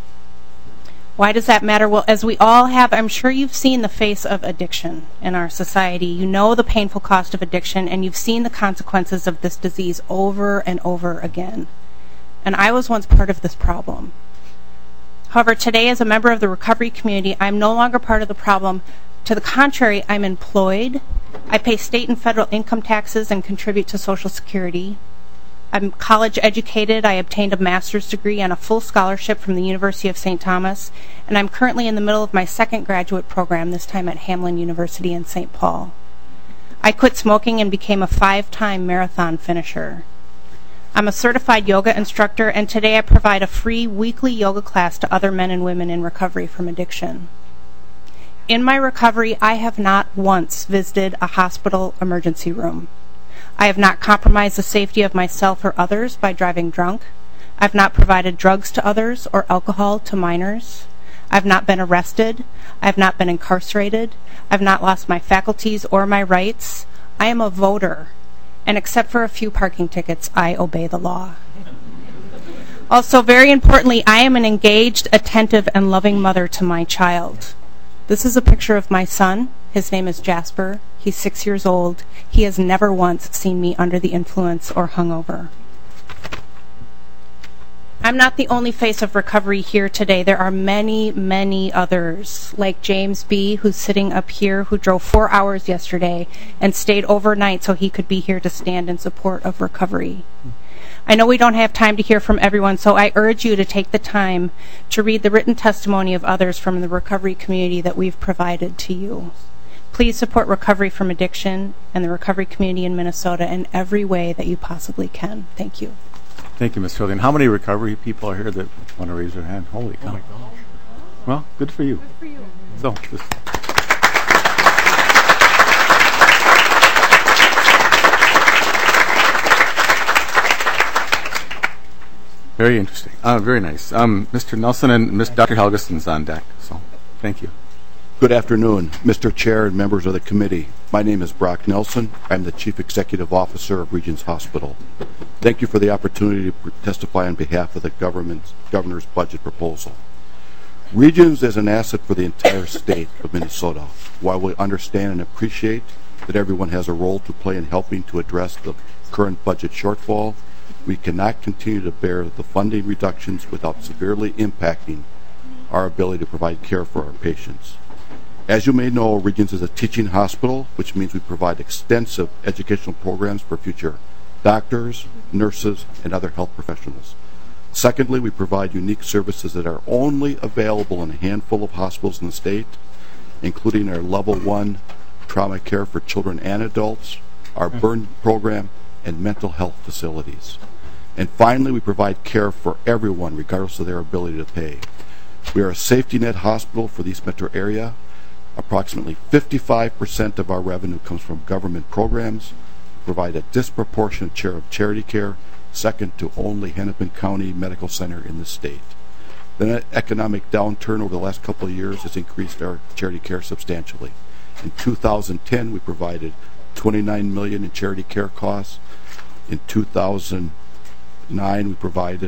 Why does that matter? Well, as we all have, I'm sure you've seen the face of addiction in our society. You know the painful cost of addiction, and you've seen the consequences of this disease over and over again. and I was once part of this problem. However, today as a member of the recovery community, I'm no longer part of the problem. To the contrary, I'm employed. I pay state and federal income taxes and contribute to Social Security. I'm college educated. I obtained a master's degree and a full scholarship from the University of Saint Thomas, and I'm currently in the middle of my second graduate program, this time at Hamline University in Saint Paul. I quit smoking and became a five-time marathon finisher. I'm a certified yoga instructor, and today I provide a free weekly yoga class to other men and women in recovery from addiction. In my recovery, I have not once visited a hospital emergency room. I have not compromised the safety of myself or others by driving drunk. I've not provided drugs to others or alcohol to minors. I've not been arrested. I've not been incarcerated. I've not lost my faculties or my rights. I am a voter, and except for a few parking tickets, I obey the law. Also, very importantly, I am an engaged, attentive, and loving mother to my child. This is a picture of my son. His name is Jasper. He's six years old. He has never once seen me under the influence or hungover. I'm not the only face of recovery here today. There are many, many others, like James B., who's sitting up here, who drove four hours yesterday and stayed overnight so he could be here to stand in support of recovery. I know we don't have time to hear from everyone, so I urge you to take the time to read the written testimony of others from the recovery community that we've provided to you. Please support recovery from addiction and the recovery community in Minnesota in every way that you possibly can. Thank you. Thank you, Miz Trillian. How many recovery people are here that want to raise their hand? Holy cow. Oh my gosh. Well, good for you. Good for you. So, just very interesting. Uh, very nice. Um, Mister Nelson and Miss Doctor Helgeson's on deck. So, thank you. Good afternoon, Mister Chair and members of the committee. My name is Brock Nelson. I'm the Chief Executive Officer of Regions Hospital. Thank you for the opportunity to testify on behalf of the government's, governor's budget proposal. Regions is an asset for the entire state of Minnesota. While we understand and appreciate that everyone has a role to play in helping to address the current budget shortfall, we cannot continue to bear the funding reductions without severely impacting our ability to provide care for our patients. As you may know, Regions is a teaching hospital, which means we provide extensive educational programs for future doctors, nurses, and other health professionals. Secondly, we provide unique services that are only available in a handful of hospitals in the state, including our level one trauma care for children and adults, our burn program, and mental health facilities. And finally, we provide care for everyone, regardless of their ability to pay. We are a safety net hospital for the East Metro area. Approximately fifty-five percent of our revenue comes from government programs, provide a disproportionate share of charity care, second to only Hennepin County Medical Center in the state. The economic downturn over the last couple of years has increased our charity care substantially. In two thousand ten, we provided twenty-nine million dollars in charity care costs. In two thousand nine, we provided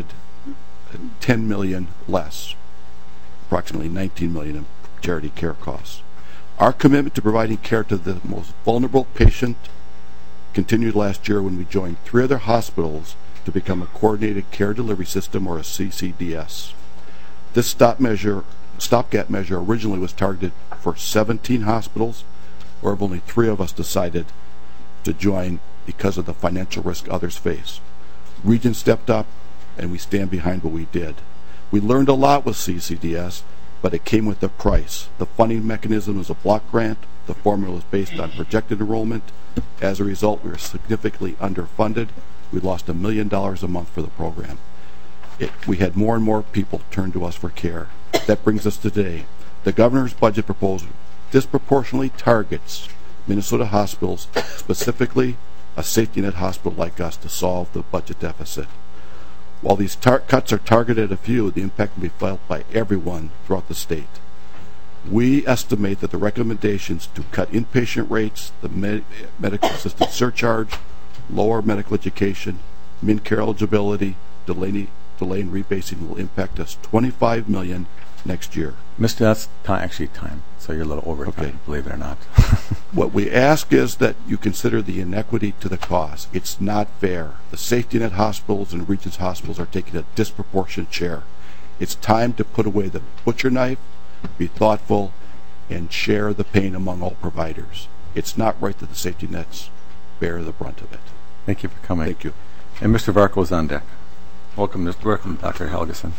ten million dollars less, approximately nineteen million dollars in charity care costs. Our commitment to providing care to the most vulnerable patient continued last year when we joined three other hospitals to become a coordinated care delivery system, or a C C D S. This stop measure, stopgap measure originally was targeted for seventeen hospitals, where only three of us decided to join because of the financial risk others face. Regions stepped up, and we stand behind what we did. We learned a lot with C C D S, but it came with a price. The funding mechanism is a block grant. The formula is based on projected enrollment. As a result, we were significantly underfunded. We lost a million dollars a month for the program. It, we had more and more people turn to us for care. That brings us to today. The governor's budget proposal disproportionately targets Minnesota hospitals, specifically a safety net hospital like us, to solve the budget deficit. While these tar cuts are targeted at a few, the impact will be felt by everyone throughout the state. We estimate that the recommendations to cut inpatient rates, the med medical assistance surcharge, lower medical education, min care eligibility, delay, delay in rebasing will impact us twenty-five million next year. Mister That's time, actually time, so you're a little over Okay. time, believe it or not. What we ask is that you consider the inequity to the cost. It's not fair. The safety net hospitals and Regions hospitals are taking a disproportionate share. It's time to put away the butcher knife, be thoughtful, and share the pain among all providers. It's not right that the safety nets bear the brunt of it. Thank you for coming. Thank you. And Mister Varco is on deck. Welcome, Mister Welcome, Doctor Helgeson.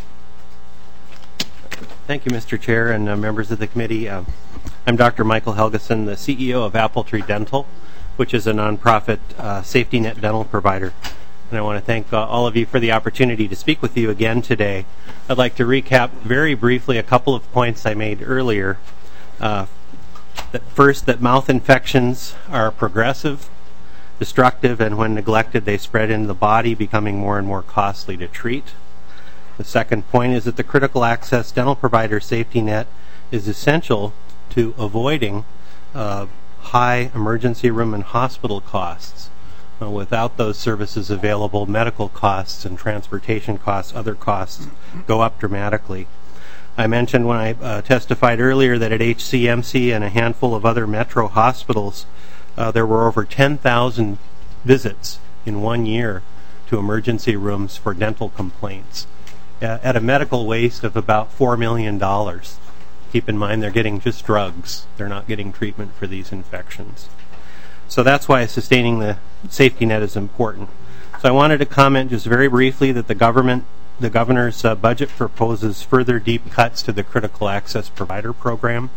Thank you, Mister Chair and uh, members of the committee. Uh, I'm Doctor Michael Helgeson, the C E O of Apple Tree Dental, which is a nonprofit uh, safety net dental provider. And I want to thank uh, all of you for the opportunity to speak with you again today. I'd like to recap very briefly a couple of points I made earlier. Uh, that first, that mouth infections are progressive, destructive, and when neglected, they spread into the body, becoming more and more costly to treat. The second point is that the critical access dental provider safety net is essential to avoiding uh, high emergency room and hospital costs. Uh, without those services available, medical costs and transportation costs, other costs, go up dramatically. I mentioned when I uh, testified earlier that at H C M C and a handful of other metro hospitals, uh, there were over ten thousand visits in one year to emergency rooms for dental complaints, uh, at a medical waste of about four million dollars. Keep in mind they're getting just drugs. They're not getting treatment for these infections. So that's why sustaining the safety net is important. So I wanted to comment just very briefly that the government, the governor's uh, budget proposes further deep cuts to the critical access provider program.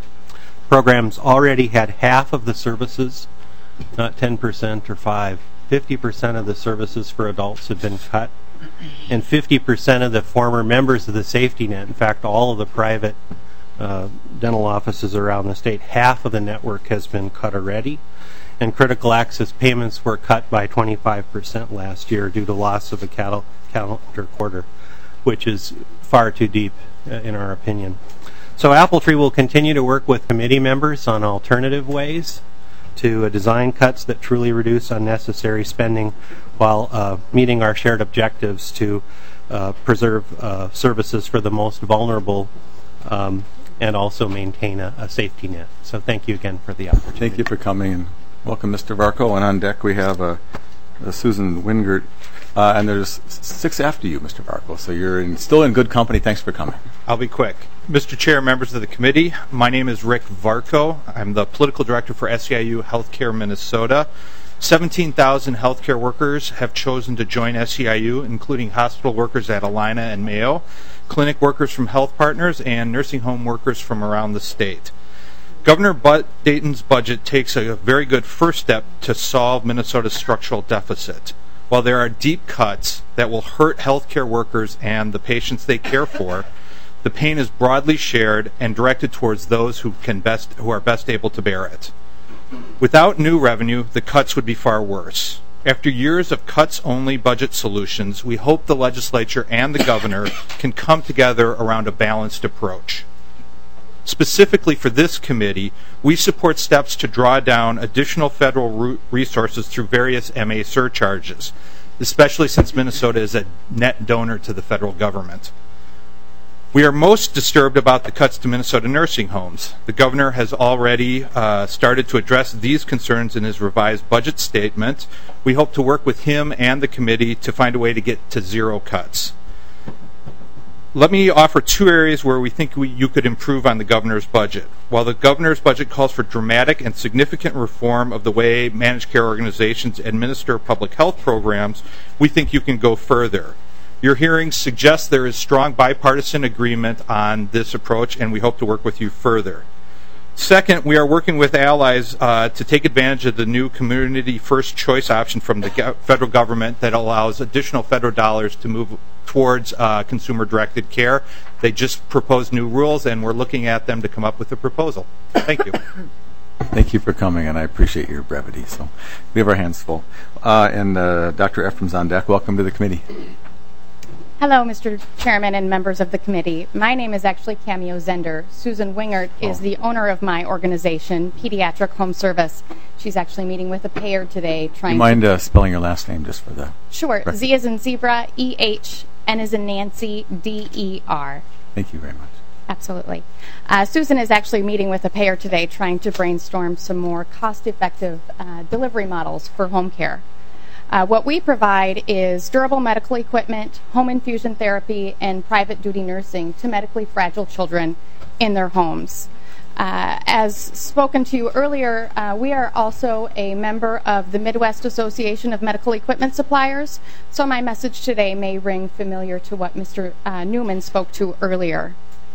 Programs already had half of the services, not ten percent or five. fifty percent of the services for adults have been cut, and fifty percent of the former members of the safety net, in fact, all of the private uh, dental offices around the state, half of the network has been cut already. And critical access payments were cut by twenty-five percent last year due to loss of a cal- calendar quarter, which is far too deep, uh, in our opinion. So Apple Tree will continue to work with committee members on alternative ways to uh, design cuts that truly reduce unnecessary spending while uh, meeting our shared objectives to uh, preserve uh, services for the most vulnerable um, and also maintain a, a safety net. So thank you again for the opportunity. Thank you for coming. And welcome, Mister Varco. And on deck we have uh, uh, Susan Wingert. Uh, and there's six after you, Mister Varco. So you're in, still in good company. Thanks for coming. I'll be quick. Mister Chair, members of the committee, my name is Rick Varco. I'm the political director for S E I U Healthcare Minnesota. seventeen thousand healthcare workers have chosen to join S E I U, including hospital workers at Allina and Mayo, clinic workers from Health Partners, and nursing home workers from around the state. Governor Bud Dayton's budget takes a very good first step to solve Minnesota's structural deficit. While there are deep cuts that will hurt healthcare workers and the patients they care for, the pain is broadly shared and directed towards those who can best, who are best able to bear it. Without new revenue, the cuts would be far worse. After years of cuts-only budget solutions, we hope the legislature and the governor can come together around a balanced approach. Specifically for this committee, we support steps to draw down additional federal resources through various M A surcharges, especially since Minnesota is a net donor to the federal government. We are most disturbed about the cuts to Minnesota nursing homes. The governor has already uh, started to address these concerns in his revised budget statement. We hope to work with him and the committee to find a way to get to zero cuts. Let me offer two areas where we think we, you could improve on the governor's budget. While the governor's budget calls for dramatic and significant reform of the way managed care organizations administer public health programs, we think you can go further. Your hearings suggest there is strong bipartisan agreement on this approach, and we hope to work with you further. Second, we are working with allies uh, to take advantage of the new community first choice option from the go- federal government that allows additional federal dollars to move towards uh, consumer-directed care. They just proposed new rules, and we're looking at them to come up with a proposal. Thank you. Thank you for coming, and I appreciate your brevity. So we have our hands full. Uh, and uh, Doctor Ephraim's on deck. Welcome to the committee. Hello, Mister Chairman and members of the committee. My name is actually Cameo Zender. Susan Wingert is oh. the owner of my organization, Pediatric Home Service. She's actually meeting with a payer today. Trying Do you mind to uh, spelling your last name just for the... Sure. record? Z as in zebra, E H, N as in Nancy, D E R. Thank you very much. Absolutely. Uh, Susan is actually meeting with a payer today trying to brainstorm some more cost-effective uh, delivery models for home care. Uh, what we provide is durable medical equipment, home infusion therapy, and private duty nursing to medically fragile children in their homes. Uh, as spoken to you earlier, uh, we are also a member of the Midwest Association of Medical Equipment Suppliers, so my message today may ring familiar to what Mister Uh, Newman spoke to earlier.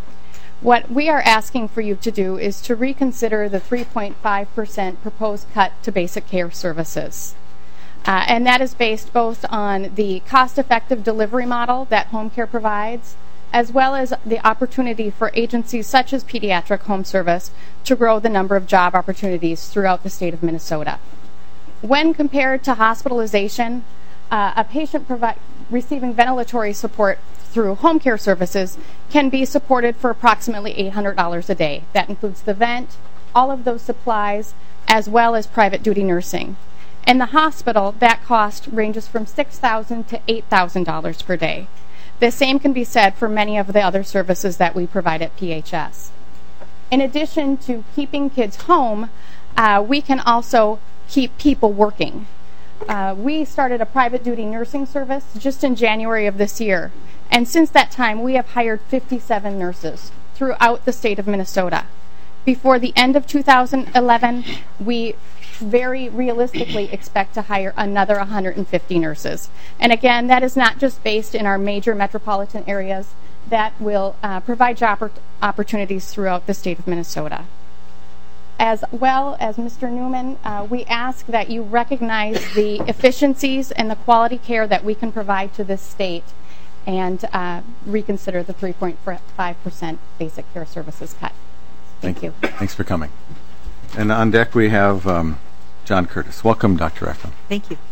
What we are asking for you to do is to reconsider the three point five percent proposed cut to basic care services. Uh, and that is based both on the cost-effective delivery model that home care provides, as well as the opportunity for agencies such as Pediatric Home Service to grow the number of job opportunities throughout the state of Minnesota. When compared to hospitalization, uh, a patient provi- receiving ventilatory support through home care services can be supported for approximately eight hundred dollars a day. That includes the vent, all of those supplies, as well as private duty nursing. In the hospital, that cost ranges from six thousand dollars to eight thousand dollars per day. The same can be said for many of the other services that we provide at P H S. In addition to keeping kids home, uh, we can also keep people working. Uh, we started a private duty nursing service just in January of this year. And since that time, we have hired fifty-seven nurses throughout the state of Minnesota. Before the end of two thousand eleven, we very realistically expect to hire another one hundred fifty nurses. And again, that is not just based in our major metropolitan areas. That will uh, provide job opportunities throughout the state of Minnesota. As well as Mister Newman, uh, we ask that you recognize the efficiencies and the quality care that we can provide to this state and uh, reconsider the three point five percent basic care services cut. Thank, Thank you. Thanks for coming. And on deck we have um, John Curtis. Welcome, Doctor Ephraim. Thank you.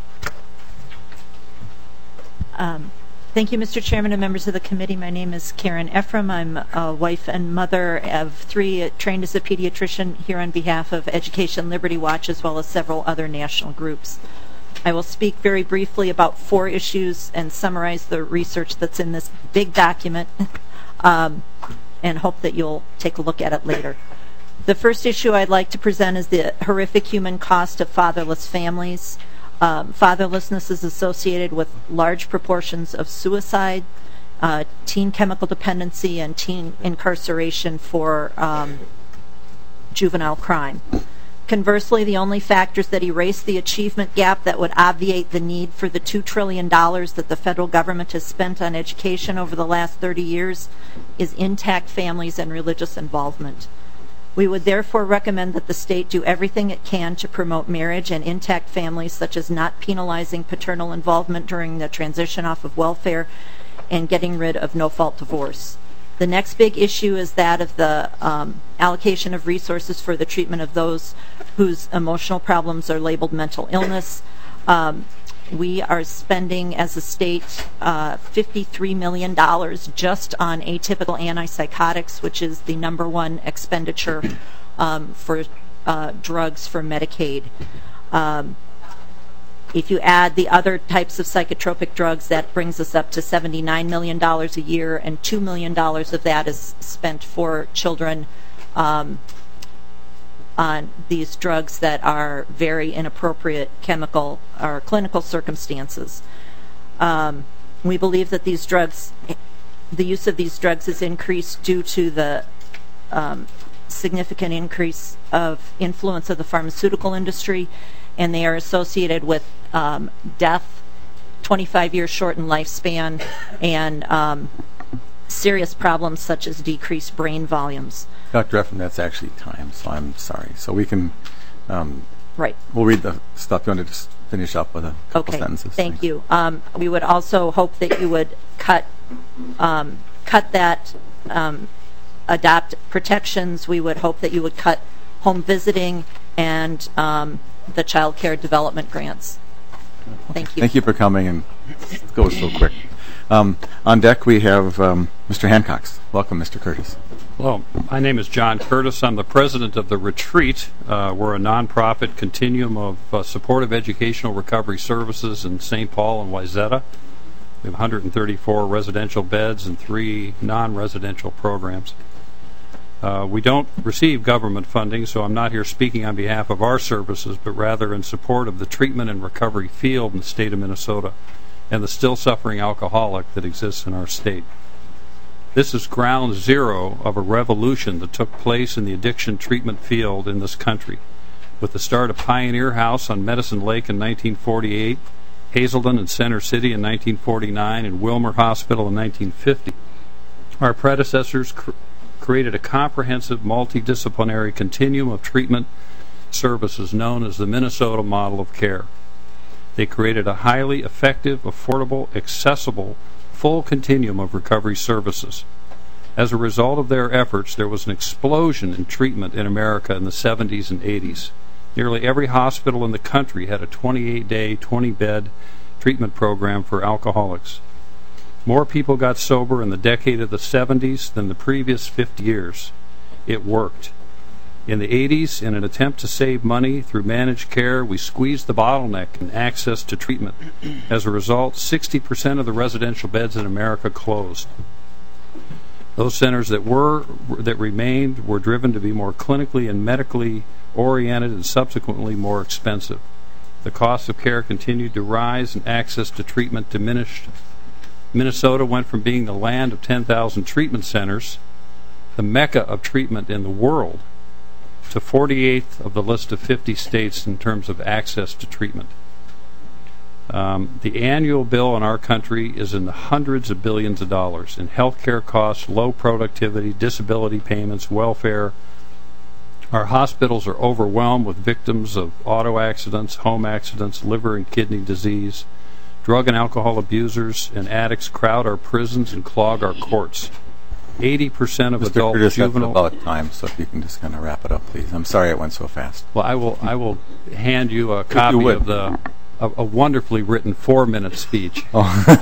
Um, thank you, Mister Chairman and members of the committee. My name is Karen Ephraim. I'm a wife and mother of three, uh, trained as a pediatrician here on behalf of Education Liberty Watch, as well as several other national groups. I will speak very briefly about four issues and summarize the research that's in this big document um, and hope that you'll take a look at it later. The first issue I'd like to present is the horrific human cost of fatherless families. Um, fatherlessness is associated with large proportions of suicide, uh, teen chemical dependency, and teen incarceration for um, juvenile crime. Conversely, the only factors that erase the achievement gap that would obviate the need for the two trillion dollars that the federal government has spent on education over the last thirty years is intact families and religious involvement. We would therefore recommend that the state do everything it can to promote marriage and intact families, such as not penalizing paternal involvement during the transition off of welfare and getting rid of no-fault divorce. The next big issue is that of the um, allocation of resources for the treatment of those whose emotional problems are labeled mental illness. Um, we are spending as a state uh, fifty-three million dollars just on atypical antipsychotics, which is the number one expenditure um, for uh, drugs for Medicaid. Um, If you add the other types of psychotropic drugs, that brings us up to seventy-nine million dollars a year, and two million dollars of that is spent for children um, on these drugs that are very inappropriate chemical or clinical circumstances. Um, we believe that these drugs, the use of these drugs is increased due to the um, significant increase of influence of the pharmaceutical industry, and they are associated with um, death, twenty-five years shortened lifespan, and um, serious problems such as decreased brain volumes. Doctor Ephraim, that's actually time, so I'm sorry. So we can, um, right. We'll read the stuff. You want to just finish up with a couple okay. sentences? Thank Thanks. you. Um, we would also hope that you would cut um, cut that, um, adopt protections. We would hope that you would cut home visiting and um, the child care development grants. Thank you. Thank you for coming, and it goes so quick. Um, on deck we have um, Mister Hancox. Welcome, Mister Curtis. Hello, my name is John Curtis. I'm the president of The Retreat. Uh, we're a nonprofit continuum of uh, supportive educational recovery services in Saint Paul and Wayzata. We have one hundred thirty-four residential beds and three non-residential programs. Uh, we don't receive government funding, so I'm not here speaking on behalf of our services, but rather in support of the treatment and recovery field in the state of Minnesota and the still suffering alcoholic that exists in our state. This is ground zero of a revolution that took place in the addiction treatment field in this country, with the start of Pioneer House on Medicine Lake in nineteen forty-eight, Hazelden and Center City in nineteen forty-nine, and Wilmer Hospital in nineteen fifty. Our predecessors cr- created a comprehensive multidisciplinary continuum of treatment services known as the Minnesota Model of Care. They created a highly effective, affordable, accessible, full continuum of recovery services. As a result of their efforts, there was an explosion in treatment in America in the seventies and eighties. Nearly every hospital in the country had a twenty-eight day, twenty bed treatment program for alcoholics. More people got sober in the decade of the seventies than the previous fifty years. It worked. In the eighties, in an attempt to save money through managed care, we squeezed the bottleneck in access to treatment. As a result, sixty percent of the residential beds in America closed. Those centers that were that remained were driven to be more clinically and medically oriented and subsequently more expensive. The cost of care continued to rise and access to treatment diminished. Minnesota went from being the land of ten thousand treatment centers, the mecca of treatment in the world, to forty-eighth of the list of fifty states in terms of access to treatment. Um, the annual bill in our country is in the hundreds of billions of dollars in health care costs, low productivity, disability payments, welfare. Our hospitals are overwhelmed with victims of auto accidents, home accidents, liver and kidney disease. Drug and alcohol abusers and addicts crowd our prisons and clog our courts. eighty percent of Mister adult Curtis, juvenile... that's about time, so if you can just kind of wrap it up, please. I'm sorry it went so fast. Well, I will I will hand you a copy you of the a, a wonderfully written four-minute speech. Oh.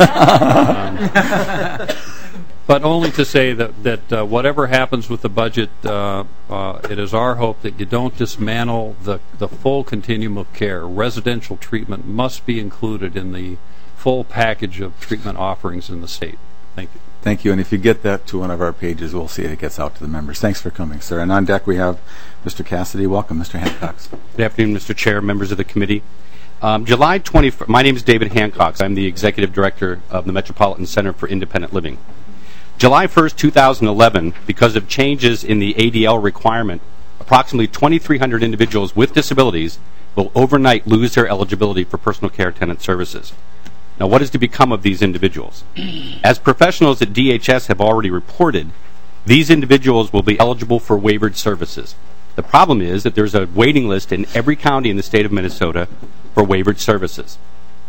um, but only to say that, that uh, whatever happens with the budget, uh, uh, it is our hope that you don't dismantle the, the full continuum of care. Residential treatment must be included in the full package of treatment offerings in the state. Thank you. Thank you. And if you get that to one of our pages, we'll see it gets out to the members. Thanks for coming, sir. And on deck we have Mister Cassidy. Welcome, Mister Hancock. Good afternoon, Mister Chair, members of the committee. Um, July twentieth, my name is David Hancock. I'm the Executive Director of the Metropolitan Center for Independent Living. July first, two thousand eleven, because of changes in the A D L requirement, approximately twenty-three hundred individuals with disabilities will overnight lose their eligibility for personal care tenant services. Now, what is to become of these individuals? As professionals at D H S have already reported, these individuals will be eligible for waivered services. The problem is that there's a waiting list in every county in the state of Minnesota for waivered services.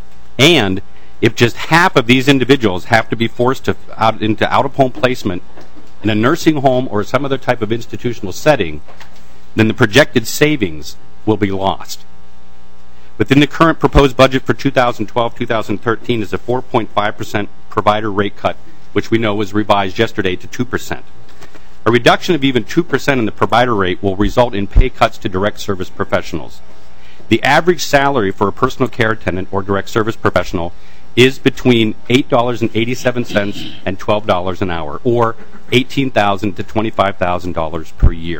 And if just half of these individuals have to be forced to out, into out-of-home placement in a nursing home or some other type of institutional setting, then the projected savings will be lost. Within the current proposed budget for two thousand twelve to two thousand thirteen is a four point five percent provider rate cut, which we know was revised yesterday to two percent. A reduction of even two percent in the provider rate will result in pay cuts to direct service professionals. The average salary for a personal care attendant or direct service professional is between eight dollars and eighty-seven cents and twelve dollars an hour, or eighteen thousand dollars to twenty-five thousand dollars per year.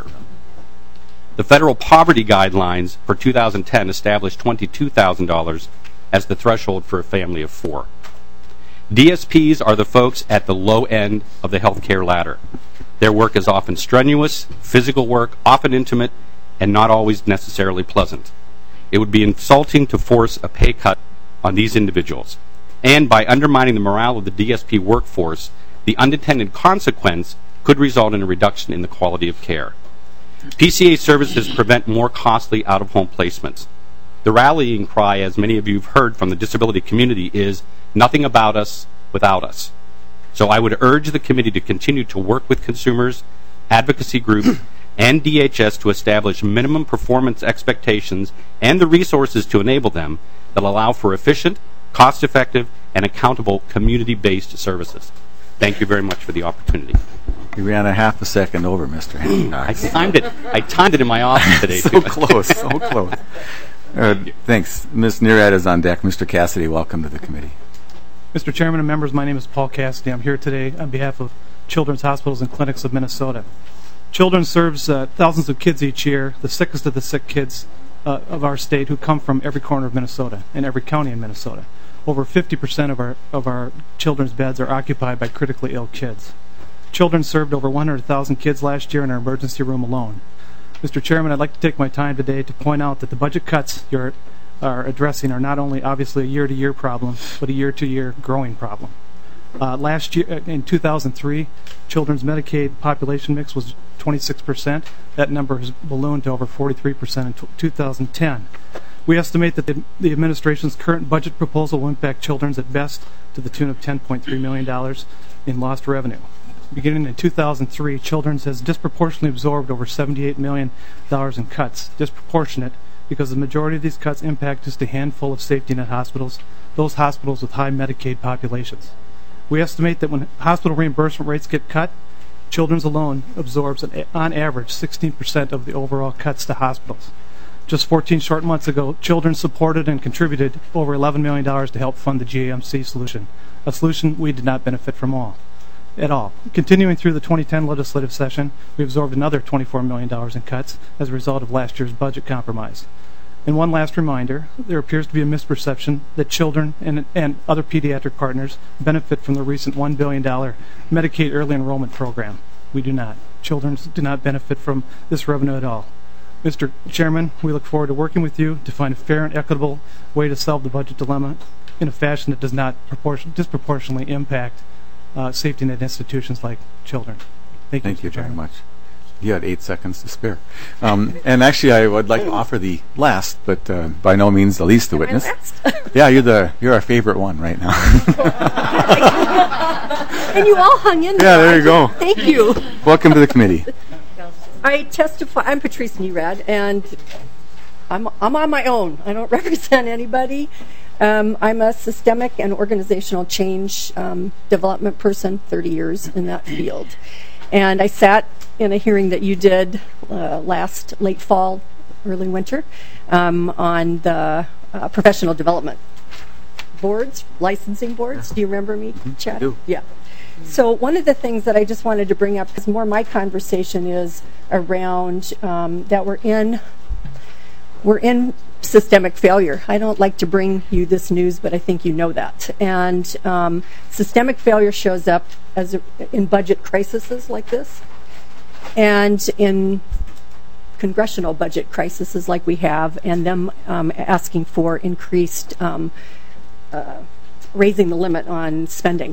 The federal poverty guidelines for two thousand ten established twenty-two thousand dollars as the threshold for a family of four. D S Ps are the folks at the low end of the health care ladder. Their work is often strenuous, physical work, often intimate, and not always necessarily pleasant. It would be insulting to force a pay cut on these individuals. And by undermining the morale of the D S P workforce, the unintended consequence could result in a reduction in the quality of care. P C A services prevent more costly out-of-home placements. The rallying cry, as many of you have heard from the disability community, is nothing about us without us. So I would urge the committee to continue to work with consumers, advocacy groups, and D H S to establish minimum performance expectations and the resources to enable them that allow for efficient, cost-effective, and accountable community-based services. Thank you very much for the opportunity. You ran a half a second over, Mister Hancock. I timed it. I timed it in my office today. So close, so close. Uh, thanks. Miz Neerad is on deck. Mister Cassidy, welcome to the committee. Mister Chairman and members, my name is Paul Cassidy. I'm here today on behalf of Children's Hospitals and Clinics of Minnesota. Children serves uh, thousands of kids each year, the sickest of the sick kids uh, of our state, who come from every corner of Minnesota and every county in Minnesota. Over fifty percent of our of our children's beds are occupied by critically ill kids. Children served over one hundred thousand kids last year in our emergency room alone. Mister Chairman, I'd like to take my time today to point out that the budget cuts you're are addressing are not only obviously a year-to-year problem, but a year-to-year growing problem. Uh, last year, in two thousand three, children's Medicaid population mix was twenty-six percent. That number has ballooned to over forty-three percent in two thousand ten. We estimate that the, the administration's current budget proposal will impact children's at best to the tune of ten point three million dollars in lost revenue. Beginning in two thousand three, Children's has disproportionately absorbed over seventy-eight million dollars in cuts, disproportionate because the majority of these cuts impact just a handful of safety net hospitals, those hospitals with high Medicaid populations. We estimate that when hospital reimbursement rates get cut, Children's alone absorbs, an, on average, sixteen percent of the overall cuts to hospitals. Just fourteen short months ago, Children's supported and contributed over eleven million dollars to help fund the G A M C solution, a solution we did not benefit from all. At all. Continuing through the twenty ten legislative session, we absorbed another twenty-four million dollars in cuts as a result of last year's budget compromise. And one last reminder, there appears to be a misperception that children and, and other pediatric partners benefit from the recent one billion dollars Medicaid early enrollment program. We do not. Children do not benefit from this revenue at all. Mister Chairman, we look forward to working with you to find a fair and equitable way to solve the budget dilemma in a fashion that does not proportion, disproportionately impact Uh, safety net institutions like children. Thank you, Thank you very much. You had eight seconds to spare. Um, and actually, I would like to offer the last, but uh, by no means the least, the witness. Yeah, you're the you're our favorite one right now. And you all hung in there. Yeah, there you go. Thank you. Welcome to the committee. I testify. I'm Patrice Nerad, and I'm I'm on my own. I don't represent anybody. Um, I'm a systemic and organizational change um, development person, thirty years in that field. And I sat in a hearing that you did uh, last late fall, early winter, um, on the uh, professional development boards, licensing boards. Do you remember me chatting? I do. Yeah. So one of the things that I just wanted to bring up, because more my conversation is around um, that we're in, we're in systemic failure. I don't like to bring you this news, but I think you know that. And um, systemic failure shows up as a, in budget crises like this, and in congressional budget crises like we have, and them um, asking for increased um, uh, raising the limit on spending.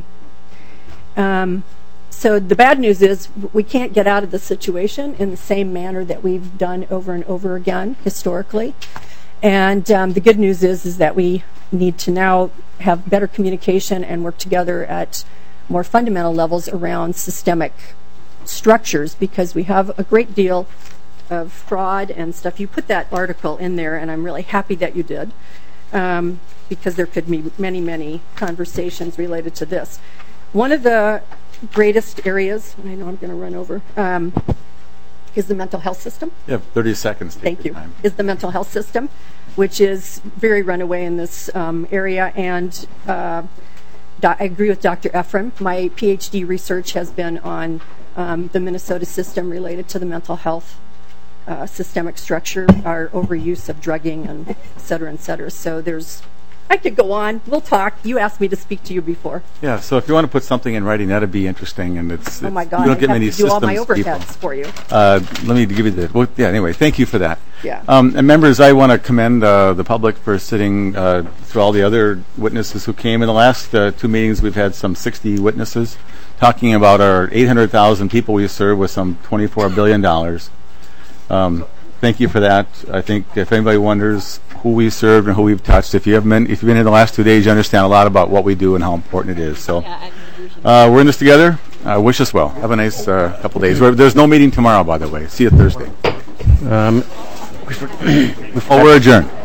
Um, so the bad news is we can't get out of the situation in the same manner that we've done over and over again historically. And um, the good news is is that we need to now have better communication and work together at more fundamental levels around systemic structures, because we have a great deal of fraud and stuff. You put that article in there, and I'm really happy that you did, um, because there could be many, many conversations related to this. One of the greatest areas, and I know I'm going to run over, um, is the mental health system. You have thirty seconds. Take Thank you. Time. Is the mental health system, which is very runaway in this um, area. And uh, I agree with Doctor Ephraim. My PhD research has been on um, the Minnesota system related to the mental health uh, systemic structure, our overuse of drugging, and et cetera, et cetera. So there's, I could go on. We'll talk. You asked me to speak to you before. Yeah, so if you want to put something in writing, that'd be interesting. And it's, Oh my it's- God! you don't get I many have to do all my systems people. overheads for you. Uh, let me give you the. Well, yeah. Anyway, thank you for that. Yeah. Um, and members, I want to commend uh, the public for sitting uh, through all the other witnesses who came in the last uh, two meetings. We've had some sixty witnesses talking about our eight hundred thousand people we serve with some twenty-four billion dollars. Um, thank you for that. I think if anybody wonders who we served and who we've touched, if you have been, if you've been here the last two days, you understand a lot about what we do and how important it is. So uh, we're in this together. Uh, wish us well. Have a nice uh, couple days. There's no meeting tomorrow, by the way. See you Thursday. Um, oh, we're adjourned.